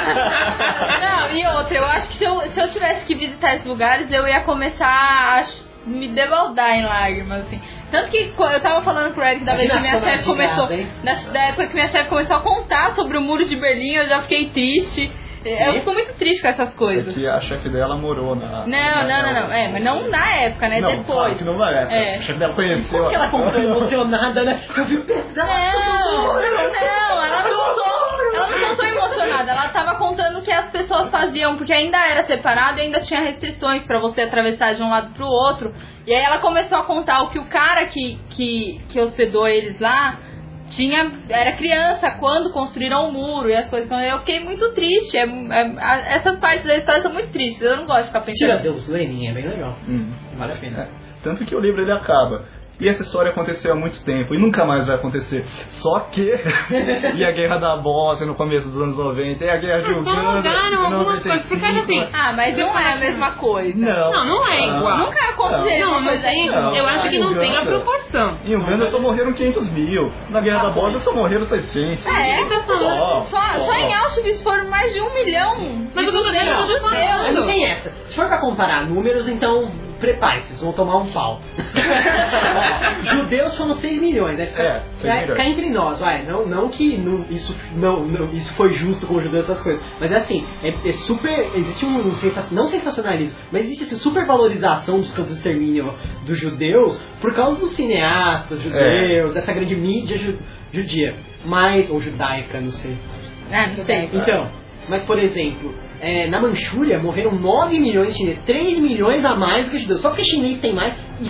Speaker 2: Não, e outra, eu acho que se eu, se eu tivesse que visitar esses lugares, eu ia começar a ch- me debaldar em lágrimas, assim. Tanto que eu tava falando pro Eric da vez que minha chefe começou, da, da época que minha chefe começou a contar sobre o Muro de Berlim, eu já fiquei triste. Eu fico muito triste com essas coisas.
Speaker 4: É que a chefe dela morou na...
Speaker 2: Não, na não, não, não. É, mas não na época, né?
Speaker 4: Não,
Speaker 2: Depois.
Speaker 4: Claro que não na época.
Speaker 2: É.
Speaker 4: A chefe dela conheceu...
Speaker 1: Como que ela comprou emocionada, né? Eu vi pesado.
Speaker 2: Não, não, ela não contou. Ela não contou emocionada. Ela tava contando o que as pessoas faziam, porque ainda era separado e ainda tinha restrições pra você atravessar de um lado pro outro. E aí ela começou a contar o que o cara que, que, que hospedou eles lá... Tinha, era criança quando construíram o muro e as coisas. Então eu fiquei muito triste. É, é, essas partes da história são muito tristes. Eu não gosto de ficar pensando.
Speaker 1: Tira Deus, Lenin, é bem legal.
Speaker 4: Hum.
Speaker 1: Vale a pena.
Speaker 4: É. Tanto que o livro ele acaba. E essa história aconteceu há muito tempo e nunca mais vai acontecer. Só que e a guerra da Bósnia no começo dos anos noventa, e a guerra de
Speaker 3: Só mudaram algumas coisas, porque assim...
Speaker 2: Ah, mas não é a mesma coisa.
Speaker 4: Não,
Speaker 3: não, não é igual.
Speaker 2: Nunca aconteceu.
Speaker 3: Não, não tem.
Speaker 4: Não,
Speaker 3: eu acho que não tem a
Speaker 4: Uganda.
Speaker 3: proporção.
Speaker 4: Em Uganda só morreram quinhentos mil. Na guerra da Bósnia só morreram seiscentos.
Speaker 2: É,
Speaker 3: tá falando?
Speaker 2: só, só em Auschwitz foram mais de um milhão.
Speaker 3: Mas eu tô dizendo, eu tô
Speaker 2: Meu
Speaker 3: falando.
Speaker 1: Mas não tem essa. Se for pra comparar números, então prepare-se, vocês vão tomar um pau. Judeus foram seis milhões, né? Fica,
Speaker 4: É, seis milhões.
Speaker 1: Fica entre nós, vai. Não, não que não, isso, não, não, isso foi justo com os judeus, essas coisas. Mas é assim, é, é super. Existe um, um sensacionalismo, não sensacionalismo, mas existe essa super valorização dos campos de extermínio dos judeus por causa dos cineastas judeus, é. dessa grande mídia ju, judia. Mas, ou judaica, não sei.
Speaker 2: Ah, não sei.
Speaker 1: Então, mas por exemplo. É, na Manchúria morreram nove milhões de chineses, três milhões a mais do que judeus. Só porque chinês tem mais e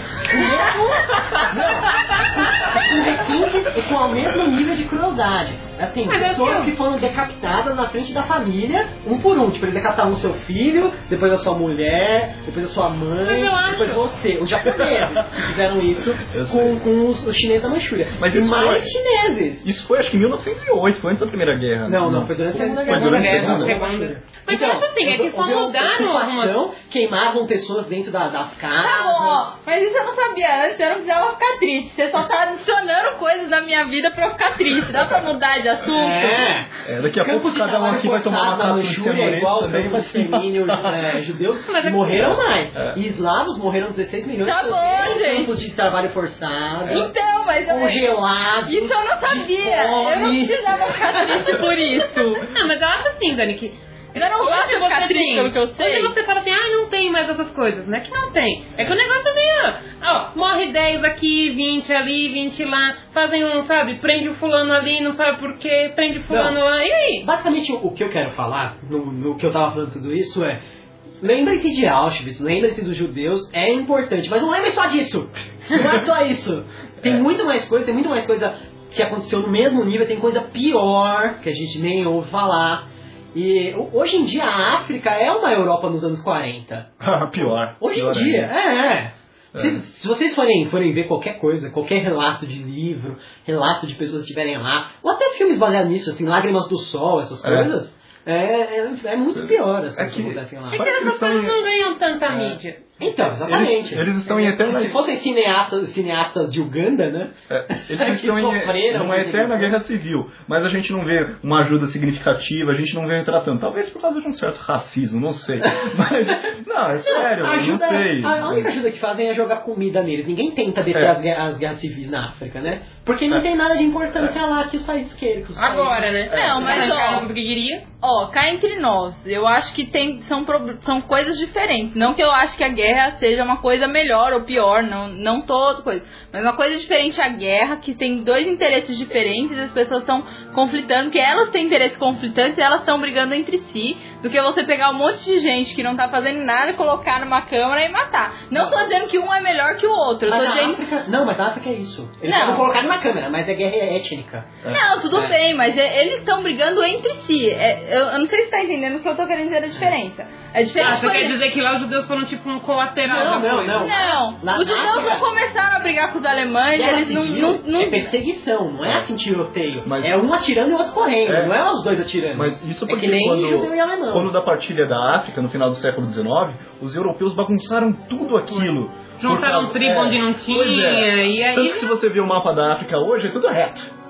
Speaker 1: com requintes e com o mesmo nível de crueldade. Assim,
Speaker 3: Mas
Speaker 1: pessoas
Speaker 3: eu...
Speaker 1: que foram decapitadas na frente da família, um por um. Tipo, eles decapitavam o seu filho, depois a sua mulher, depois a sua mãe, depois você. Os japoneses que fizeram isso com, com os, os chineses da Manchúria.
Speaker 4: Mas
Speaker 1: e
Speaker 4: isso
Speaker 1: mais
Speaker 4: foi...
Speaker 1: chineses.
Speaker 4: Isso foi acho que em mil novecentos e oito, foi antes da Primeira Guerra.
Speaker 1: Não, não, foi durante a Segunda Guerra.
Speaker 4: Foi durante a
Speaker 3: Segunda
Speaker 4: Segunda.
Speaker 3: Guerra. Mas eu acho assim, é que só
Speaker 1: houve
Speaker 3: mudaram
Speaker 1: ocupação,
Speaker 3: algumas...
Speaker 1: queimavam pessoas dentro da, das casas.
Speaker 2: Tá bom, ó, mas isso eu não sabia antes, eu não precisava ficar triste. Você só tá adicionando coisas na minha vida pra eu ficar triste. Dá pra mudar de assunto?
Speaker 1: É.
Speaker 4: É, daqui a pouco cada um aqui vai tomar uma
Speaker 1: na
Speaker 4: taça de
Speaker 1: Manchúria, é igual os
Speaker 4: também.
Speaker 1: campos de extermínio é, judeus,
Speaker 3: Mas é
Speaker 1: morreram
Speaker 3: que-
Speaker 1: mais.
Speaker 4: É.
Speaker 1: E eslavos morreram dezesseis milhões.
Speaker 2: Tá
Speaker 1: porque
Speaker 2: bom,
Speaker 1: eram
Speaker 2: gente.
Speaker 1: campos de trabalho forçado,
Speaker 2: Então, mas eu...
Speaker 1: congelados.
Speaker 2: Isso eu não sabia.
Speaker 1: fome.
Speaker 2: Eu não precisava ficar triste por isso.
Speaker 3: Não, mas eu acho assim, Dani, que...
Speaker 2: Eu não gosto de ficar triste pelo que eu sei.
Speaker 3: Quando você fala assim, ah, não tem mais essas coisas, não é que não tem. É que o negócio também, ó, ó, morre dez aqui, vinte ali, vinte lá, fazem um, sabe, prende o fulano ali, não sabe por quê, prende o fulano
Speaker 1: Não.
Speaker 3: lá, e aí?
Speaker 1: Basicamente, o que eu quero falar, no, no que eu tava falando tudo isso, é... Lembre-se de Auschwitz, lembre-se dos judeus, é importante, mas não lembre só disso. Não é só isso. Tem muito mais coisa, tem muito mais coisa que aconteceu no mesmo nível, tem coisa pior que a gente nem ouve falar. E hoje em dia a África é uma Europa nos anos quarenta.
Speaker 4: Pior.
Speaker 1: Hoje
Speaker 4: Pior
Speaker 1: em dia,
Speaker 4: ainda.
Speaker 1: é, é.
Speaker 4: É.
Speaker 1: Se, se vocês forem, forem ver qualquer coisa, qualquer relato de livro, relato de pessoas que estiverem lá, ou até filmes baseados nisso, assim, Lágrimas do Sol, essas
Speaker 4: É.
Speaker 1: coisas, é, é, é muito pior as
Speaker 4: É
Speaker 1: coisas que
Speaker 4: que-
Speaker 1: acontecem lá.
Speaker 3: É que
Speaker 4: Parece
Speaker 3: essas
Speaker 4: que estão
Speaker 3: coisas
Speaker 4: em-
Speaker 3: não ganham tanta
Speaker 4: É.
Speaker 3: mídia.
Speaker 1: Então, exatamente.
Speaker 4: Eles, eles estão em eterna...
Speaker 1: Se fossem cineastas, cineastas de Uganda, né?
Speaker 4: É,
Speaker 1: que
Speaker 4: eles estão em
Speaker 1: sofreram
Speaker 4: uma
Speaker 1: muito.
Speaker 4: eterna guerra civil, mas a gente não vê uma ajuda significativa, a gente não vê retratando. Talvez por causa de um certo racismo, não sei. Mas, não, é sério,
Speaker 1: A
Speaker 4: eu não
Speaker 1: ajuda,
Speaker 4: sei.
Speaker 1: a única ajuda que fazem é jogar comida neles. Ninguém tenta deter
Speaker 4: É.
Speaker 1: as, guerras, as guerras civis na África, né? Porque não
Speaker 4: É.
Speaker 1: tem nada de importância lá que os países queiram. que os
Speaker 3: Agora,
Speaker 1: países...
Speaker 3: né?
Speaker 2: Não, mas, ó,
Speaker 3: Arrancaram o que queria.
Speaker 2: Ó, cá entre nós, eu acho que tem, são, pro- são coisas diferentes. Não que eu acho que a guerra seja uma coisa melhor ou pior, não, não todo coisa. Mas uma coisa diferente é a guerra, que tem dois interesses diferentes e as pessoas estão conflitando, que elas têm interesses conflitantes e elas estão brigando entre si, do que você pegar um monte de gente que não tá fazendo nada, colocar numa câmara e matar. Não tô dizendo que um é melhor que o outro, eu
Speaker 1: Mas
Speaker 2: tô
Speaker 1: na
Speaker 2: dizendo...
Speaker 1: África, não, mas na África é isso. Eles
Speaker 2: Não.
Speaker 1: podem colocar numa câmera, mas é guerra étnica.
Speaker 2: Não, tudo
Speaker 1: É.
Speaker 2: bem, mas é- eles estão brigando entre si. É, eu, eu não sei se você tá entendendo o que eu tô querendo dizer a diferença. É diferente.
Speaker 3: Ah, você
Speaker 2: por
Speaker 3: quer
Speaker 2: exemplo-
Speaker 3: dizer que lá os judeus foram tipo um colateral
Speaker 1: Não,
Speaker 3: da
Speaker 1: não,
Speaker 3: coisa?
Speaker 1: não.
Speaker 2: Não,
Speaker 1: Lá
Speaker 2: os
Speaker 1: na
Speaker 2: judeus
Speaker 1: África-
Speaker 2: não começaram a brigar com os alemães,
Speaker 1: Guerra
Speaker 2: eles não...
Speaker 1: civil
Speaker 2: não, não...
Speaker 1: é perseguição, não é assim tiroteio.
Speaker 4: Mas-
Speaker 1: É um atirando e o outro correndo,
Speaker 4: É.
Speaker 1: não é os dois atirando.
Speaker 4: Mas isso
Speaker 1: é
Speaker 4: porque
Speaker 1: que nem
Speaker 4: quando,
Speaker 1: judeu e alemão.
Speaker 4: quando da partilha da África, no final do século dezenove, os europeus bagunçaram tudo aquilo.
Speaker 3: Juntaram
Speaker 4: Por causa-
Speaker 3: tribo
Speaker 4: é,
Speaker 3: onde não
Speaker 4: pois
Speaker 3: tinha,
Speaker 4: é.
Speaker 3: e aí...
Speaker 4: Tanto que se você ver o mapa da África hoje, é tudo reto.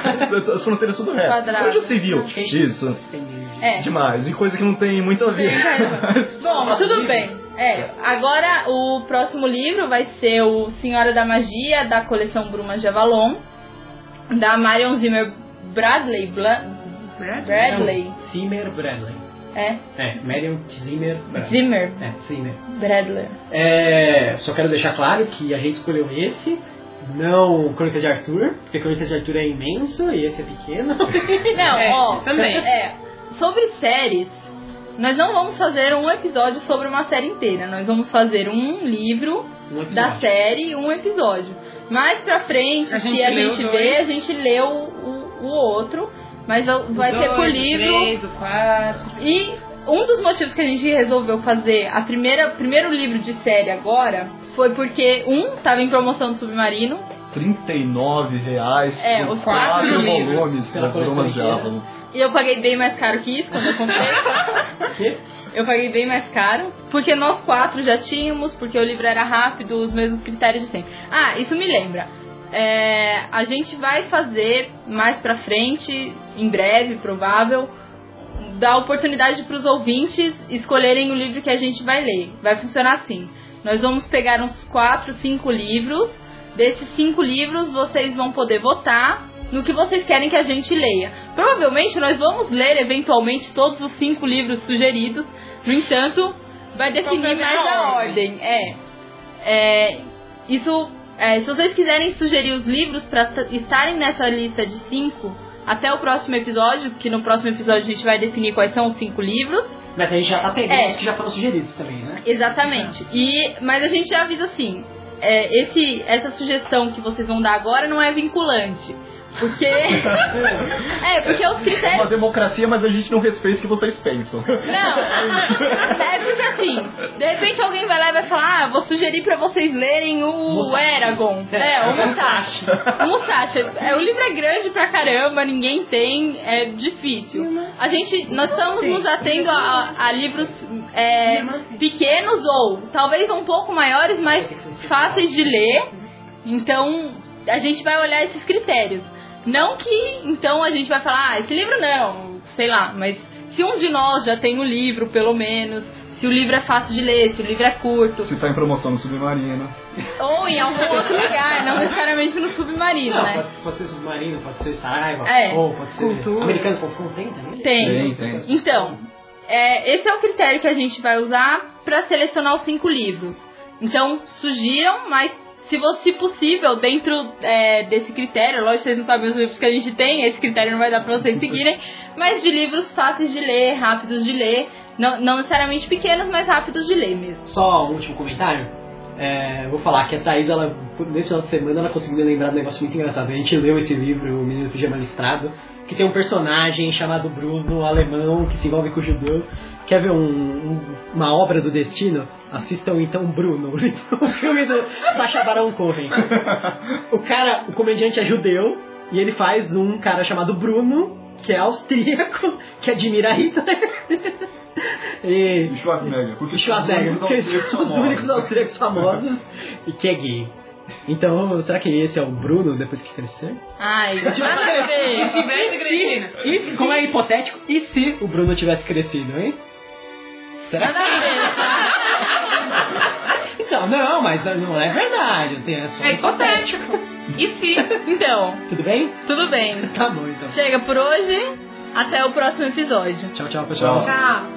Speaker 4: As fronteiras tudo reto.
Speaker 2: Quadrado.
Speaker 4: Hoje você viu isso.
Speaker 2: É.
Speaker 4: Demais. E coisa que não tem muito a ver.
Speaker 2: Bom, mas tudo bem. É, agora o próximo livro vai ser o Senhora da Magia, da coleção Brumas de Avalon, da Marion Zimmer Bradley. Bla, Bradley.
Speaker 1: Zimmer Bradley.
Speaker 2: É?
Speaker 1: É, Marion Zimmer Bradley.
Speaker 2: Zimmer.
Speaker 1: É, Zimmer.
Speaker 2: Bradley.
Speaker 1: É, só quero deixar claro que a gente escolheu esse, não Crônicas de Arthur, porque Crônicas de Arthur é imenso e esse é pequeno.
Speaker 2: Não,
Speaker 3: É,
Speaker 2: ó,
Speaker 3: também.
Speaker 2: É, sobre séries, nós não vamos fazer um episódio sobre uma série inteira. Nós vamos fazer um livro
Speaker 1: Um episódio.
Speaker 2: da série e um episódio. Mais pra frente,
Speaker 3: A gente
Speaker 2: se a
Speaker 3: lê
Speaker 2: gente
Speaker 3: os
Speaker 2: vê,
Speaker 3: dois.
Speaker 2: a gente lê o, o, o outro. Mas vai
Speaker 3: O
Speaker 2: ser por
Speaker 3: dois, o
Speaker 2: livro.
Speaker 3: três, o quatro.
Speaker 2: E um dos motivos que a gente resolveu fazer a primeira primeiro livro de série agora foi porque um tava em promoção do Submarino.
Speaker 4: trinta e nove reais
Speaker 2: É,
Speaker 4: por
Speaker 2: os quatro
Speaker 4: quatro
Speaker 3: livros.
Speaker 4: volumes
Speaker 1: Pela
Speaker 4: das Brumas de
Speaker 1: coleção
Speaker 4: Avalon.
Speaker 2: E eu paguei bem mais caro que isso quando eu comprei.
Speaker 1: Quê?
Speaker 2: Eu paguei bem mais caro, porque nós quatro já tínhamos, porque o livro era rápido, os mesmos critérios de sempre. Ah, isso me lembra. É, a gente vai fazer mais pra frente, em breve, provável, dar oportunidade para os ouvintes escolherem o livro que a gente vai ler. Vai funcionar assim. Nós vamos pegar uns quatro, cinco livros. Desses cinco livros, vocês vão poder votar no que vocês querem que a gente leia. Provavelmente nós vamos ler eventualmente todos os cinco livros sugeridos. No entanto, vai definir
Speaker 3: Então,
Speaker 2: mais a ordem. É, é isso. É, se vocês quiserem sugerir os livros para estarem nessa lista de cinco até o próximo episódio, que no próximo episódio a gente vai definir quais são os cinco livros.
Speaker 1: Mas a gente já tá pegando
Speaker 2: É.
Speaker 1: os que já foram sugeridos também, né?
Speaker 2: Exatamente. E, mas a gente já avisa assim, é, esse, essa sugestão que vocês vão dar agora não é vinculante. Porque. é, porque os
Speaker 4: É uma
Speaker 2: critérios.
Speaker 4: democracia, mas a gente não respeita o que vocês pensam.
Speaker 2: Não, é porque assim, de repente alguém vai lá e vai falar, ah, vou sugerir pra vocês lerem o
Speaker 1: Musashi.
Speaker 2: Eragon. É, o Musashi. O Musashi. É, o livro é grande pra caramba, ninguém tem, é difícil. A gente, nós estamos nos atendo a, a livros é, pequenos ou talvez um pouco maiores, mas fáceis de ler. Então, a gente vai olhar esses critérios. Não que, então, a gente vai falar, ah, esse livro não, sei lá, mas se um de nós já tem o livro, pelo menos, se o livro é fácil de ler, se o livro é curto,
Speaker 4: Se tá em promoção no Submarino.
Speaker 2: ou em algum outro lugar, não necessariamente no Submarino,
Speaker 1: Não,
Speaker 2: né?
Speaker 1: pode, pode ser Submarino, pode ser Saraiva,
Speaker 2: É.
Speaker 1: ou pode ser
Speaker 3: Cultura.
Speaker 1: Americanos ponto com, tem também?
Speaker 2: Tem.
Speaker 4: Tem, tem.
Speaker 2: Então, é, esse é o critério que a gente vai usar para selecionar os cinco livros. Então, sugiram, mas se fosse possível, dentro é, desse critério, lógico que vocês não sabem os livros que a gente tem, esse critério não vai dar para vocês seguirem, mas de livros fáceis de ler, rápidos de ler, não, não necessariamente pequenos, mas rápidos de ler mesmo.
Speaker 1: Só um último comentário. É, eu vou falar que a Thaís, ela, nesse final de semana, ela conseguiu me lembrar de um negócio muito engraçado. A gente leu esse livro, O Menino Pijama Listrado, que tem um personagem chamado Bruno, alemão, que se envolve com os judeus. Quer ver um, um, uma obra do destino? Assistam então Bruno, o filme do Sacha Baron Cohen. O cara, o comediante é judeu, e ele faz um cara chamado Bruno, que é austríaco, que admira Hitler. E
Speaker 4: E Schwarzenegger. Porque
Speaker 1: e Schwarzenegger,
Speaker 4: os
Speaker 1: porque
Speaker 4: únicos
Speaker 1: eles são os
Speaker 4: famosos.
Speaker 1: únicos austríacos famosos e que é gay. Então, será que esse é o Bruno depois que crescer?
Speaker 2: Ai, nada a ver.
Speaker 3: Se tivesse Cristina.
Speaker 1: E, como é hipotético, e se o Bruno tivesse crescido, hein? Será?
Speaker 2: Nada a ver, tá?
Speaker 1: Então, não, mas não é verdade, assim, é só
Speaker 3: É hipotético. E se?
Speaker 2: Então,
Speaker 1: Tudo bem?
Speaker 2: tudo bem.
Speaker 1: Tá bom, então.
Speaker 2: Chega por hoje, até o próximo episódio.
Speaker 1: Tchau, tchau, pessoal.
Speaker 4: Tchau.
Speaker 3: Tchau.